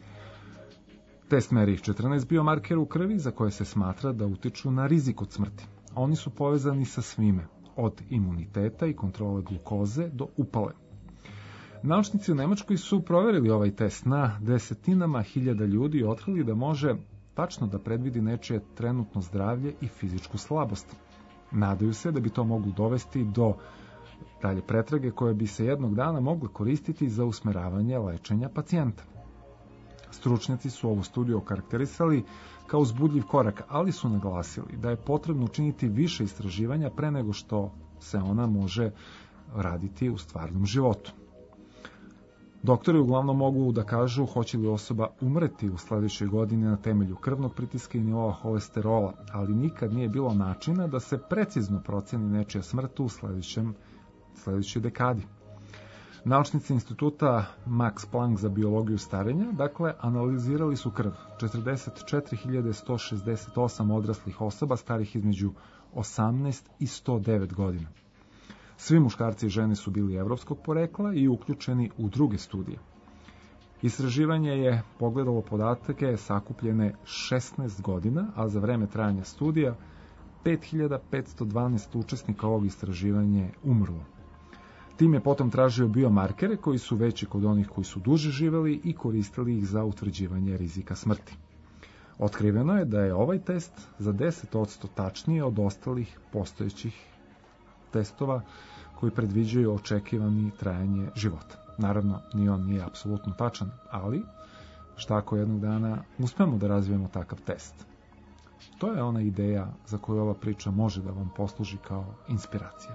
Test meri četrnaest biomarkera u krvi za koje se smatra da utiču na rizik od smrti. Oni su povezani sa svime, od imuniteta i kontrole glukoze do upale. Naučnici u Nemačkoj su provjerili ovaj test na desetinama hiljada ljudi i otkrili da može tačno da predvidi nečije trenutno zdravlje i fizičku slabost. Nadaju se da bi to moglo dovesti do dalje pretrage koje bi se jednog dana mogle koristiti za usmeravanje lečenja pacijenta. Stručnjaci su ovu studiju okarakterisali kao uzbudljiv korak, ali su naglasili da je potrebno učiniti više istraživanja pre nego što se ona može raditi u stvarnom životu. Doktori uglavnom mogu da kažu hoće li osoba umreti u sljedećoj godini na temelju krvnog pritiska i nivoa holesterola, ali nikad nije bilo načina da se precizno procjeni nečija smrt u sljedećem, sljedećoj dekadi. Naučnici instituta Max Planck za biologiju starenja, dakle, analizirali su krv četrdeset četiri hiljade sto šezdeset osam odraslih osoba starih između osamnaest i sto devet godina. Svi muškarci i žene su bili evropskog porekla i uključeni u druge studije. Istraživanje je pogledalo podatke sakupljene šesnaest godina, a za vreme trajanja studija pet hiljada petsto dvanaest učesnika ovog istraživanja je umrlo. Tim je potom tražio biomarkere koji su veći kod onih koji su duže živeli i koristili ih za utvrđivanje rizika smrti. Otkriveno je da je ovaj test za deset posto tačniji od ostalih postojećih testova koji predviđaju očekivani trajanje života. Naravno, ni on nije apsolutno tačan, ali šta ako jednog dana uspemo da razvijemo takav test? To je ona ideja za koju ova priča može da vam posluži kao inspiracija.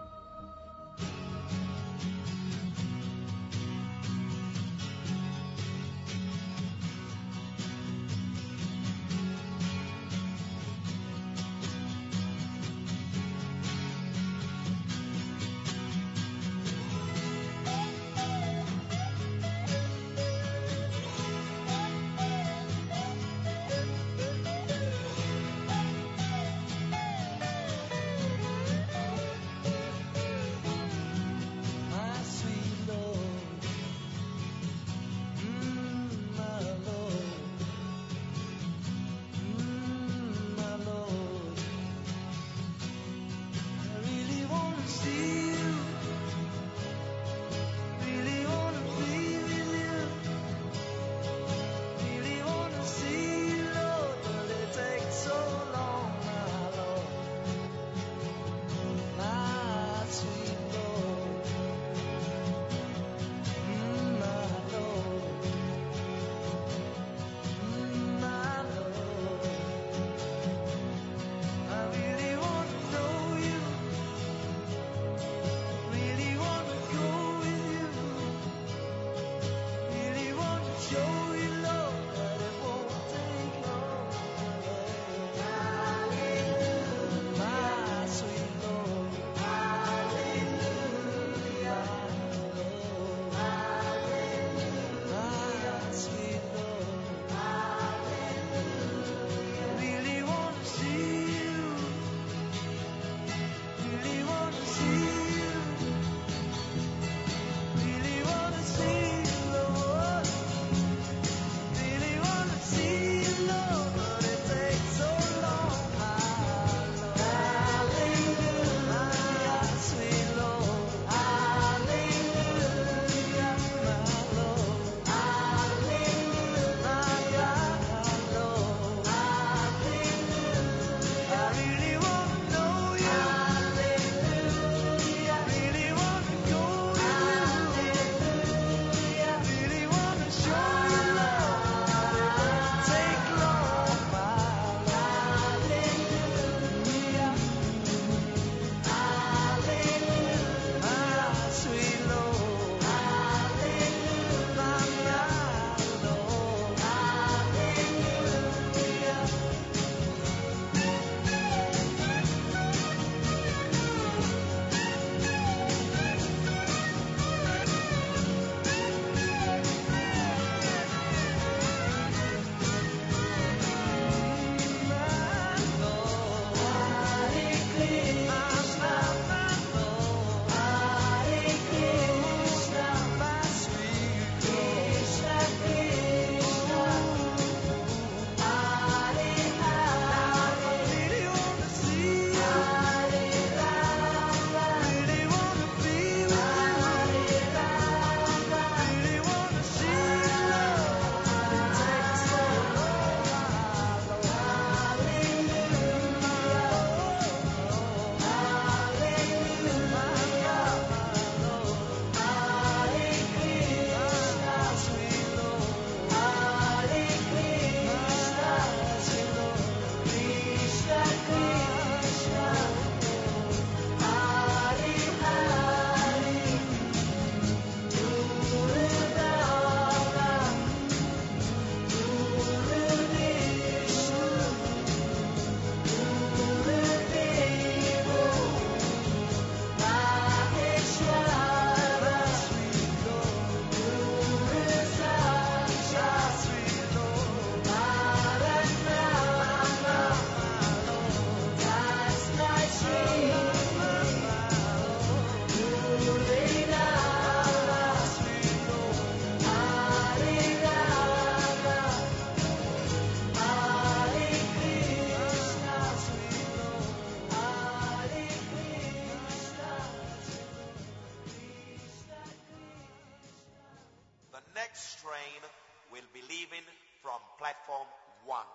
next train will be leaving from platform one.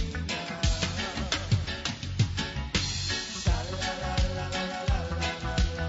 La la la la la la la la.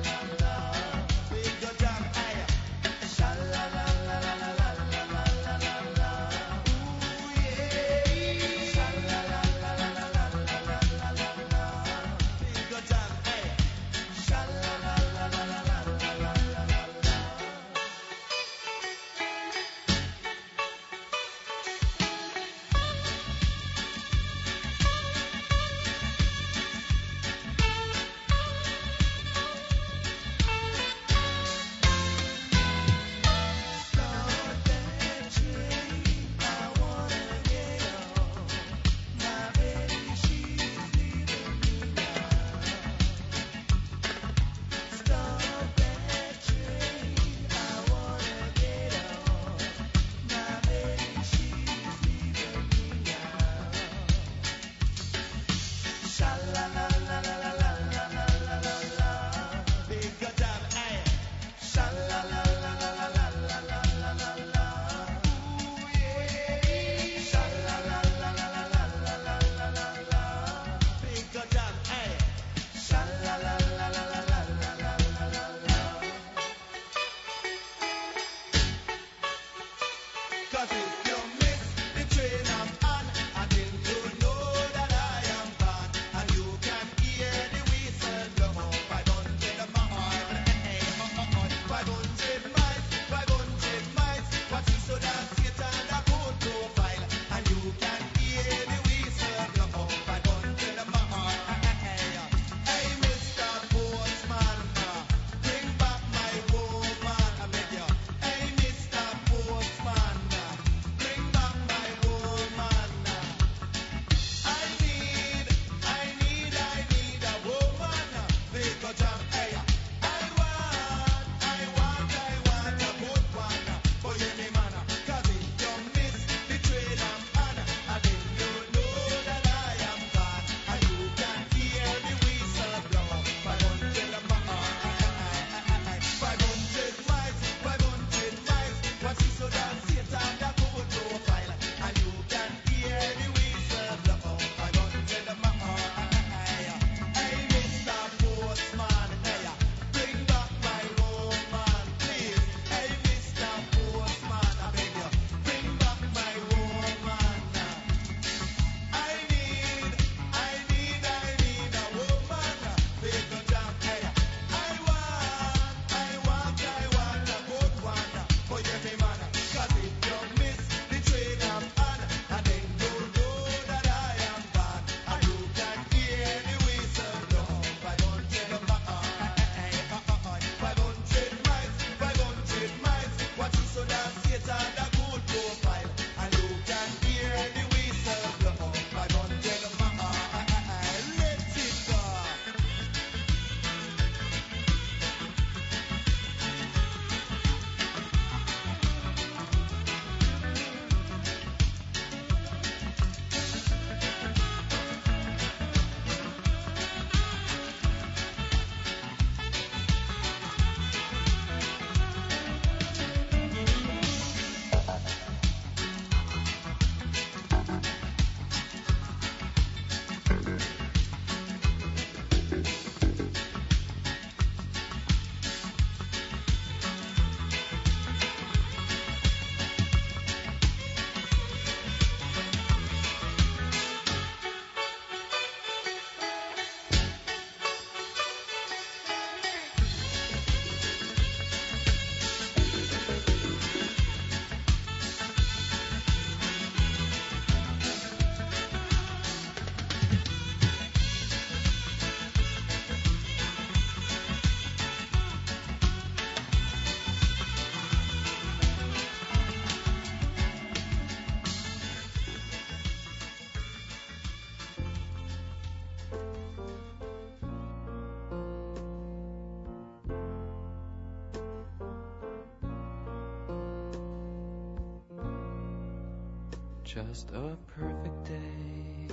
Just a perfect day.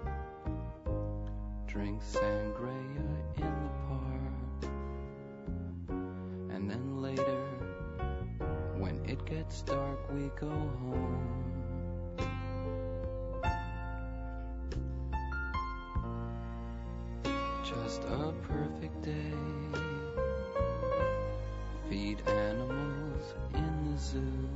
Drink sangria in the park. And then later, when it gets dark, we go home. Just a perfect day. Feed animals in the zoo.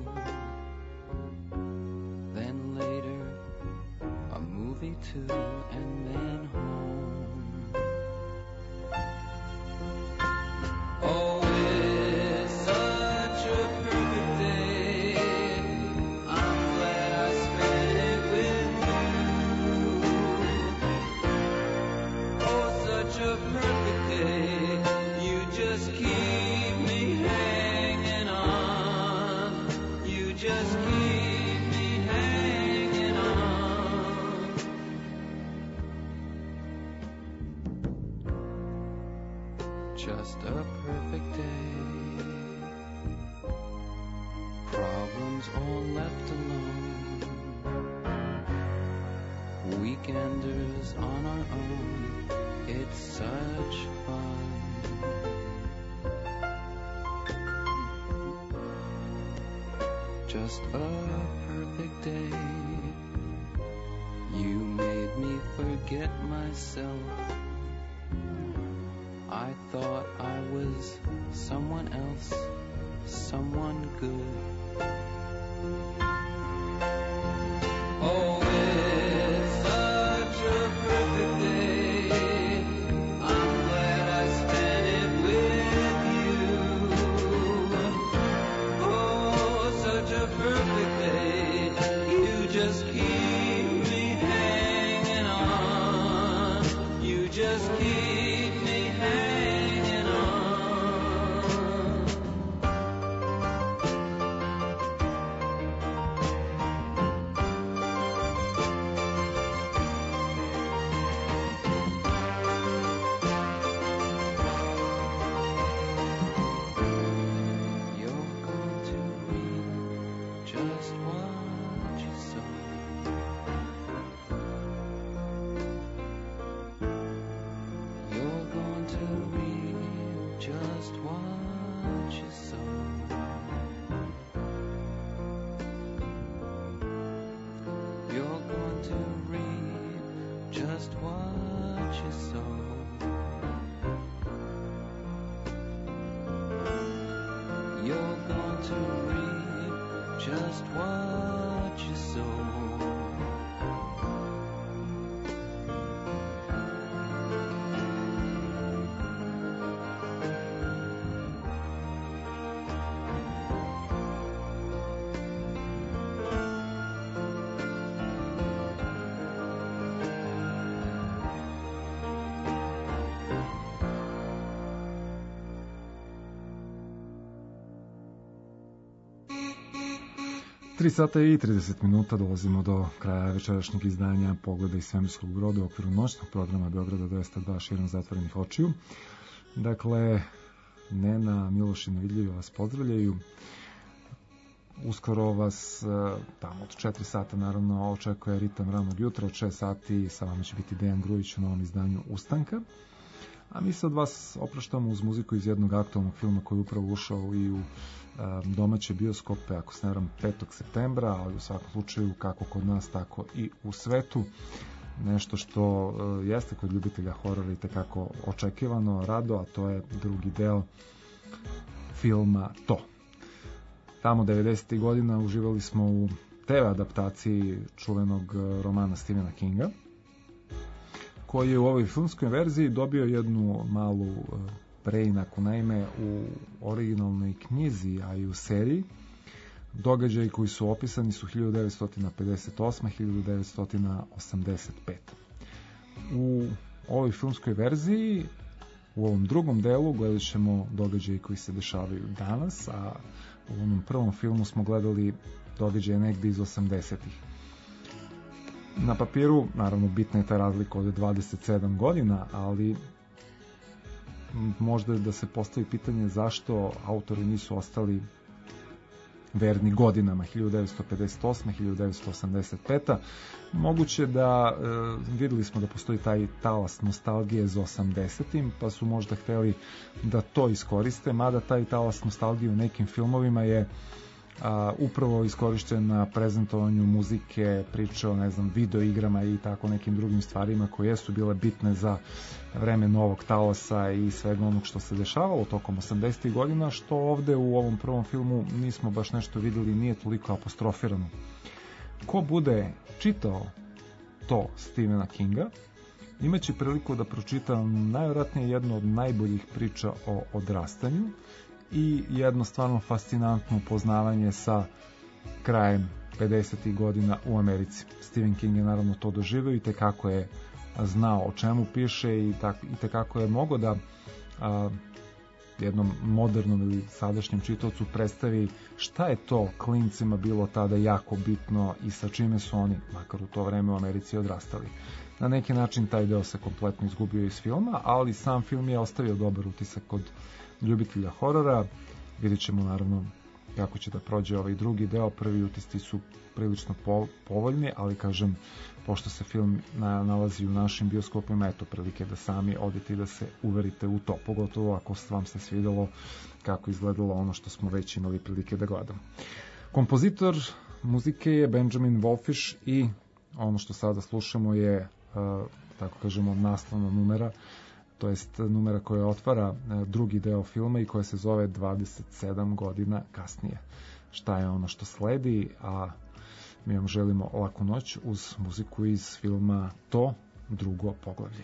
Then later, a movie too, and then home. Oh, it's such a perfect day. I'm glad I spent it with you. Oh, such a perfect day. You just keep me hanging on. You just keep me hanging on. Just a perfect day. Problems all left alone. Weekenders on our own. It's such fun. Just a perfect day. You made me forget myself. I thought I was someone else, someone good. Oh, it's such a perfect day. I'm glad I spent it with you. Oh, such a perfect day. You just keep me hanging on. You just keep me hanging on. You're going to reap just what you sow. You're going to reap just what you sow. You're going to reap just what you sow. You're going to reap just what you sow. tri sata i trideset minuta dolazimo do kraja večerašnjeg izdanja Pogleda iz svemirskog broda u okviru noćnog programa Beograda dvesta dva širom zatvorenih očiju. Dakle, Nena, Miloš i Nevidljivi vas pozdravljaju. Uskoro vas tamo od četiri sata naravno očekuje Ritam ranog jutra, od šest sati sa vama će biti Dejan Grujić u novom izdanju Ustanka. A mi se od vas opraštamo uz muziku iz jednog aktualnog filma koji je upravo ušao i u domaće bioskope, ako se ne varam, petog septembra, ali u svakom slučaju kako kod nas, tako i u svetu. Nešto što jeste kod ljubitelja horora i tekako očekivano, rado, a to je drugi deo filma To. Tamo devedesetih godina uživali smo u te ve adaptaciji čuvenog romana Stephena Kinga, koji je u ovoj filmskoj verziji dobio jednu malu preinaku. Naime, u originalnoj knjizi, a i u seriji, događaji koji su opisani su hiljadu devetsto pedeset osme. hiljadu devetsto osamdeset pete. U ovoj filmskoj verziji, u ovom drugom delu, gledat ćemo događaje koji se dešavaju danas, a u onom prvom filmu smo gledali događaje negde iz osamdesetih. Na papiru, naravno, bitna je ta razlika od dvadeset sedam godina, ali možda je da se postavi pitanje zašto autori nisu ostali verni godinama hiljadu devetsto pedeset osme. hiljadu devetsto osamdeset pete. Moguće da e, videli smo da postoji taj talas nostalgije za osamdesetim, pa su možda hteli da to iskoriste, mada taj talas nostalgije u nekim filmovima je a, upravo iskorišćen na prezentovanju muzike, priče o, ne znam, video igrama i tako nekim drugim stvarima koje su bile bitne za vreme novog talasa i svega onog što se dešavalo tokom osamdesetih godina, što ovde u ovom prvom filmu nismo baš nešto videli, nije toliko apostrofirano. Ko bude čitao to Stephena Kinga, imaće priliku da pročita najvjerojatnije jednu od najboljih priča o odrastanju i jedno stvarno fascinantno upoznavanje sa krajem pedesetih godina u Americi. Stephen King je naravno to doživio i tekako je znao o čemu piše i, tak, i tekako je mogao da a, jednom modernom ili sadašnjem čitaocu predstavi šta je to klincima bilo tada jako bitno i sa čime su oni, makar u to vreme u Americi, odrastali. Na neki način taj deo se kompletno izgubio iz filma, ali sam film je ostavio dobar utisak kod ljubitelja horora. Vidjet ćemo naravno kako će da prođe ovaj drugi deo. Prvi utisci su prilično po, povoljni, ali kažem, pošto se film na, nalazi u našim bioskopima, eto prilike da sami odete i da se uverite u to, pogotovo ako vam se svidelo kako izgledalo ono što smo već imali prilike da gledamo. Kompozitor muzike je Benjamin Wallfisch i ono što sada slušamo je, uh, tako kažemo, nastavna numera, to jest numera koja otvara drugi deo filma i koja se zove dvadeset sedam godina kasnije. Šta je ono što sledi, a mi vam želimo laku noć uz muziku iz filma To, drugo poglavlje.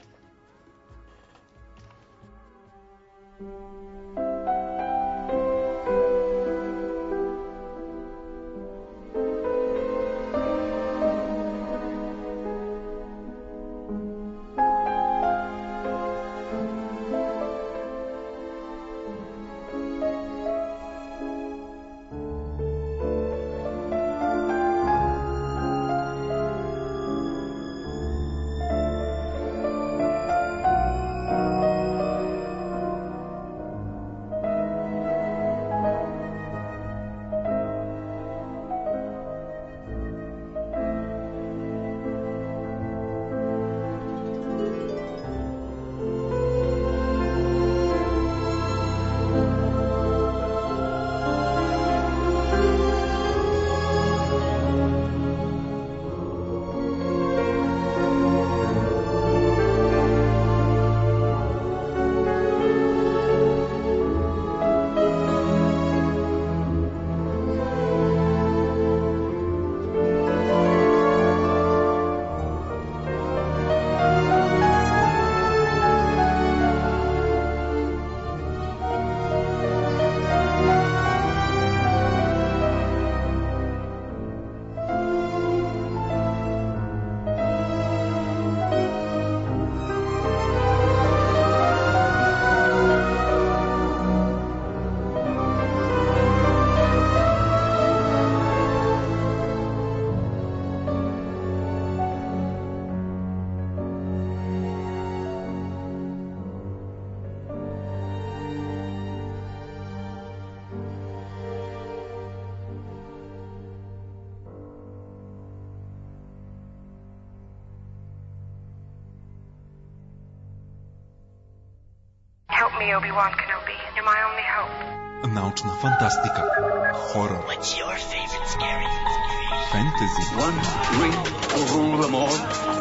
Obi-Wan Kenobi. You're my only hope. Naučna fantastika. Horror. What's your favorite scary movie? Fantasy. One ring will rule them all.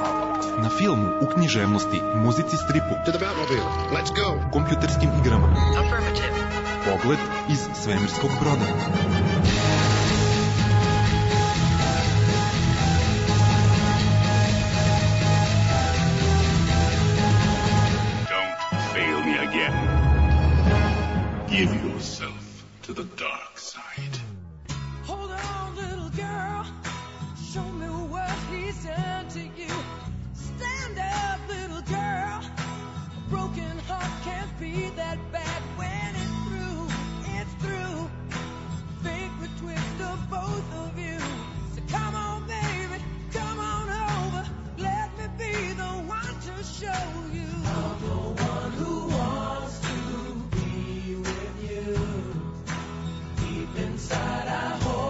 Na filmu, u književnosti, muzici, stripu. To the Batmobile. Let's go. Kompjuterskim igrama. Affirmative. Pogled iz svemirskog broda. Give yourself to the dark side. Hold on, little girl. Show me what he's done to you. Stand up, little girl. A broken heart can't be that bad when it's through. It's through. Fate would twist of both of you. So come on, baby. Come on over. Let me be the one to show you. I'm the one who wants to be with you. Deep inside I hope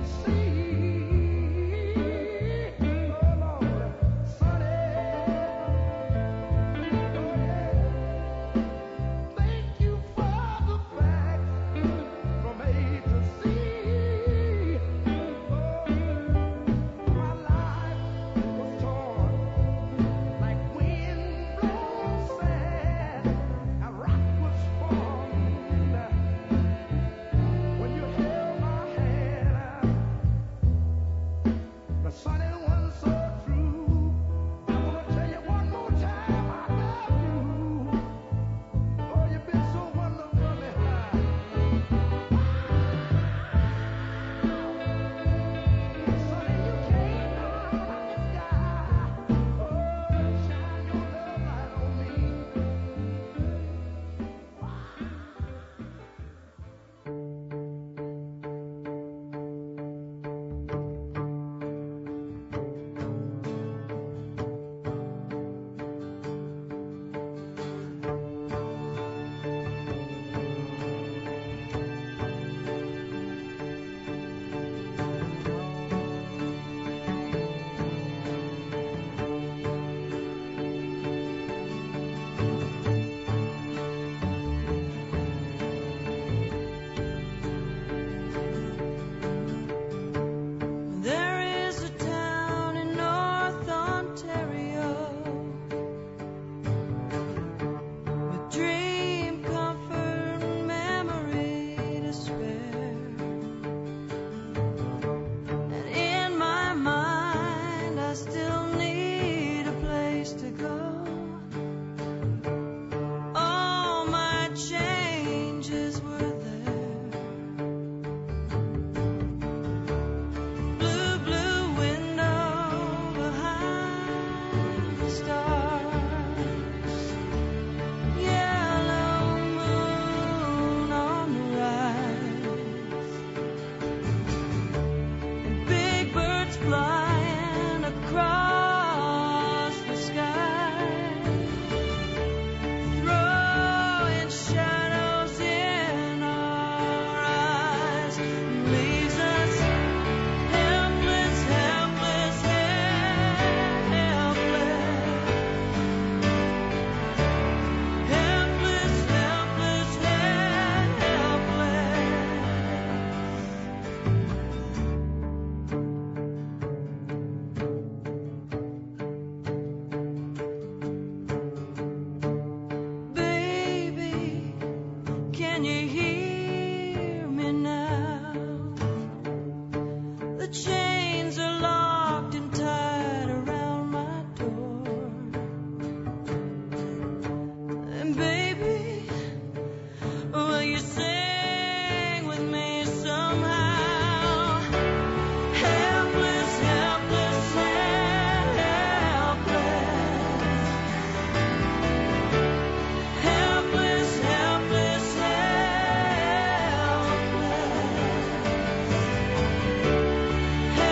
Helpless,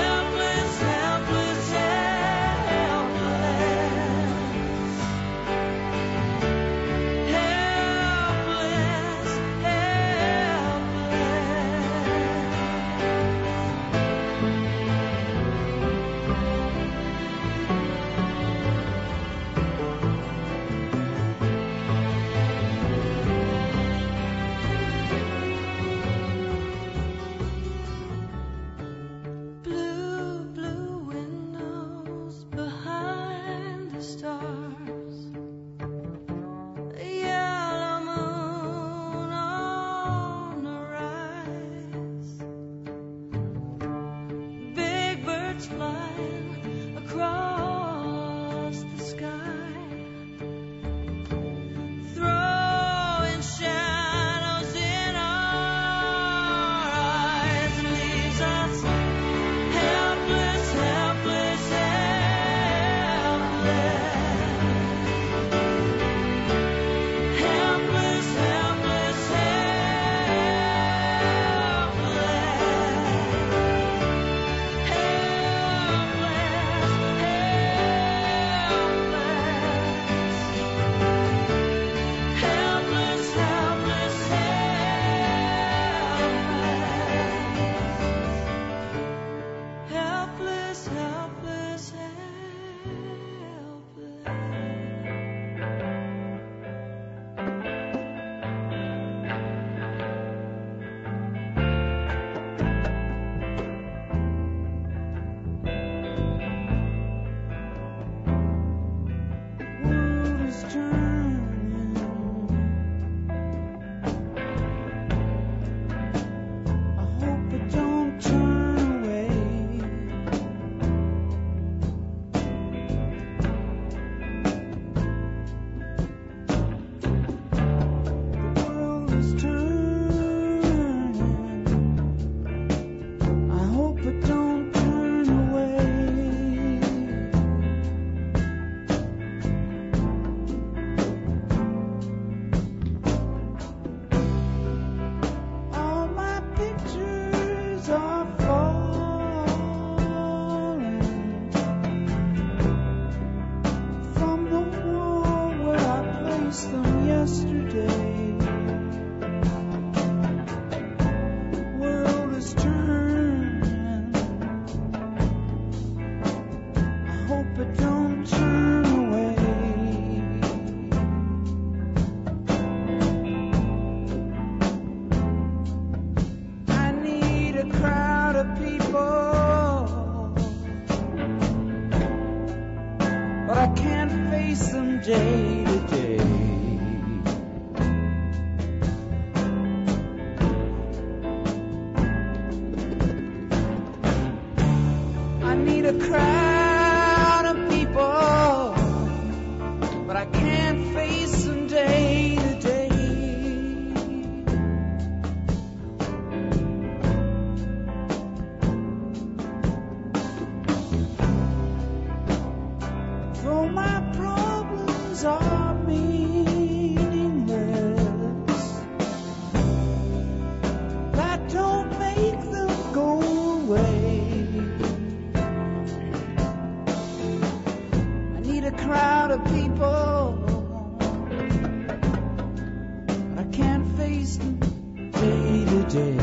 day to day. I need a crowd of people, but I can't face them day to day. Though my problems are meaningless, that don't make them go away. I need a crowd of people, but I can't face them day to day.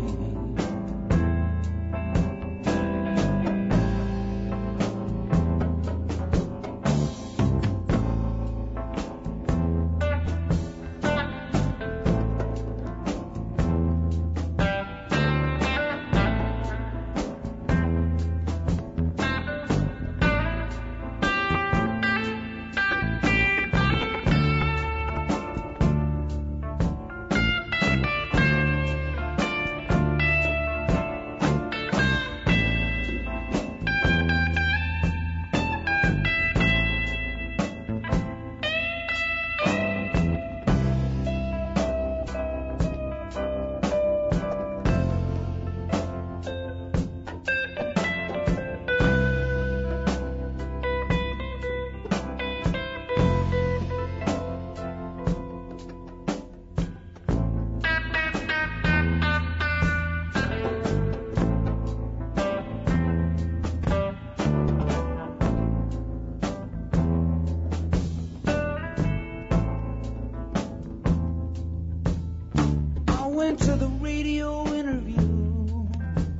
I went to the radio interview,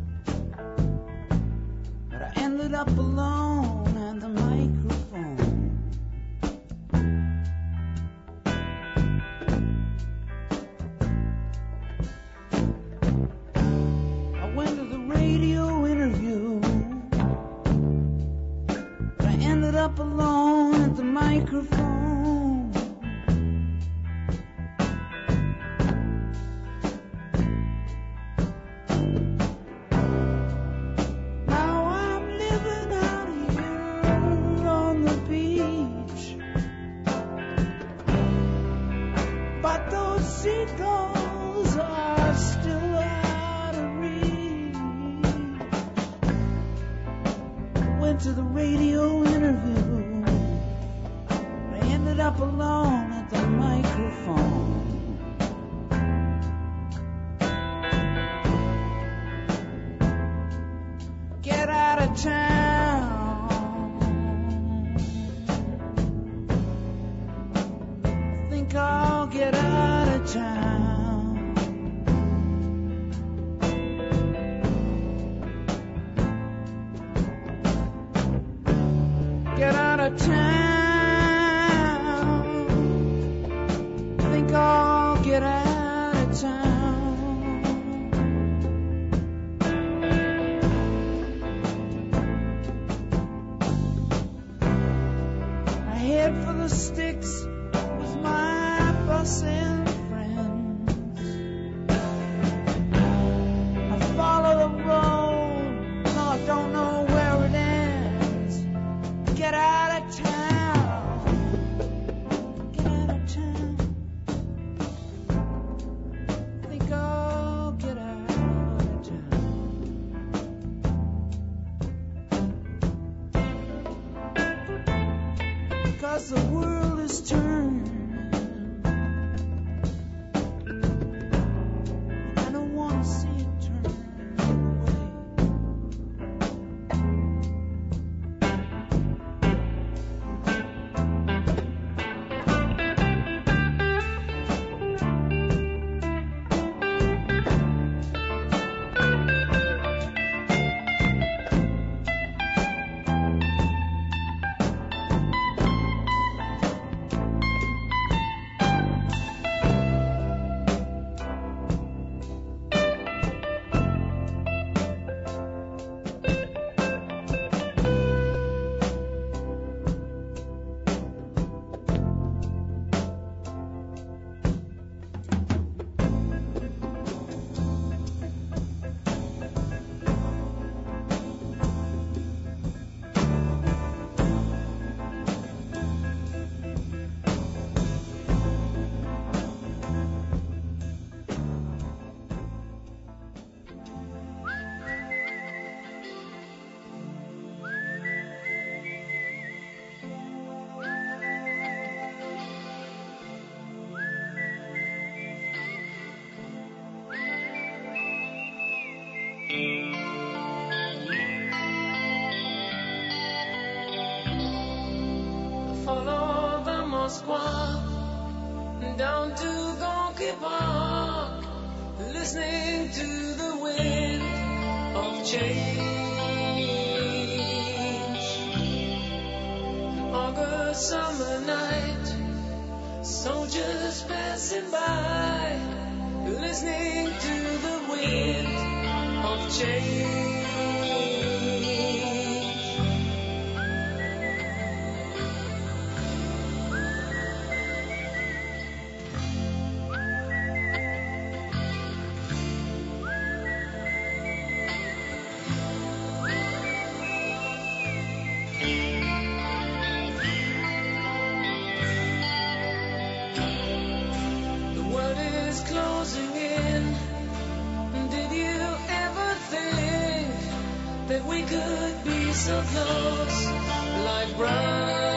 but I ended up alone at the microphone. I went to the radio interview, but I ended up alone at the microphone. Now I'm living out here on the beach, but those seagulls are still out of reach. Went to the radio interview, I ended up alone at the microphone. Get out of town, think I'll get out of town. Get out of town, think I'll get out of town. I head for the sticks with my bussin' friends. I follow the road, no, I don't know where it ends. Get out of town, get out of town. Think I'll get out of town. 'Cause the world is turning, I don't wanna see it turn away. Moskva, down to Gonky Park, listening to the wind of change. August summer night, soldiers passing by, listening to the wind of change. We could be so close, like brown.